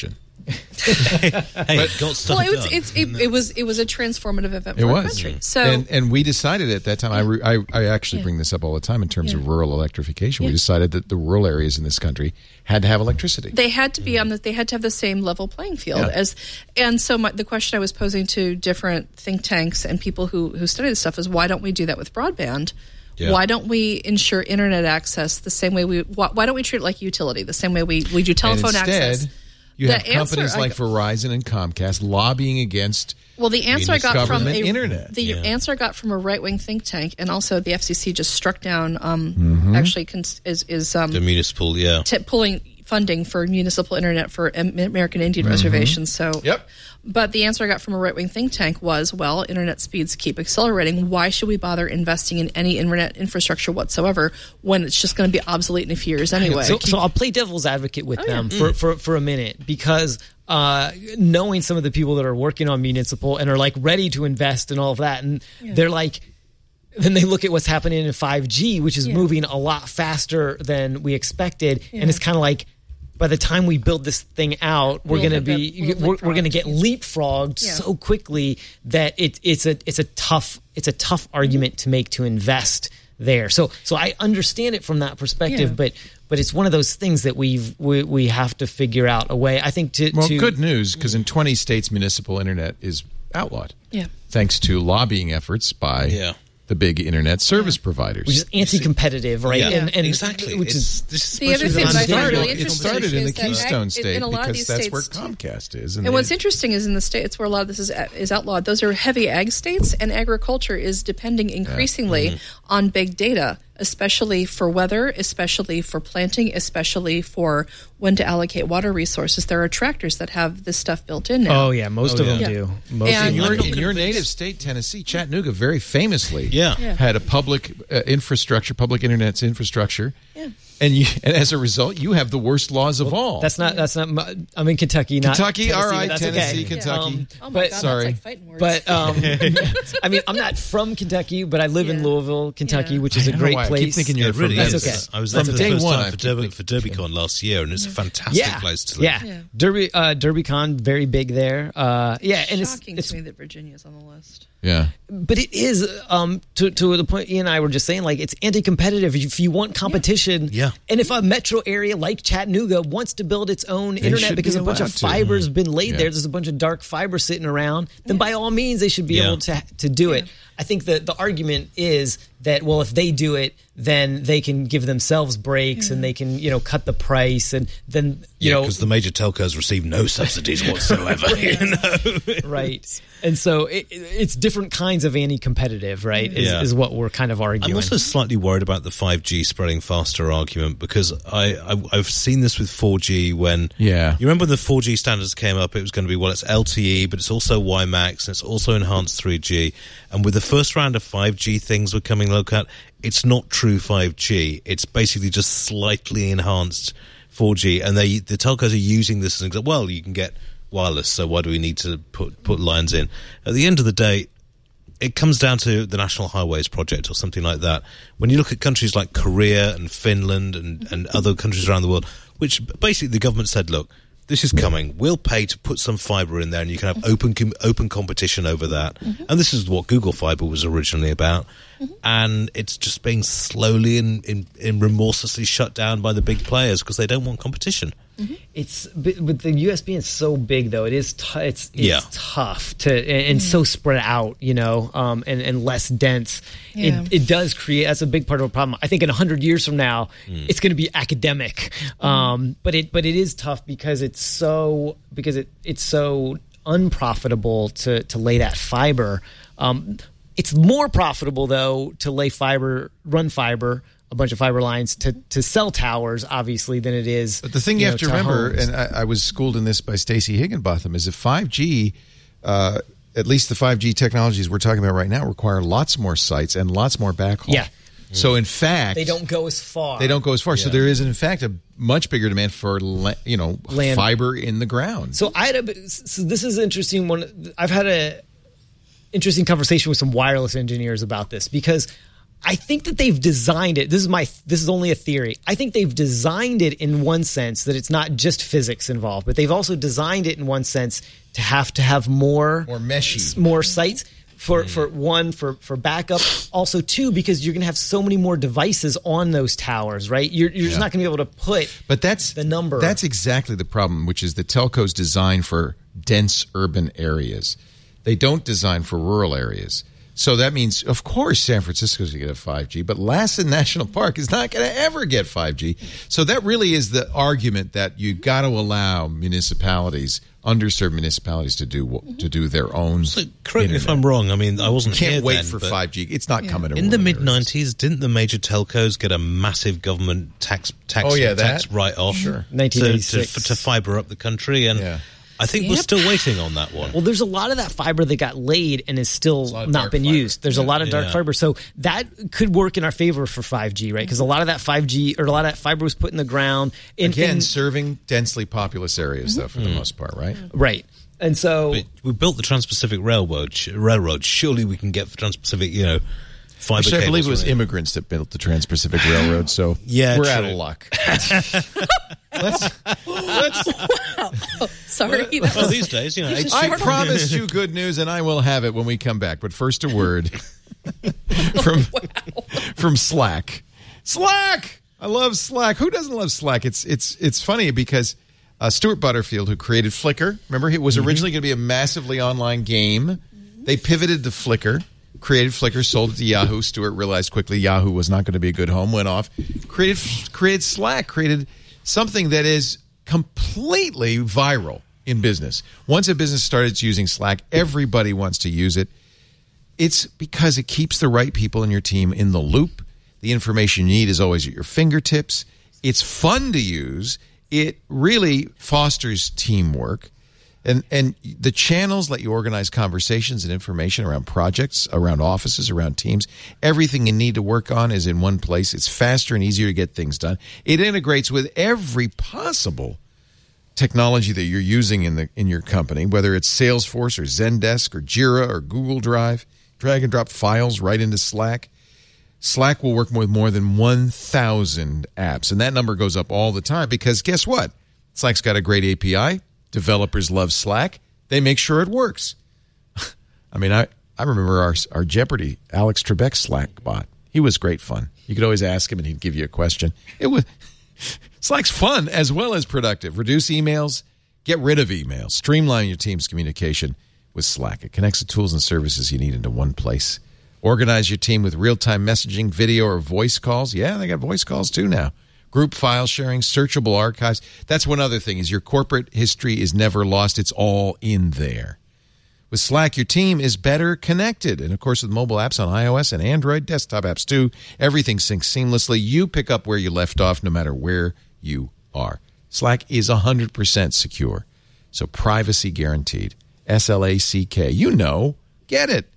It got stuff done. It was a transformative event for our country. So and we decided at that time. I actually bring this up all the time in terms of rural electrification. We decided that the rural areas in this country had to have electricity. They had to be they had to have the same level playing field and so the question I was posing to different think tanks and people who study this stuff is, why don't we do that with broadband? Yeah. Why don't we ensure internet access the same way why don't we treat it like utility, the same way we do telephone access? You have companies like Verizon and Comcast lobbying against. Well, the answer I got from internet. Answer I got from a right-wing think tank, and also the FCC just struck down. Actually, is the municipal, pulling funding for municipal internet for American Indian reservations. So, but the answer I got from a right-wing think tank was, well, internet speeds keep accelerating. Why should we bother investing in any internet infrastructure whatsoever when it's just going to be obsolete in a few years anyway? So I'll play devil's advocate with them for a minute, because knowing some of the people that are working on municipal and are like ready to invest and all of that, and they're like, then they look at what's happening in 5G, which is moving a lot faster than we expected, and it's kind of like, by the time we build this thing out, we're going to get leapfrogged so quickly that it's a tough argument to make to invest there. So I understand it from that perspective, but it's one of those things that we have to figure out a way. I think good news, because in 20 states municipal internet is outlawed. Yeah. Thanks to lobbying efforts by the big internet service providers, which is anti-competitive, right? Yeah. And exactly. The other thing that I find really interesting it started in the Keystone State in a lot because of these that's where states Comcast is. And what's interesting is in the states where a lot of this is outlawed, those are heavy ag states, and agriculture is depending increasingly on big data, especially for weather, especially for planting, especially for when to allocate water resources. There are tractors that have this stuff built in now. Oh, yeah. Most of them do. In your native state, Tennessee, Chattanooga, very famously had a public internet infrastructure. Yeah. And as a result, you have the worst laws of all. That's not. I'm in Kentucky, not Kentucky. All right, Tennessee, okay. Kentucky. Oh my God, sorry, that's like fighting words. But I mean, I'm not from Kentucky, but I live in Louisville, Kentucky, which is a great place. I keep thinking you're from. That's okay. I was there for the first time for DerbyCon last year, and it's a fantastic place to live. Yeah. DerbyCon, very big there. And shocking to me that Virginia's on the list. Yeah, but it is to the point Ian and I were just saying, like, it's anti-competitive. If you want competition, and if a metro area like Chattanooga wants to build its own internet because a bunch of fiber has been laid there's a bunch of dark fiber sitting around, then by all means they should be able to do it. I think that the argument is that, well, if they do it, then they can give themselves breaks and they can, cut the price, and then because the major telcos receive no subsidies whatsoever. Right. And so it's different kinds of anti-competitive, right? Is what we're kind of arguing. I'm also slightly worried about the 5G spreading faster argument, because I've seen this with 4G when you remember when the 4G standards came up, it was going to be, it's LTE, but it's also WiMAX, and it's also enhanced 3G. And with the first round of 5G things were coming low cut, it's not true 5G. It's basically just slightly enhanced 4G, and the telcos are using this as an example. Well, you can get wireless, so why do we need to put lines in? At the end of the day, it comes down to the National Highways Project or something like that. When you look at countries like Korea and Finland and other countries around the world, which basically the government said, look, this is coming. We'll pay to put some fiber in there, and you can have open competition over that. And this is what Google Fiber was originally about. And it's just being slowly and remorselessly shut down by the big players because they don't want competition. It's with the US being so big, though, it is it's tough to and so spread out, and less dense. It does create, that's a big part of a problem. I think in 100 years from now, it's going to be academic, but it is tough because it's so unprofitable to lay that fiber. It's more profitable, though, to run fiber, a bunch of fiber lines to cell towers, obviously, than it is. But the thing you have to remember, homes. and I was schooled in this by Stacey Higginbotham, is that 5G, at least the 5G technologies we're talking about right now, require lots more sites and lots more backhaul. Yeah. So in fact, they don't go as far. So there is in fact a much bigger demand for land. Fiber in the ground. So this is interesting. I've had a interesting conversation with some wireless engineers about this, because I think that they've designed it. This is only a theory. I think they've designed it in one sense that it's not just physics involved, but they've also designed it in one sense to have more meshy, more sites for backup. Also, two, because you're going to have so many more devices on those towers, right? You're just not going to be able to put. But that's the number. That's exactly the problem, which is the telcos design for dense urban areas. They don't design for rural areas. So that means, of course, San Francisco's going to get 5G, but Lassen National Park is not going to ever get 5G. So that really is the argument that you got to allow municipalities, underserved municipalities, to do their own. So, correct me if I'm wrong. I mean, I wasn't here Can't wait then, for but 5G. It's not coming to in the rural mid-90s. Didn't the major telcos get a massive government tax write-off? Sure. 1986 to fiber up the country, and I think we're still waiting on that one. Well, there's a lot of that fiber that got laid and is still not been used. There's a lot of dark fiber. So that could work in our favor for 5G, right? Because a lot of that 5G or a lot of that fiber was put in the ground. Serving densely populous areas, though, for the most part, right? Right. And so we built the Trans-Pacific Railroad. Surely we can get the Trans-Pacific, fiber cables. I believe it was immigrants that built the Trans-Pacific Railroad, so we're out of luck. Let's wow. Sorry. Well, these days, I promised you good news, and I will have it when we come back. But first, a word from Slack. Slack! I love Slack. Who doesn't love Slack? It's funny because Stuart Butterfield, who created Flickr, remember, it was originally going to be a massively online game. They pivoted to Flickr. Created Flickr, sold it to Yahoo. Stuart realized quickly Yahoo was not going to be a good home, went off. Created Slack, created something that is completely viral in business. Once a business started using Slack, everybody wants to use it. It's because it keeps the right people in your team in the loop. The information you need is always at your fingertips. It's fun to use. It really fosters teamwork. And the channels let you organize conversations and information around projects, around offices, around teams. Everything you need to work on is in one place. It's faster and easier to get things done. It integrates with every possible technology that you're using in your company, whether it's Salesforce or Zendesk or Jira or Google Drive. Drag and drop files right into Slack. Slack will work with more than 1,000 apps, and that number goes up all the time because guess what? Slack's got a great API. Developers love Slack. They make sure it works. I mean, I remember our Jeopardy, Alex Trebek Slack bot. He was great fun. You could always ask him, and he'd give you a question. Slack's fun as well as productive. Reduce emails, get rid of emails, streamline your team's communication with Slack. It connects the tools and services you need into one place. Organize your team with real-time messaging, video, or voice calls. Yeah, they got voice calls too now. Group file sharing, searchable archives. That's one other thing, is your corporate history is never lost. It's all in there. With Slack, your team is better connected. And, of course, with mobile apps on iOS and Android, desktop apps too, everything syncs seamlessly. You pick up where you left off no matter where you are. Slack is 100% secure, so privacy guaranteed. SLACK. Get it.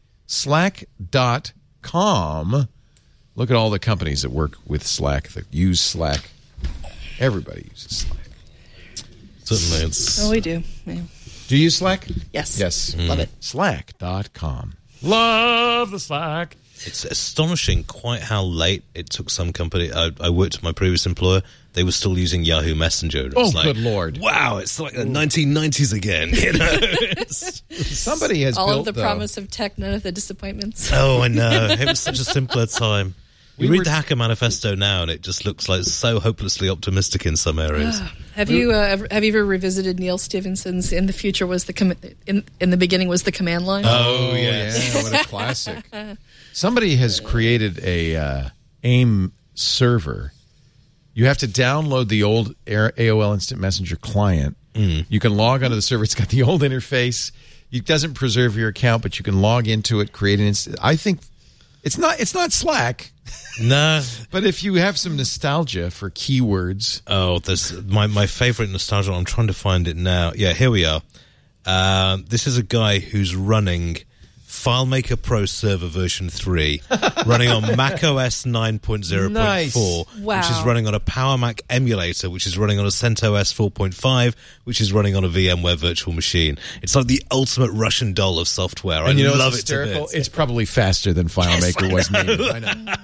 Slack.com. Look at all the companies that work with Slack, that use Slack. Everybody uses Slack. Certainly. It's... Oh, we do. Yeah. Do you use Slack? Yes. Yes. Love it. Slack.com. Love the Slack. It's astonishing quite how late it took some company. I worked at my previous employer. They were still using Yahoo Messenger. Oh, good Lord. Wow, it's like the 1990s again. Somebody has all built of the promise of tech, none of the disappointments. Oh, I know. It was such a simpler time. You read the Hacker Manifesto now, and it just looks like so hopelessly optimistic in some areas. Have you ever revisited Neil Stephenson's "In the Future was the in the beginning was the command line"? Oh yes, yeah, what a classic! Somebody has created a AIM server. You have to download the old AOL Instant Messenger client. You can log onto the server. It's got the old interface. It doesn't preserve your account, but you can log into it, create an instant. I think it's not Slack. No. But if you have some nostalgia for keywords. Oh, there's my favorite nostalgia. I'm trying to find it now. Yeah, here we are. This is a guy who's running FileMaker Pro Server version 3, running on macOS 9.0.4, Nice. Wow. which is running on a PowerMac emulator, which is running on a CentOS 4.5, which is running on a VMware virtual machine. It's like the ultimate Russian doll of software. And I you know love what's it to hysterical? bits. It's probably faster than FileMaker was named. I know.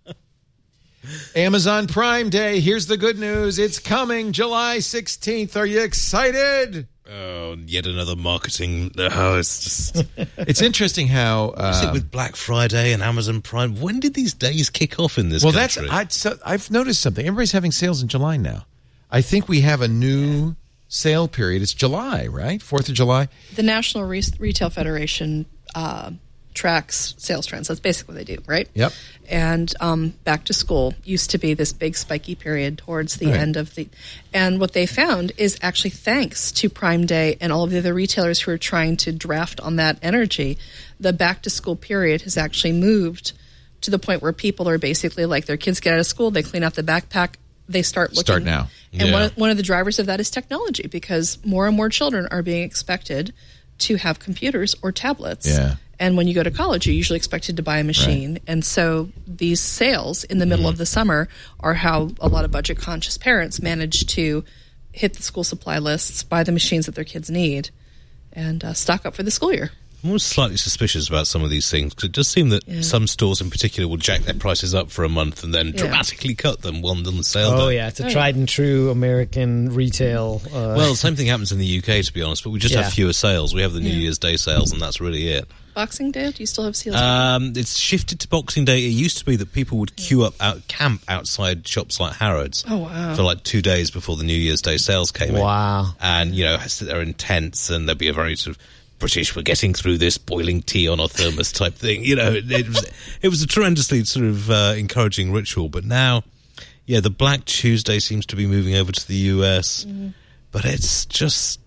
Amazon Prime Day. Here's the good news. It's coming July 16th. Are you excited? Oh, yet another marketing. Oh, it's just. It's interesting how... Is it with Black Friday and Amazon Prime? When did these days kick off in this country? I've noticed something. Everybody's having sales in July now. I think we have a new sale period. It's July, right? 4th of July? The National Retail Federation tracks sales trends. That's basically what they do, right? Yep. And back to school used to be this big spiky period towards the end of the... And what they found is actually thanks to Prime Day and all of the other retailers who are trying to draft on that energy, the back to school period has actually moved to the point where people are basically like their kids get out of school, they clean out the backpack, they start looking. Start now. And Yeah. one of the drivers of that is technology, because more and more children are being expected to have computers or tablets. Yeah. And when you go to college, you're usually expected to buy a machine. Right. And so these sales in the middle of the summer are how a lot of budget-conscious parents manage to hit the school supply lists, buy the machines that their kids need, and stock up for the school year. I'm always slightly suspicious about some of these things, because it does seem that some stores in particular will jack their prices up for a month and then dramatically cut them on the sale day. Oh, yeah. It's a tried and true American retail. Well, the same thing happens in the UK, to be honest, but we just have fewer sales. We have the New Year's Day sales, and that's really it. Boxing Day? Do you still have sales? It's shifted to Boxing Day. It used to be that people would queue up camp outside shops like Harrods for like 2 days before the New Year's Day sales came in. Wow. And, sit there in tents, and there'd be a very sort of British, we're getting through this, boiling tea on our thermos type thing. It was a tremendously sort of encouraging ritual. But now, the Black Tuesday seems to be moving over to the US. But it's just,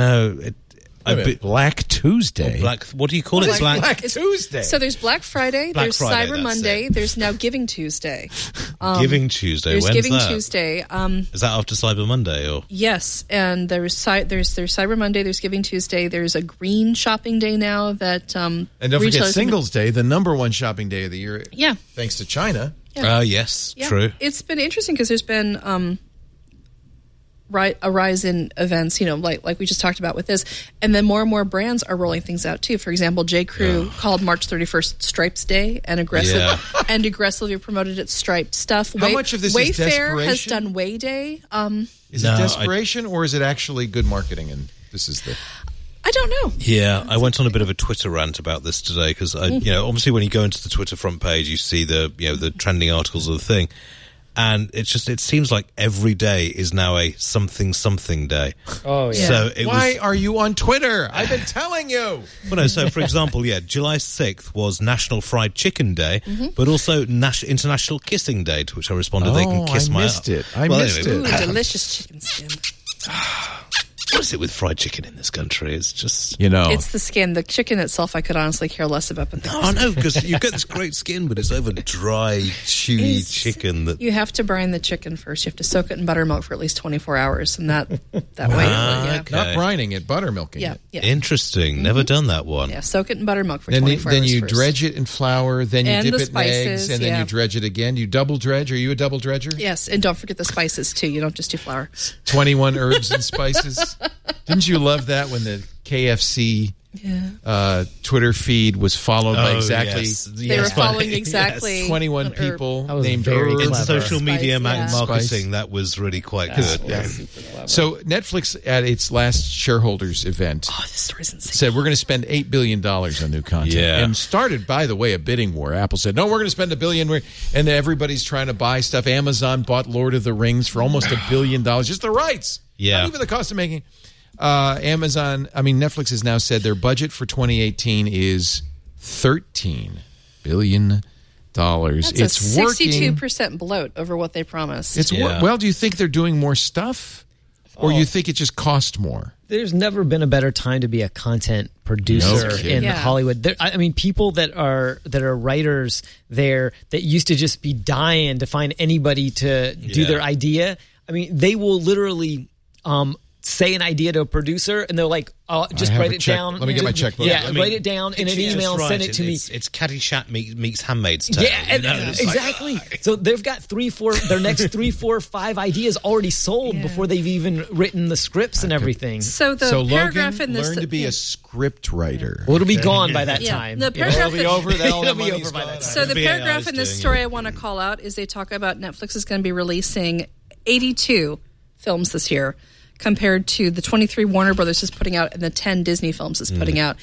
Black Tuesday. What do you call it? Black Tuesday. So there's Black Friday, there's Friday, Cyber Monday, there's now Giving Tuesday. Giving Tuesday. There's When's Giving that? Tuesday. Is that after Cyber Monday or? Yes, and there's Cyber Monday, there's Giving Tuesday, there's a Green Shopping Day now that and don't forget Singles Day, the number one shopping day of the year. Yeah. Thanks to China. Yes, true. It's been interesting because there's been a rise in events, like we just talked about with this, and then more and more brands are rolling things out too. For example, J. Crew called March 31st Stripes Day and aggressively promoted its striped stuff. How much of this is Wayfair has desperation? done Way Day. Is it desperation or is it actually good marketing? And this is the... I don't know. Yeah, I went on a bit of a Twitter rant about this today because, obviously when you go into the Twitter front page, you see the trending articles of the thing. And it seems like every day is now a something day. Oh, yeah. So Why are you on Twitter? I've been telling you. Well, no, so for example, July 6th was National Fried Chicken Day, but also International Kissing Day, to which I responded, they can kiss my... I missed it. I missed it. Ooh, delicious chicken skin. What is it with fried chicken in this country? It's just... It's the skin. The chicken itself I could honestly care less about. But I know, because you get this great skin, but it's over dry, chewy chicken. That you have to brine the chicken first. You have to soak it in buttermilk for at least 24 hours, and that way... okay. Not brining it, buttermilking it. Yeah. Interesting. Never done that one. Yeah, soak it in buttermilk for 24 hours Then you first. dredge it in flour, then you And dip the it in eggs, spices, and then you dredge it again. You double dredge. Are you a double dredger? Yes, and don't forget the spices, too. You don't just do flour. 21 herbs and spices. Didn't you love that when the KFC Twitter feed was followed by exactly... Yes. They were following exactly 21 an herb. people That was named very herbs. In clever. social media Spice, marketing, Spice. that was really quite good. So Netflix, at its last shareholders event, Oh, this story's insane. said we're going to spend $8 billion on new content. Yeah. And started, by the way, a bidding war. Apple said, no, we're going to spend $1 billion. And everybody's trying to buy stuff. Amazon bought Lord of the Rings for almost $1 billion. Just the rights. Yeah. Not even the cost of making. Netflix has now said their budget for 2018 is $13 billion. That's It's a working. 62% bloat over what they promised. It's well, do you think they're doing more stuff? Or you think it just cost more? There's never been a better time to be a content producer No kidding. in Yeah. Hollywood. People that are writers there that used to just be dying to find anybody to do their idea. They will literally say an idea to a producer, and they're like, "Oh, just write it down." Let me get my checkbook. Yeah, write it down in an email, send it to me. It's Caddyshack meets Handmaid's Tale. Yeah, exactly. So they've got their next 3, 4, 5 ideas already sold before they've even written the scripts and everything. So the paragraph in this, learn to be a script writer. Well, it'll be gone by that time. The paragraph it'll be over. It'll be over by that time. So the paragraph in this story I want to call out is they talk about Netflix is going to be releasing 82 films this year, compared to the 23 Warner Brothers is putting out and the 10 Disney films is putting out.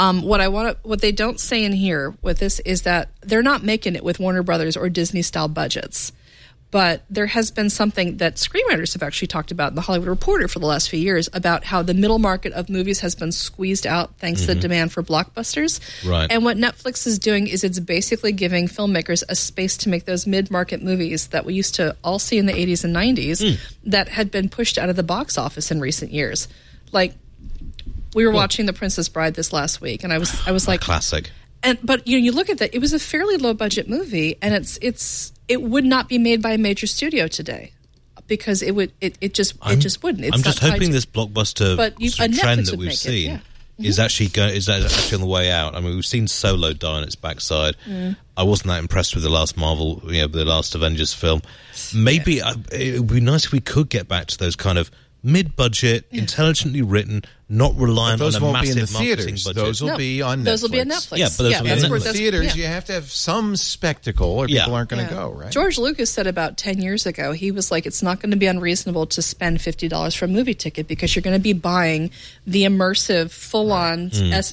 What they don't say in here with this is that they're not making it with Warner Brothers or Disney style budgets. But there has been something that screenwriters have actually talked about in the Hollywood Reporter for the last few years about how the middle market of movies has been squeezed out thanks to the demand for blockbusters. Right. And what Netflix is doing is it's basically giving filmmakers a space to make those mid-market movies that we used to all see in the 80s and 90s that had been pushed out of the box office in recent years. Like, we were watching The Princess Bride this last week, and I was like... Classic. But you look at that, it was a fairly low-budget movie, and it would not be made by a major studio today because it just wouldn't. It's I'm just hoping this blockbuster trend that we've seen is actually on the way out. I mean, we've seen Solo die on its backside. I wasn't that impressed with the last Marvel, the last Avengers film. Maybe it would be nice if we could get back to those kind of mid-budget, intelligently written, not reliant on a massive marketing budget. Those will be on Netflix. Those will be on Netflix. Yeah, but those will be on Netflix. In theaters, you have to have some spectacle or people aren't going to go, right? George Lucas said about 10 years ago, he was like, it's not going to be unreasonable to spend $50 for a movie ticket because you're going to be buying the immersive, full-on,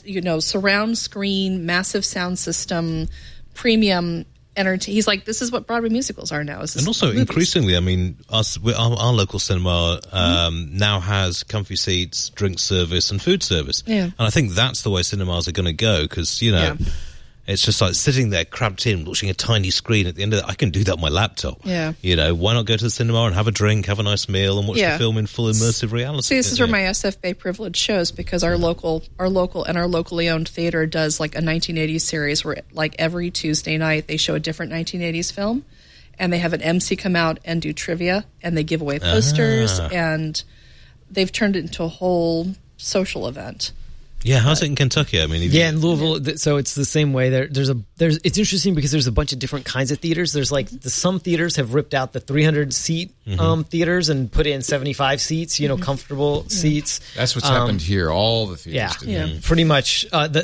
surround screen, massive sound system, premium he's like, this is what Broadway musicals are now. And also, increasingly, I mean, our local cinema now has comfy seats, drink service, and food service. Yeah. And I think that's the way cinemas are going to go because, it's just like sitting there cramped in, watching a tiny screen at the end of it. I can do that on my laptop. Yeah. Why not go to the cinema and have a drink, have a nice meal, and watch the film in full immersive reality? See, this is where my SF Bay privilege shows because our local and our locally owned theater does like a 1980s series where like every Tuesday night they show a different 1980s film and they have an MC come out and do trivia and they give away posters and they've turned it into a whole social event. Yeah, how's it in Kentucky? I mean, in Louisville, so it's the same way. It's interesting because there's a bunch of different kinds of theaters. There's like some theaters have ripped out the 300 seat theaters and put in 75 seats, comfortable seats. That's what's happened here. All the theaters did. Pretty much.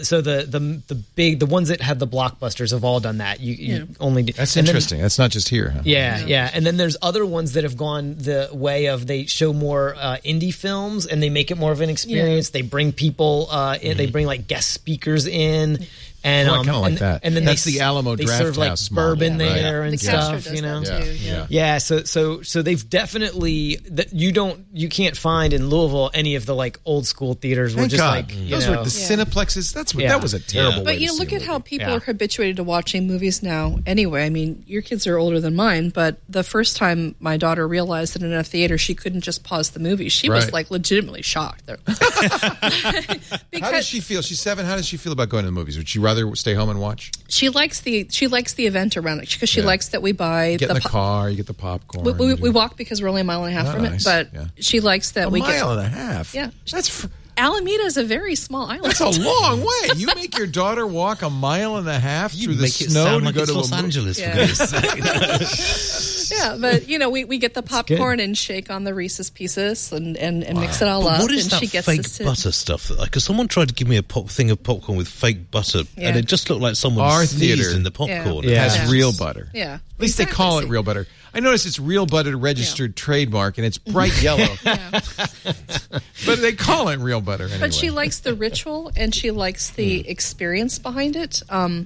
The ones that have the blockbusters have all done that. You only do. That's interesting. That's not just here. Huh? Yeah. And then there's other ones that have gone the way of they show more indie films and they make it more of an experience. They bring people. They bring like guest speakers in, and I kind of like that. And then that's the Alamo Draft serve like House bourbon model, there and stuff. Yeah. So they've definitely you can't find in Louisville any of the like old school theaters. Thank just God. like those were the Cineplexes. That was a terrible. But way to look see at how people are habituated to watching movies now. Anyway, I mean, your kids are older than mine, but the first time my daughter realized that in a theater she couldn't just pause the movie, she was like legitimately shocked. How does she feel? She's 7. How does she feel about going to the movies? Would she rather stay home and watch? She likes the event around it because she likes that we buy. Get in the car, you get the popcorn. We walk because we're only a mile and a half from it, but she likes that we get a mile and a half. Yeah, that's. Alameda is a very small island. That's a long way. You make your daughter walk a mile and a half through the snow to go to Los Angeles. For goodness sake. Yeah, but we get the popcorn and shake on the Reese's Pieces and mix it all up. What is and that she gets fake butter stuff? Because someone tried to give me a thing of popcorn with fake butter, and it just looked like someone sneezed in the popcorn. It has real butter. Yeah, at least they call it real butter. I noticed it's real butter registered trademark, and it's bright yellow. But they call it real butter anyway. But she likes the ritual, and she likes the experience behind it.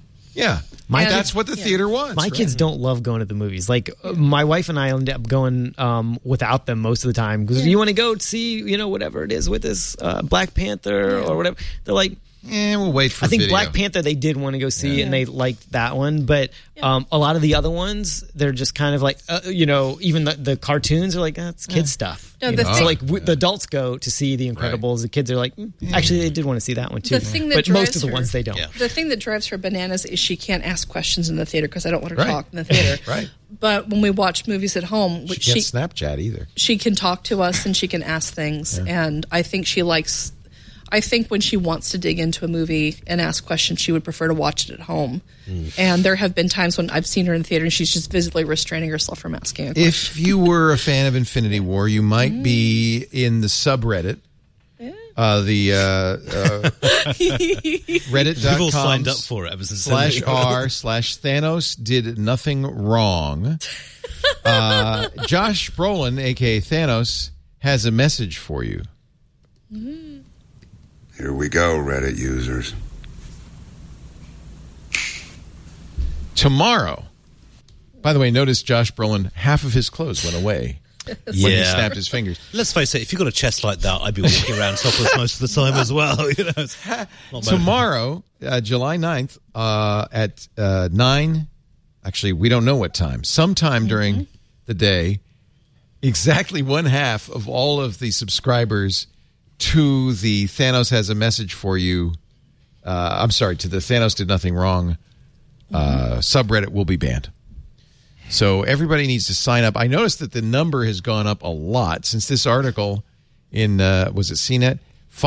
That's what the theater wants. My kids don't love going to the movies. Like my wife and I end up going without them most of the time because you want to go see whatever it is with this Black Panther or whatever. They're like, we'll wait for I think video. Black Panther they did want to go see, and they liked that one. But a lot of the other ones, they're just kind of like, even the cartoons are like, it's kid stuff. No, So like the adults go to see The Incredibles. The kids are like, actually, they did want to see that one too. The thing that but most of the drives ones they don't. Yeah. The thing that drives her bananas is she can't ask questions in the theater because I don't let her talk in the theater. Right. But when we watch movies at home, She can't Snapchat either. she can talk to us and she can ask things. And I think she likes. I think when she wants to dig into a movie and ask questions, she would prefer to watch it at home. And there have been times when I've seen her in the theater and she's just visibly restraining herself from asking a question. If you were a fan of Infinity War, you might be in the subreddit. Reddit.com We've all signed up for it ever since /r/Thanos did nothing wrong. Josh Brolin, a.k.a. Thanos, has a message for you. Here we go, Reddit users. Tomorrow. By the way, notice Josh Brolin, half of his clothes went away when he snapped his fingers. Let's face it, if you've got a chest like that, I'd be walking around topless most of the time as well. Tomorrow, July 9th, at 9, actually, we don't know what time, sometime during the day, exactly one half of all of the subscribers to the Thanos has a message for you. To the Thanos did nothing wrong subreddit will be banned. So everybody needs to sign up. I noticed that the number has gone up a lot since this article in was it CNET?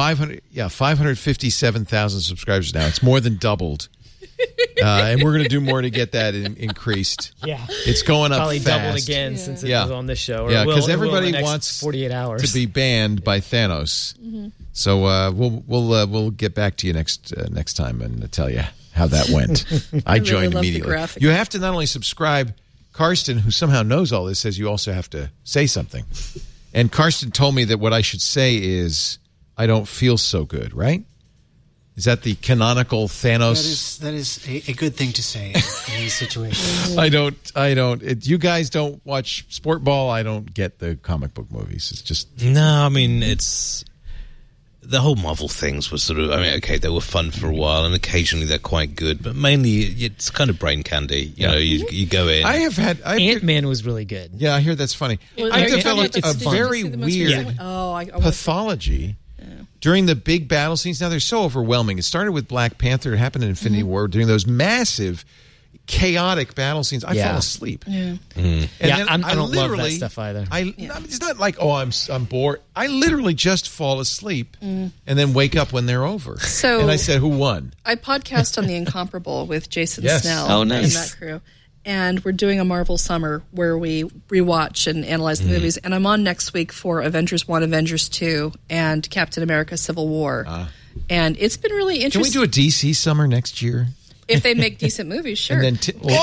557,000 subscribers now. It's more than doubled. And we're going to do more to get that increased. Yeah. It's going up Probably fast. doubled again since it was on this show. Yeah, because everybody wants 48 hours to be banned by Thanos. So we'll get back to you next time and tell you how that went. I joined immediately. You have to not only subscribe. Karsten, who somehow knows all this, says you also have to say something. And Karsten told me that what I should say is, I don't feel so good, right? Is that the canonical Thanos? That is a good thing to say in these situations. I don't. You guys don't watch sport ball. I don't get the comic book movies. It's just No, I mean, it's the whole Marvel things were sort of. I mean, okay, they were fun for a while, and occasionally they're quite good, but mainly it's kind of brain candy. You know, you go in. Ant-Man was really good. Yeah, I hear that's funny. I developed a very weird pathology during the big battle scenes. Now they're so overwhelming. It started with Black Panther. It happened in Infinity War during those massive, chaotic battle scenes. I fell asleep. Yeah, And then I don't love that stuff either. It's not like I'm bored. I literally just fall asleep and then wake up when they're over. And I said, who won? I podcast on The Incomparable with Jason Yes. Snell Oh, nice. and that crew. And we're doing a Marvel summer where we rewatch and analyze the movies. And I'm on next week for Avengers 1, Avengers 2, and Captain America Civil War. And it's been really interesting. Can we do a DC summer next year? If they make decent movies, sure. And then Don't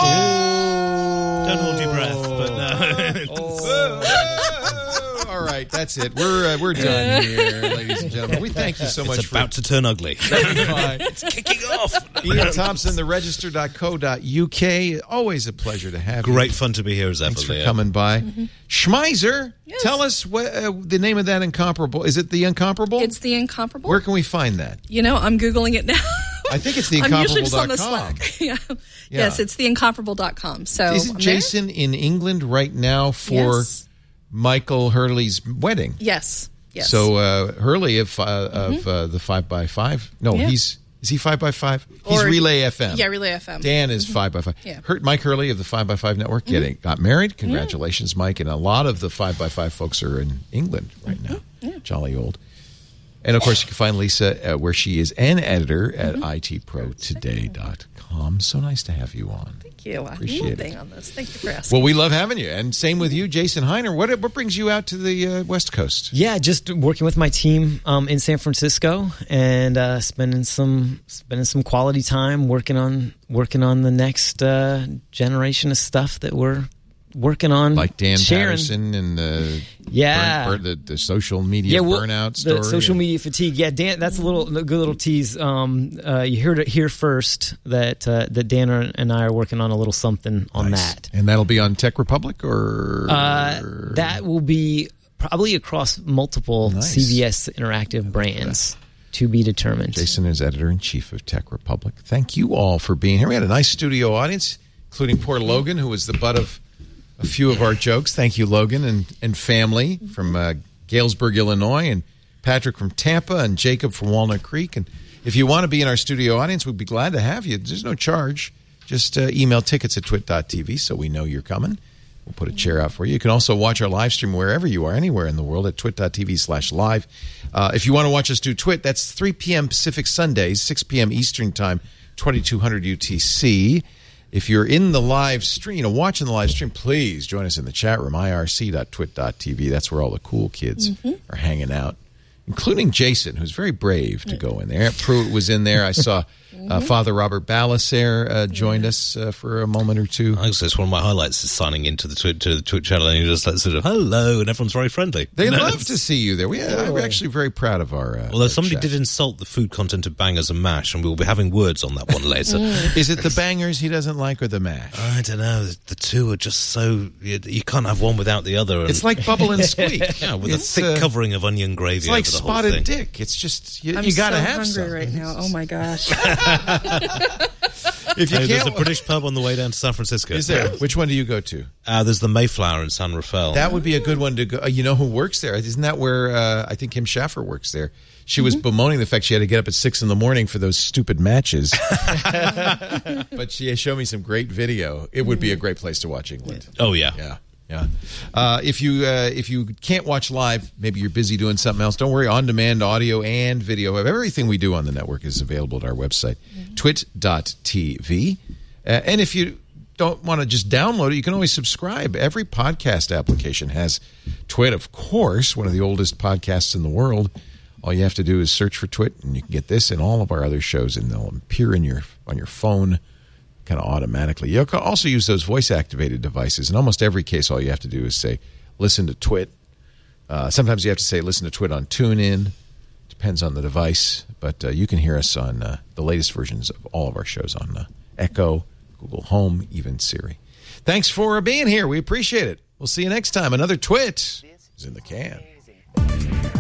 hold your breath, but no. All right, that's it. We're done here, ladies and gentlemen. We thank you so much It's about to turn ugly. It's kicking off. Ian Thompson, theregister.co.uk. Always a pleasure to have you. Great fun to be here as ever. Thanks for coming by. Schmeiser, tell us the name of that Incomparable. Is it The Incomparable? It's The Incomparable. Where can we find that? You know, I'm Googling it now. I think it's I'm usually just on the theincomparable.com. Slack. Yes, it's theincomparable.com. So isn't Jason in England right now for Michael Hurley's wedding? Yes. So Hurley of the 5x5. No, is he 5x5? He's Relay FM. Yeah, Relay FM. Dan is 5x5. Yeah. Mike Hurley of the 5x5 network got married. Congratulations, Mike. And a lot of the 5x5 folks are in England right now. Jolly old. And, of course, you can find Lisa where she is an editor at itprotoday.com. So nice to have you on. Thank you. Appreciate it. On this. Thank you for asking. Well, we love having you. And same with you, Jason Heiner. What brings you out to the West Coast? Yeah, just working with my team in San Francisco and spending some quality time working on the next generation of stuff that we're working on, like Dan sharing. Patterson and the social media burnout story. The social media fatigue. Yeah, Dan, that's a good little tease. You heard it here first that Dan and I are working on a little something on that, and that'll be on Tech Republic, or that will be probably across multiple CBS Interactive brands. To be determined. Jason is editor-in-chief of Tech Republic. Thank you all for being here. We had a nice studio audience, including poor Logan, who was the butt of a few of our jokes. Thank you, Logan, and family from Galesburg, Illinois, and Patrick from Tampa, and Jacob from Walnut Creek. And if you want to be in our studio audience, we'd be glad to have you. There's no charge. Just email tickets@twit.tv so we know you're coming. We'll put a chair out for you. You can also watch our live stream wherever you are, anywhere in the world, at twit.tv/live. If you want to watch us do Twit, that's 3 p.m. Pacific Sundays, 6 p.m. Eastern Time, 2200 UTC. If you're in the live stream, watching the live stream, please join us in the chat room, irc.twit.tv. That's where all the cool kids are hanging out, including Jason, who's very brave to go in there. Pruitt was in there. I saw Father Robert Balasair joined us for a moment or two. I guess one of my highlights is signing into the Twitch channel, and you just like sort of hello, and everyone's very friendly. They love to see you there. We're actually very proud of our. Although somebody did insult the food content of Bangers and Mash, and we will be having words on that one later. Is it the bangers he doesn't like or the mash? I don't know. The two are just so you can't have one without the other. It's like Bubble and Squeak. Yeah, with a thick covering of onion gravy. It's like over the Spotted whole thing. Dick. It's just you got to have some. I'm so hungry right now. Oh my gosh. If you There's a British pub on the way down to San Francisco. Is there? Which one do you go to? There's the Mayflower in San Rafael. That would be a good one to go. You know who works there? Isn't that where I think Kim Schaffer works there? She was bemoaning the fact she had to get up at 6 a.m. for those stupid matches. But she showed me some great video. It would be a great place to watch England. Oh, yeah. Yeah. If you can't watch live, maybe you're busy doing something else, don't worry. On-demand audio and video of everything we do on the network is available at our website, twit.tv. And if you don't want to just download it, you can always subscribe. Every podcast application has Twit, of course, one of the oldest podcasts in the world. All you have to do is search for Twit, and you can get this and all of our other shows, and they'll appear on your phone kind of automatically. You can also use those voice-activated devices. In almost every case, all you have to do is say, listen to Twit. Sometimes you have to say, listen to Twit on TuneIn. Depends on the device. But you can hear us on the latest versions of all of our shows on Echo, Google Home, even Siri. Thanks for being here. We appreciate it. We'll see you next time. Another Twit is in the can.